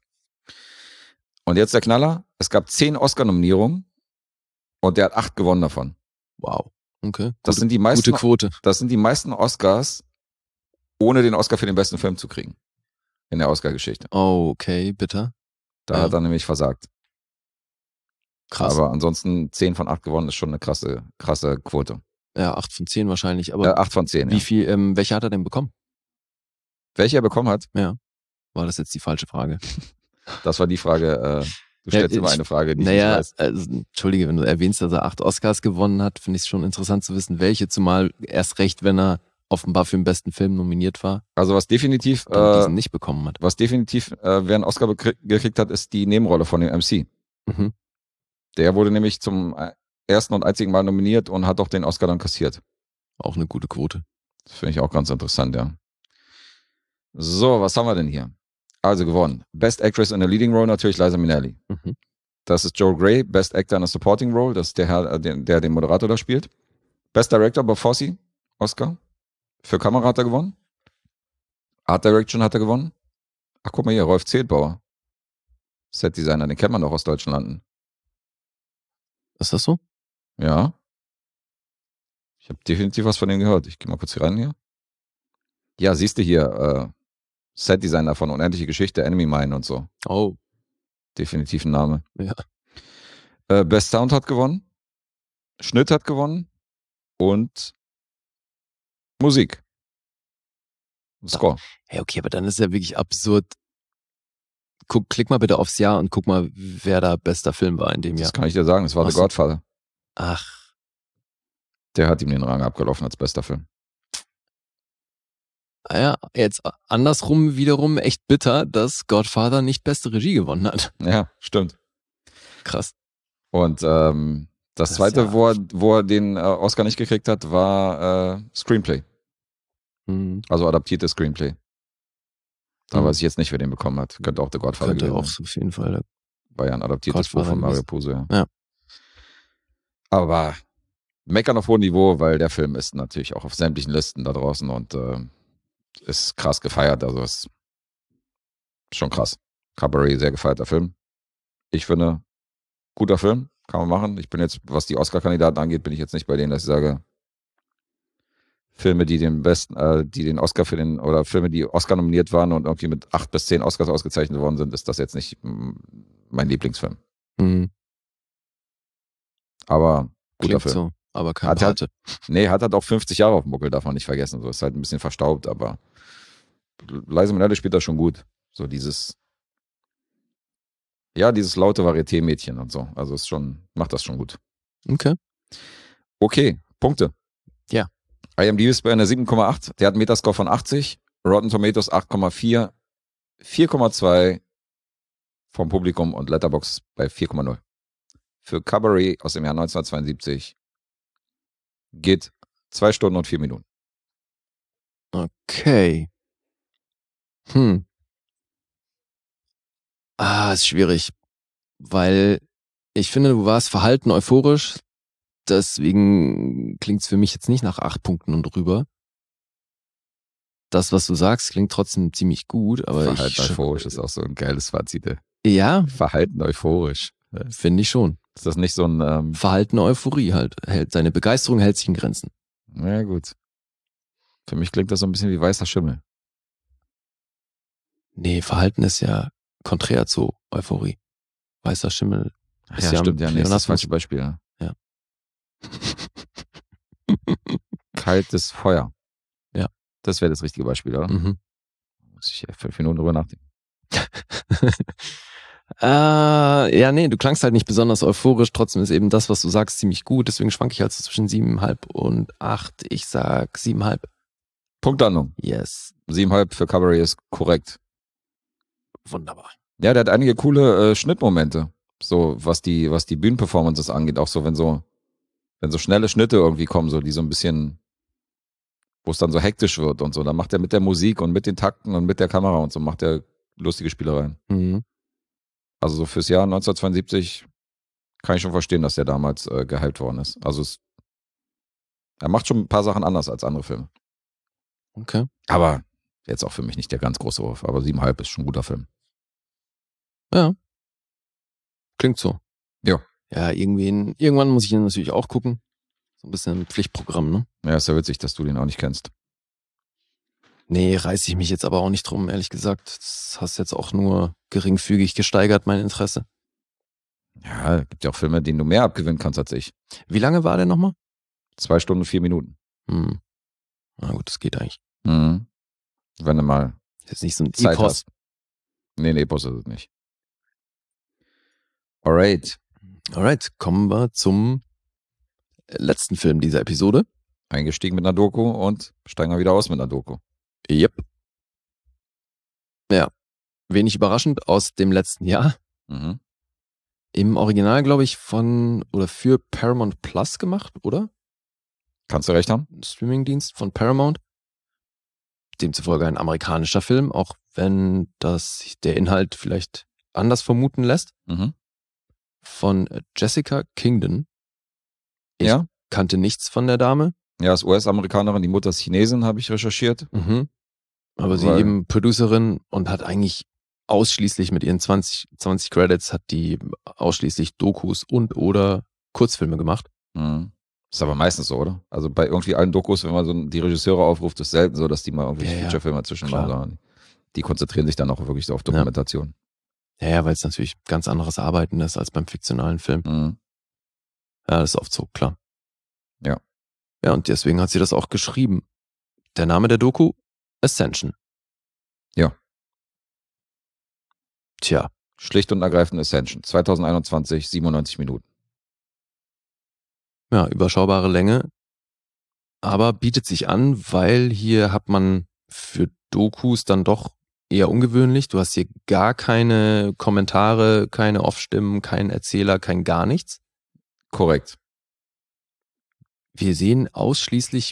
Und jetzt der Knaller. Es gab 10 Oscar-Nominierungen und der hat 8 gewonnen davon. Wow. Okay. Gute Quote. Das sind die meisten Oscars, ohne den Oscar für den besten Film zu kriegen. in der Oscar-Geschichte. Oh, okay, bitte. Da hat er nämlich versagt. Krass. Aber ansonsten 10 von 8 gewonnen ist schon eine krasse Quote. Ja, 8 von 10 wahrscheinlich. Aber 8 von 10, wie viel, welche hat er denn bekommen? Welche er bekommen hat? Ja. War das jetzt die falsche Frage? Das war die Frage, du stellst immer eine Frage, die ich nicht weiß. Entschuldige, wenn du erwähnst, dass er 8 Oscars gewonnen hat, finde ich es schon interessant zu wissen, welche, zumal erst recht, wenn er offenbar für den besten Film nominiert war. Also was definitiv diesen nicht bekommen hat. Was definitiv wer einen Oscar gekriegt hat, ist die Nebenrolle von dem MC. Mhm. Der wurde nämlich zum ersten und einzigen Mal nominiert und hat auch den Oscar dann kassiert. Auch eine gute Quote. Das finde ich auch ganz interessant, ja. So, was haben wir denn hier? Also gewonnen. Best Actress in a Leading Role natürlich Liza Minnelli. Mhm. Das ist Joel Grey. Best Actor in a Supporting Role. Das ist der Herr, der den Moderator da spielt. Best Director Bob Fosse, Oscar. Für Kamera hat er gewonnen. Art Direction hat er gewonnen. Ach, guck mal hier, Rolf Zedbauer. Set Designer, den kennt man doch aus deutschen Landen. Ist das so? Ja. Ich habe definitiv was von dem gehört. Ich gehe mal kurz hier rein hier. Ja, siehst du hier, Set Designer von Unendliche Geschichte, Enemy Mine und so. Oh. Definitiv ein Name. Ja. Best Sound hat gewonnen. Schnitt hat gewonnen. Und Musik. Score. Hey, okay, aber dann ist ja wirklich absurd. Klick mal bitte aufs Jahr und guck mal, wer da bester Film war in dem Jahr. Das kann ich dir sagen, das war The Godfather. Ach. Der hat ihm den Rang abgelaufen als bester Film. Ja, jetzt andersrum wiederum echt bitter, dass Godfather nicht beste Regie gewonnen hat. Ja, stimmt. Krass. Und das zweite, ja, wo er den Oscar nicht gekriegt hat, war Screenplay. Mhm. Also adaptiertes Screenplay. Da weiß ich jetzt nicht, wer den bekommen hat. Könnte auch The Godfather gewesen sein. Könnte auch so auf jeden Fall. War ja ein adaptiertes Buch von Mario Puzo. Ja. Aber meckern auf hohem Niveau, weil der Film ist natürlich auch auf sämtlichen Listen da draußen und ist krass gefeiert. Also ist schon krass. Cabaret, sehr gefeierter Film. Ich finde, guter Film, kann man machen. Ich bin jetzt, was die Oscar-Kandidaten angeht, bin ich jetzt nicht bei denen, dass ich sage, Filme, die den besten, die den Oscar oder Filme, die Oscar nominiert waren und irgendwie mit 8 bis 10 Oscars ausgezeichnet worden sind, ist das jetzt nicht mein Lieblingsfilm. Mhm. Aber guter Klingt Film. So, aber kein Pate. Hat halt auch 50 Jahre auf dem Buckel, darf man nicht vergessen. So ist halt ein bisschen verstaubt, aber Liza Minnelli spielt das schon gut. So dieses laute Varieté-Mädchen und so. Also macht das schon gut. Okay, Punkte. Ja. IMDb ist bei einer 7,8. Der hat einen Metascore von 80. Rotten Tomatoes 8,4. 4,2 vom Publikum und Letterboxd bei 4,0. Für Cabaret aus dem Jahr 1972 geht 2 Stunden und 4 Minuten. Okay. Ist schwierig, weil ich finde, du warst verhalten euphorisch, deswegen klingt's für mich jetzt nicht nach 8 Punkten und drüber. Das, was du sagst, klingt trotzdem ziemlich gut, aber Verhalten euphorisch ist auch so ein geiles Fazit. Ja. Verhalten euphorisch. Finde ich schon. Ist das nicht so ein Verhalten Euphorie halt. Seine Begeisterung hält sich in Grenzen. Ja, gut. Für mich klingt das so ein bisschen wie weißer Schimmel. Nee, Verhalten ist ja konträr zu Euphorie. Weißer Schimmel ist ja stimmt, ja, nee, ist das falsche Beispiel. Ja. Kaltes Feuer. Ja. Das wäre das richtige Beispiel, oder? Mhm. Muss ich 5 Minuten drüber nachdenken. Ja, nee, du klangst halt nicht besonders euphorisch, trotzdem ist eben das, was du sagst, ziemlich gut, deswegen schwanke ich halt so zwischen 7,5 und 8. Ich sag 7,5. Punktlandung. Yes. 7,5 für Cabaret ist korrekt. Wunderbar. Ja, der hat einige coole Schnittmomente. So, was die Bühnenperformances angeht, auch so, wenn so schnelle Schnitte irgendwie kommen, so, die so ein bisschen, wo es dann so hektisch wird und so, dann macht er mit der Musik und mit den Takten und mit der Kamera und so, macht er lustige Spielereien. Mhm. Also so fürs Jahr 1972 kann ich schon verstehen, dass der damals gehypt worden ist. Also er macht schon ein paar Sachen anders als andere Filme. Okay. Aber jetzt auch für mich nicht der ganz große Wurf, aber 7,5 ist schon ein guter Film. Ja. Klingt so. Ja. Ja, irgendwann muss ich ihn natürlich auch gucken. So ein bisschen ein Pflichtprogramm, ne? Ja, ist ja witzig, dass du den auch nicht kennst. Nee, reiße ich mich jetzt aber auch nicht drum, ehrlich gesagt. Das hast jetzt auch nur geringfügig gesteigert, mein Interesse. Ja, gibt ja auch Filme, denen du mehr abgewinnen kannst als ich. Wie lange war der nochmal? 2 Stunden, 4 Minuten. Na gut, das geht eigentlich. Wenn du mal Das ist nicht so ein Zeit Epos. hast. Nee, Epos ist es nicht. Alright, kommen wir zum letzten Film dieser Episode. eingestiegen mit einer Doku und steigen wir wieder aus mit einer Doku. Yep. Ja, wenig überraschend aus dem letzten Jahr. Mhm. Im Original, glaube ich, für Paramount Plus gemacht, oder? Kannst du recht haben? Streamingdienst von Paramount. Demzufolge ein amerikanischer Film, auch wenn das der Inhalt vielleicht anders vermuten lässt. Mhm. Von Jessica Kingdon. Ich Ja. kannte nichts von der Dame. Ja, ist US-Amerikanerin, die Mutter ist Chinesin, habe ich recherchiert. Aber sie eben Producerin und hat eigentlich ausschließlich mit ihren 20 Credits hat die ausschließlich Dokus und oder Kurzfilme gemacht. Mhm. Ist aber meistens so, oder? Also bei irgendwie allen Dokus, wenn man so die Regisseure aufruft, ist selten so, dass die mal irgendwelche Featurefilme dazwischen machen, sondern die konzentrieren sich dann auch wirklich so auf Dokumentation. Ja, weil es natürlich ganz anderes Arbeiten ist als beim fiktionalen Film. Ja, das ist oft so, klar. Ja. Ja, und deswegen hat sie das auch geschrieben. Der Name der Doku? Ascension. Ja. Tja. Schlicht und ergreifend Ascension. 2021, 97 Minuten. Ja, überschaubare Länge. Aber bietet sich an, weil hier hat man für Dokus dann doch eher ungewöhnlich. Du hast hier gar keine Kommentare, keine Off-Stimmen, keinen Erzähler, kein gar nichts. Korrekt. Wir sehen ausschließlich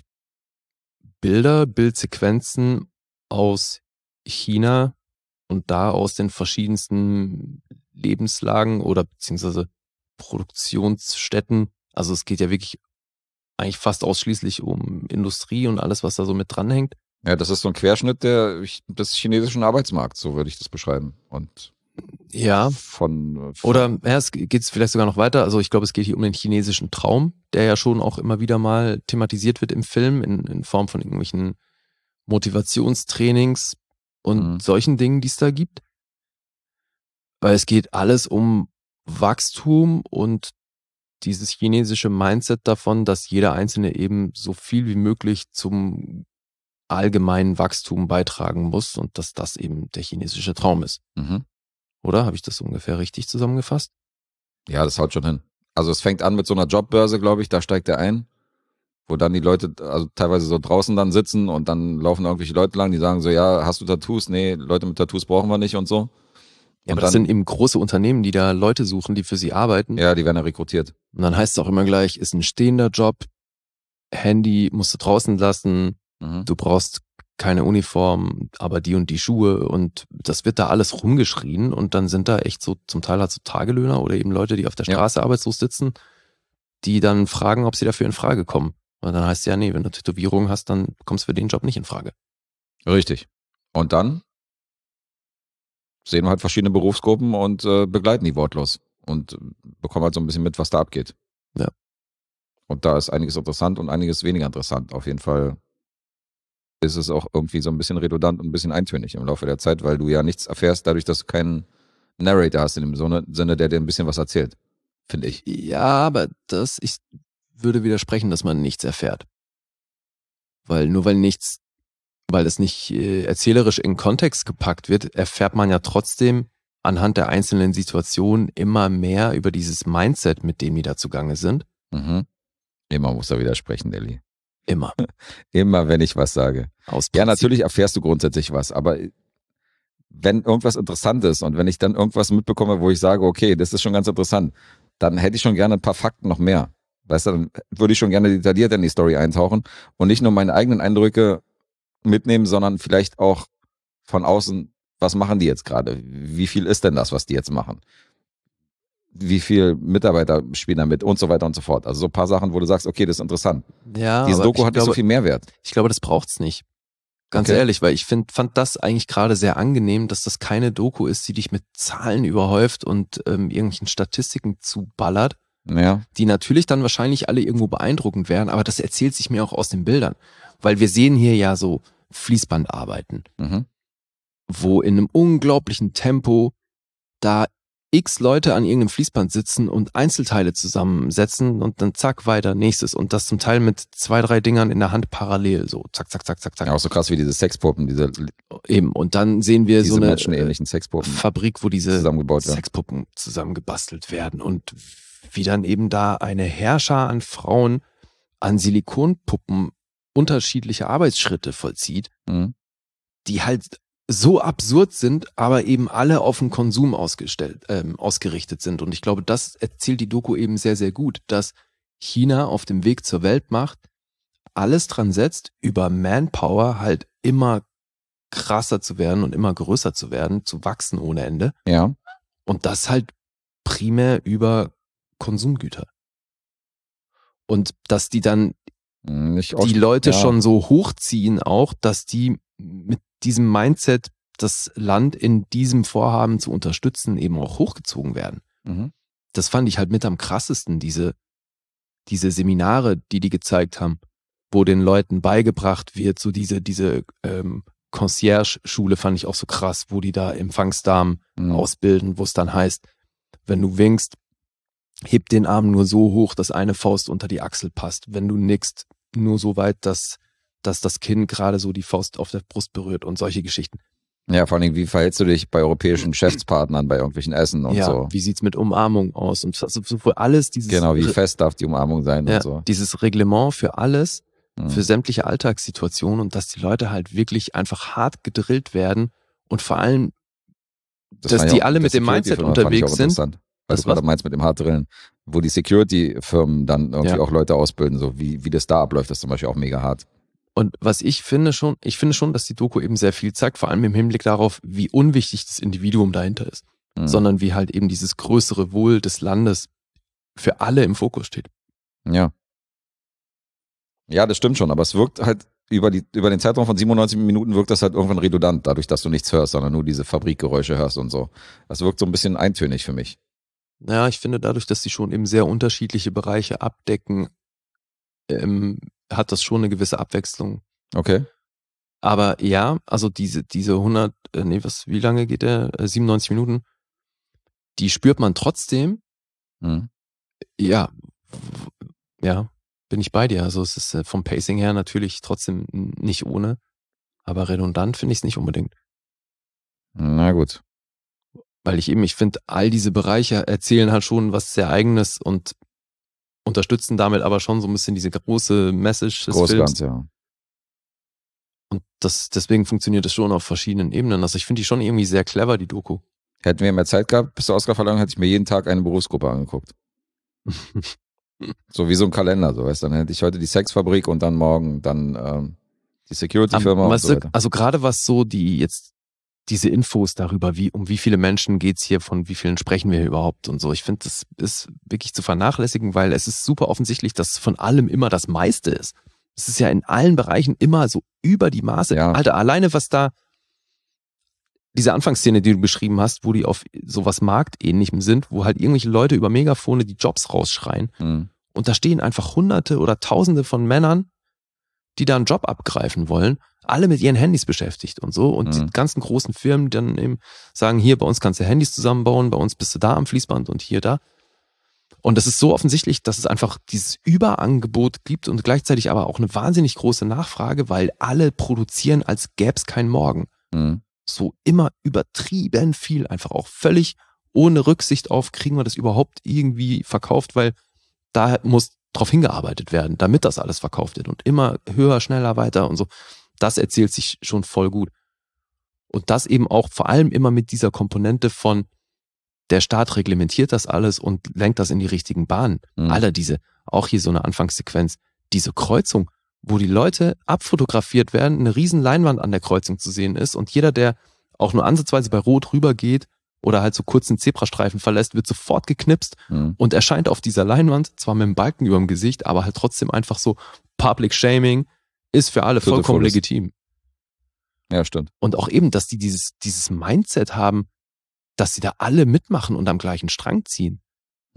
Bildsequenzen aus China und da aus den verschiedensten Lebenslagen oder beziehungsweise Produktionsstätten. Also es geht ja wirklich eigentlich fast ausschließlich um Industrie und alles, was da so mit dranhängt. Ja, das ist so ein Querschnitt des chinesischen Arbeitsmarkts, so würde ich das beschreiben. Und ja, oder es geht vielleicht sogar noch weiter. Also ich glaube, es geht hier um den chinesischen Traum, der ja schon auch immer wieder mal thematisiert wird im Film in Form von irgendwelchen Motivationstrainings und solchen Dingen, die es da gibt. Weil es geht alles um Wachstum und dieses chinesische Mindset davon, dass jeder Einzelne eben so viel wie möglich zum allgemeinen Wachstum beitragen muss und dass das eben der chinesische Traum ist. Oder? Habe ich das ungefähr richtig zusammengefasst? Ja, das haut schon hin. Also es fängt an mit so einer Jobbörse, glaube ich, da steigt er ein, wo dann die Leute also teilweise so draußen dann sitzen und dann laufen irgendwelche Leute lang, die sagen so, ja, hast du Tattoos? Nee, Leute mit Tattoos brauchen wir nicht und so. Ja, aber das sind eben große Unternehmen, die da Leute suchen, die für sie arbeiten. Ja, die werden ja rekrutiert. Und dann heißt es auch immer gleich, ist ein stehender Job, Handy musst du draußen lassen, du brauchst keine Uniform, aber die und die Schuhe und das wird da alles rumgeschrien und dann sind da echt so, zum Teil halt so Tagelöhner oder eben Leute, die auf der Straße arbeitslos sitzen, die dann fragen, ob sie dafür in Frage kommen. Und dann heißt es ja, nee, wenn du Tätowierungen hast, dann kommst du für den Job nicht in Frage. Richtig. Und dann sehen wir halt verschiedene Berufsgruppen und begleiten die wortlos und bekommen halt so ein bisschen mit, was da abgeht. Ja. Und da ist einiges interessant und einiges weniger interessant. Auf jeden Fall ist es auch irgendwie so ein bisschen redundant und ein bisschen eintönig im Laufe der Zeit, weil du ja nichts erfährst, dadurch, dass du keinen Narrator hast in dem Sinne, der dir ein bisschen was erzählt, finde ich. Ja, aber ich würde widersprechen, dass man nichts erfährt. Weil es nicht erzählerisch in Kontext gepackt wird, erfährt man ja trotzdem anhand der einzelnen Situationen immer mehr über dieses Mindset, mit dem die da zugange sind. Immer muss er widersprechen, Elli. Immer. Immer, wenn ich was sage. Ja, natürlich erfährst du grundsätzlich was, aber wenn irgendwas interessant ist und wenn ich dann irgendwas mitbekomme, wo ich sage, okay, das ist schon ganz interessant, dann hätte ich schon gerne ein paar Fakten noch mehr. Weißt du, dann würde ich schon gerne detailliert in die Story eintauchen und nicht nur meine eigenen Eindrücke mitnehmen, sondern vielleicht auch von außen, was machen die jetzt gerade? Wie viel ist denn das, was die jetzt machen? Wie viele Mitarbeiter spielen da mit und so weiter und so fort. Also so ein paar Sachen, wo du sagst, okay, das ist interessant. Ja, diese Doku hat nicht so viel Mehrwert. Ich glaube, das braucht's nicht. Ganz ehrlich, weil ich fand das eigentlich gerade sehr angenehm, dass das keine Doku ist, die dich mit Zahlen überhäuft und irgendwelchen Statistiken zuballert, die natürlich dann wahrscheinlich alle irgendwo beeindruckend wären, aber das erzählt sich mir auch aus den Bildern. Weil wir sehen hier ja so Fließband arbeiten, wo in einem unglaublichen Tempo da x Leute an irgendeinem Fließband sitzen und Einzelteile zusammensetzen und dann zack, weiter, nächstes. Und das zum Teil mit 2, 3 Dingern in der Hand parallel, so zack, zack, zack, zack, zack. Ja, auch so krass wie diese Sexpuppen, diese eben. Und dann sehen wir so eine menschenähnlichen Sexpuppen Fabrik, wo diese zusammengebaut werden. Sexpuppen zusammengebastelt werden und wie dann eben da eine Heerschar an Frauen an Silikonpuppen unterschiedliche Arbeitsschritte vollzieht, die halt so absurd sind, aber eben alle auf den Konsum ausgerichtet sind. Und ich glaube, das erzählt die Doku eben sehr, sehr gut, dass China auf dem Weg zur Weltmacht alles dran setzt, über Manpower halt immer krasser zu werden und immer größer zu werden, zu wachsen ohne Ende. Ja. Und das halt primär über Konsumgüter. Und dass die dann die Leute schon so hochziehen auch, dass die mit diesem Mindset, das Land in diesem Vorhaben zu unterstützen, eben auch hochgezogen werden. Das fand ich halt mit am krassesten, diese Seminare, die gezeigt haben, wo den Leuten beigebracht wird, so diese Concierge-Schule fand ich auch so krass, wo die da Empfangsdamen ausbilden, wo es dann heißt, wenn du winkst, heb den Arm nur so hoch, dass eine Faust unter die Achsel passt. Wenn du nickst, nur so weit, dass das Kinn gerade so die Faust auf der Brust berührt und solche Geschichten. Ja, vor allem, wie verhältst du dich bei europäischen Geschäftspartnern, bei irgendwelchen Essen und so? Wie sieht's mit Umarmung aus? Und für alles dieses... Genau, wie fest darf die Umarmung sein und so. Dieses Reglement für alles, für sämtliche Alltagssituationen und dass die Leute halt wirklich einfach hart gedrillt werden und vor allem, dass die alle mit dem Mindset unterwegs sind. Weil du gerade meinst mit dem Hartdrillen, wo die Security-Firmen dann irgendwie auch Leute ausbilden, so wie das da abläuft, das ist zum Beispiel auch mega hart. Und was ich finde schon, dass die Doku eben sehr viel zeigt, vor allem im Hinblick darauf, wie unwichtig das Individuum dahinter ist, sondern wie halt eben dieses größere Wohl des Landes für alle im Fokus steht. Ja. Ja, das stimmt schon, aber es wirkt halt über den Zeitraum von 97 Minuten wirkt das halt irgendwann redundant, dadurch, dass du nichts hörst, sondern nur diese Fabrikgeräusche hörst und so. Das wirkt so ein bisschen eintönig für mich. Naja, ich finde dadurch, dass die schon eben sehr unterschiedliche Bereiche abdecken, hat das schon eine gewisse Abwechslung. Okay. Aber ja, also diese 100, wie lange geht der? 97 Minuten, die spürt man trotzdem. Ja, bin ich bei dir. Also es ist vom Pacing her natürlich trotzdem nicht ohne, aber redundant finde ich es nicht unbedingt. Na gut. Weil ich finde, all diese Bereiche erzählen halt schon was sehr Eigenes und unterstützen damit aber schon so ein bisschen diese große Message des Films. Ja. Und deswegen funktioniert das schon auf verschiedenen Ebenen. Also ich finde die schon irgendwie sehr clever, die Doku. Hätten wir mehr Zeit gehabt bis zur Oscarverleihung, hätte ich mir jeden Tag eine Berufsgruppe angeguckt. So wie so ein Kalender, so weißt du. Dann hätte ich heute die Sexfabrik und dann morgen dann die Security-Firma und so weiter. Also gerade was so diese Infos darüber, um wie viele Menschen geht's hier, von wie vielen sprechen wir hier überhaupt und so. Ich finde, das ist wirklich zu vernachlässigen, weil es ist super offensichtlich, dass von allem immer das meiste ist. Es ist ja in allen Bereichen immer so über die Maße. Ja. Alter, alleine was da, diese Anfangsszene, die du beschrieben hast, wo die auf sowas Marktähnlichem sind, wo halt irgendwelche Leute über Megafone die Jobs rausschreien und da stehen einfach Hunderte oder Tausende von Männern, die da einen Job abgreifen wollen, alle mit ihren Handys beschäftigt und so. Und die ganzen großen Firmen dann eben sagen, hier, bei uns kannst du Handys zusammenbauen, bei uns bist du da am Fließband und hier, da. Und das ist so offensichtlich, dass es einfach dieses Überangebot gibt und gleichzeitig aber auch eine wahnsinnig große Nachfrage, weil alle produzieren, als gäbe es kein Morgen. So immer übertrieben viel, einfach auch völlig ohne Rücksicht auf, kriegen wir das überhaupt irgendwie verkauft, weil da muss drauf hingearbeitet werden, damit das alles verkauft wird und immer höher, schneller, weiter und so. Das erzählt sich schon voll gut. Und das eben auch vor allem immer mit dieser Komponente von der Staat reglementiert das alles und lenkt das in die richtigen Bahnen. Alter, auch hier so eine Anfangssequenz, diese Kreuzung, wo die Leute abfotografiert werden, eine riesen Leinwand an der Kreuzung zu sehen ist und jeder, der auch nur ansatzweise bei Rot rübergeht oder halt so kurz einen Zebrastreifen verlässt, wird sofort geknipst und erscheint auf dieser Leinwand, zwar mit einem Balken über dem Gesicht, aber halt trotzdem einfach so Public Shaming ist für alle vollkommen legitim. Ja, stimmt. Und auch eben, dass die dieses Mindset haben, dass sie da alle mitmachen und am gleichen Strang ziehen.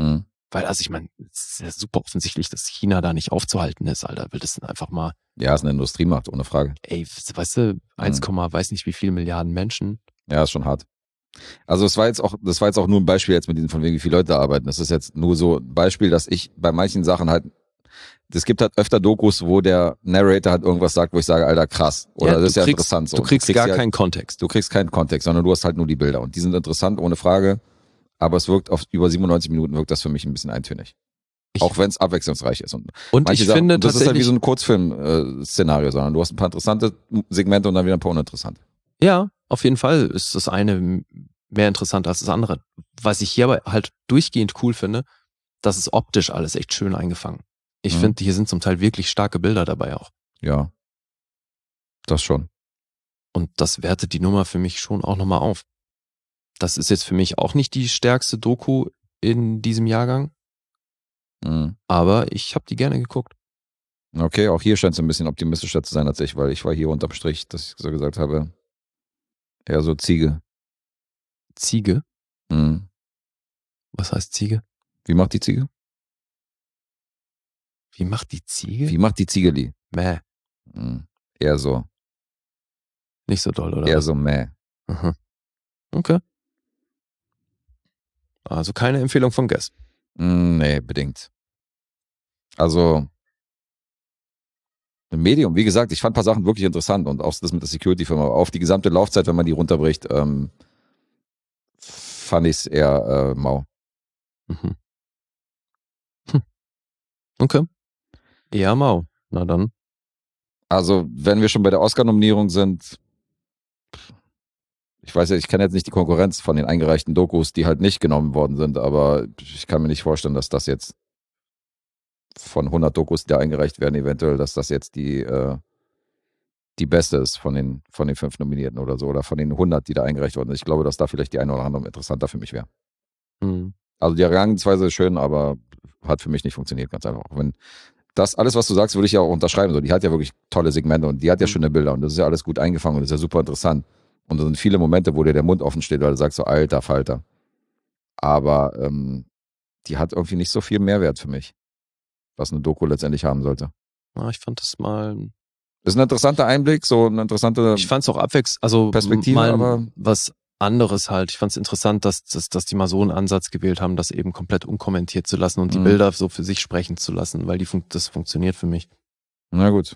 Weil, also ich meine, es ist ja super offensichtlich, dass China da nicht aufzuhalten ist, Alter. Will das denn einfach mal... Ja, ist eine Industriemacht, ohne Frage. Ey, weißt du, 1, weiß nicht wie viele Milliarden Menschen. Ja, ist schon hart. Also das war jetzt auch nur ein Beispiel jetzt mit diesen von wegen, wie viele Leute da arbeiten. Das ist jetzt nur so ein Beispiel, dass ich bei manchen Sachen halt, es gibt halt öfter Dokus, wo der Narrator halt irgendwas sagt, wo ich sage, Alter, krass. Oder das ist ja interessant so. Du kriegst gar keinen Kontext. Du kriegst keinen Kontext, sondern du hast halt nur die Bilder. Und die sind interessant, ohne Frage. Aber es wirkt auf über 97 Minuten wirkt das für mich ein bisschen eintönig. Auch wenn es abwechslungsreich ist. Und ich finde das ist halt wie so ein Kurzfilm-Szenario, sondern du hast ein paar interessante Segmente und dann wieder ein paar uninteressante. Ja, auf jeden Fall ist das eine mehr interessant als das andere. Was ich hier aber halt durchgehend cool finde, das ist optisch alles echt schön eingefangen. Ich finde, hier sind zum Teil wirklich starke Bilder dabei auch. Ja, das schon. Und das wertet die Nummer für mich schon auch nochmal auf. Das ist jetzt für mich auch nicht die stärkste Doku in diesem Jahrgang. Aber ich habe die gerne geguckt. Okay, auch hier scheint es ein bisschen optimistischer zu sein als ich, weil ich war hier unterm Strich, dass ich so gesagt habe, eher so Ziege. Ziege? Was heißt Ziege? Wie macht die Ziege? Wie macht die Ziege? Wie macht die Ziegeli? Mäh. Eher so. Nicht so doll, oder? Eher so mäh. Aha. Okay. Also keine Empfehlung von Guess. Nee, bedingt. Also ein Medium, wie gesagt, ich fand ein paar Sachen wirklich interessant und auch das mit der Security-Firma. Auf die gesamte Laufzeit, wenn man die runterbricht, fand ich es eher mau. Okay. Eher mau. Na dann. Also, wenn wir schon bei der Oscar-Nominierung sind, ich weiß ja, ich kenne jetzt nicht die Konkurrenz von den eingereichten Dokus, die halt nicht genommen worden sind, aber ich kann mir nicht vorstellen, dass das jetzt von 100 Dokus, die da eingereicht werden, eventuell, dass das jetzt die beste ist von den 5 Nominierten oder so, oder von den 100, die da eingereicht wurden. Ich glaube, dass da vielleicht die eine oder andere interessanter für mich wäre. Also die Herangehensweise ist schön, aber hat für mich nicht funktioniert, ganz einfach. Auch wenn das alles, was du sagst, würde ich ja auch unterschreiben. So, die hat ja wirklich tolle Segmente und die hat ja schöne Bilder und das ist ja alles gut eingefangen und das ist ja super interessant. Und da sind viele Momente, wo dir der Mund offen steht, weil du sagst so, alter Falter. Aber die hat irgendwie nicht so viel Mehrwert für mich, was eine Doku letztendlich haben sollte. Ja, ich fand das mal... Das ist ein interessanter Einblick, so eine interessante Ich fand es auch also Perspektive, mal aber was anderes halt. Ich fand es interessant, dass die mal so einen Ansatz gewählt haben, das eben komplett unkommentiert zu lassen und die Bilder so für sich sprechen zu lassen, weil das funktioniert für mich. Na gut.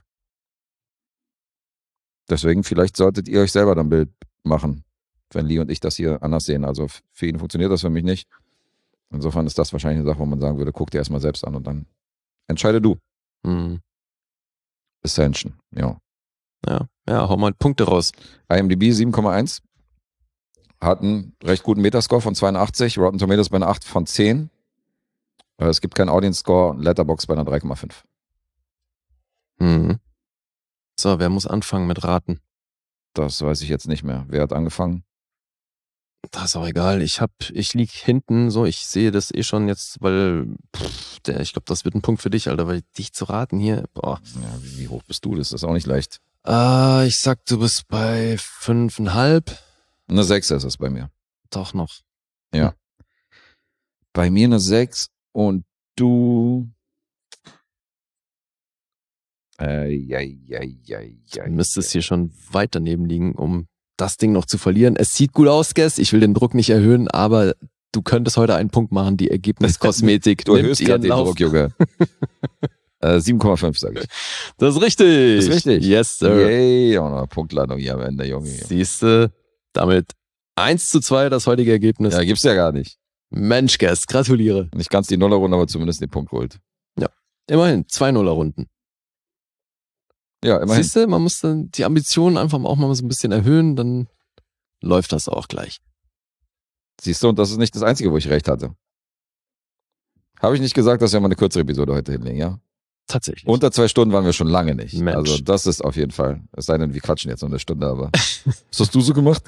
Deswegen, vielleicht solltet ihr euch selber dann ein Bild machen, wenn Lee und ich das hier anders sehen. Also für ihn funktioniert das, für mich nicht. Insofern ist das wahrscheinlich eine Sache, wo man sagen würde, guck dir erstmal selbst an und dann entscheide du. Ascension, ja. Ja, hau mal Punkte raus. IMDb 7,1. Hat einen recht guten Metascore von 82, Rotten Tomatoes bei einer 8 von 10. Es gibt keinen Audience Score, Letterboxd bei einer 3,5. So, wer muss anfangen mit Raten? Das weiß ich jetzt nicht mehr. Wer hat angefangen? Das ist auch egal. Ich lieg hinten, so, ich sehe das eh schon jetzt, weil, ich glaube, das wird ein Punkt für dich, Alter, weil dich zu raten hier, boah. Ja, wie hoch bist du? Das ist auch nicht leicht. Ich sag, du bist bei 5,5. Eine 6 ist es bei mir. Doch noch. Ja. Bei mir eine 6 und du... Du müsstest hier schon weit daneben liegen, um das Ding noch zu verlieren. Es sieht gut aus, Guess. Ich will den Druck nicht erhöhen, aber du könntest heute einen Punkt machen. Die Ergebniskosmetik. Du erhöhst gerade den Druck, Junge. 7,5 sage ich. Das ist richtig. Das ist richtig. Yes, sir. Yay, auch noch Punktlandung hier am Ende, Junge. Siehste, damit 1:2 das heutige Ergebnis. Ja, gibt's ja gar nicht. Mensch, Guess, gratuliere. Nicht ganz die Nullerrunde, aber zumindest den Punkt geholt. Ja, immerhin 2 Nullerrunden. Ja, immerhin. Siehst du, man muss dann die Ambitionen einfach auch mal so ein bisschen erhöhen, dann läuft das auch gleich. Siehst du, und das ist nicht das Einzige, wo ich recht hatte. Habe ich nicht gesagt, dass wir mal eine kürzere Episode heute hinlegen, ja? Tatsächlich. Unter 2 Stunden waren wir schon lange nicht. Mensch. Also das ist auf jeden Fall. Es sei denn, wir quatschen jetzt noch eine Stunde, aber was hast du so gemacht?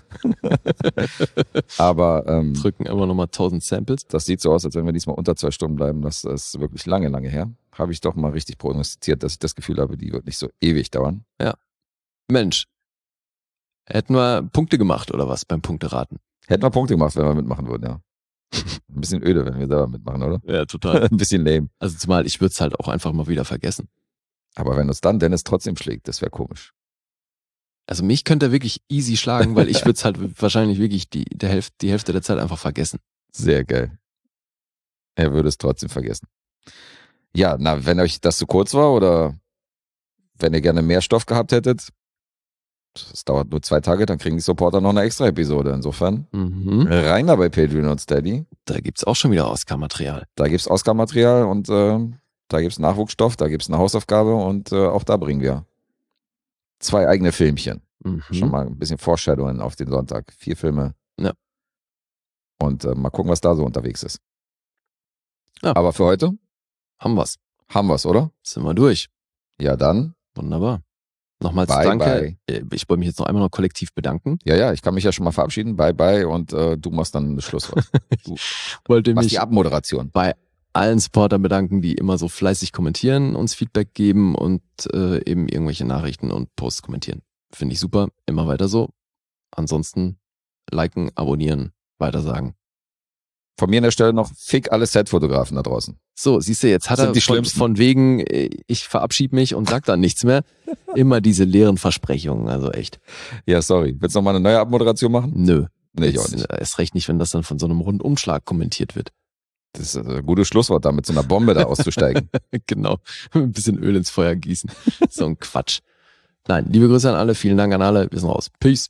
Aber drücken immer nochmal 1000 Samples. Das sieht so aus, als wenn wir diesmal unter 2 Stunden bleiben. Das ist wirklich lange, lange her. Habe ich doch mal richtig prognostiziert, dass ich das Gefühl habe, die wird nicht so ewig dauern. Ja. Mensch. Hätten wir Punkte gemacht oder was beim Punkteraten? Hätten wir Punkte gemacht, wenn wir mitmachen würden, ja. Ein bisschen öde, wenn wir da mitmachen, oder? Ja, total. Ein bisschen lame. Also zumal ich würde es halt auch einfach mal wieder vergessen. Aber wenn uns dann Dennis trotzdem schlägt, das wäre komisch. Also mich könnte er wirklich easy schlagen, weil ich würde es halt wahrscheinlich wirklich die Hälfte der Zeit einfach vergessen. Sehr geil. Er würde es trotzdem vergessen. Ja, na, wenn euch das zu kurz war oder wenn ihr gerne mehr Stoff gehabt hättet, es dauert nur 2 Tage, dann kriegen die Supporter noch eine extra Episode. Insofern rein da bei Patreon und Steady. Da gibt's auch schon wieder Oscar-Material. Da gibt's Oscar-Material und da gibt's Nachwuchsstoff, da gibt's eine Hausaufgabe und auch da bringen wir 2 eigene Filmchen. Schon mal ein bisschen Foreshadowing auf den Sonntag. 4 Filme. Ja. Und mal gucken, was da so unterwegs ist. Ja. Aber für heute haben wir's. Haben wir's, oder? Sind wir durch. Ja, dann. Wunderbar. Nochmals bye, danke. Bye. Ich wollte mich jetzt noch einmal kollektiv bedanken. Ja, ich kann mich ja schon mal verabschieden. Bye, bye. Und du machst dann das Schlusswort. Du wollte machst mich die Abmoderation. Bei allen Supportern bedanken, die immer so fleißig kommentieren, uns Feedback geben und eben irgendwelche Nachrichten und Posts kommentieren. Finde ich super. Immer weiter so. Ansonsten liken, abonnieren, weitersagen. Von mir an der Stelle noch Fick alle Set-Fotografen da draußen. So, siehst du, jetzt hat er von wegen, ich verabschiede mich und sag dann nichts mehr. Immer diese leeren Versprechungen, also echt. Ja, sorry. Willst du noch mal eine neue Abmoderation machen? Nö. Nee, ich auch nicht. Erst recht nicht, wenn das dann von so einem Rundumschlag kommentiert wird. Das ist ein gutes Schlusswort, da mit so einer Bombe da auszusteigen. Genau. Ein bisschen Öl ins Feuer gießen. So ein Quatsch. Nein, liebe Grüße an alle, vielen Dank an alle. Wir sind raus. Peace.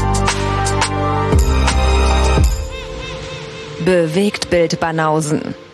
Bewegtbild Banausen.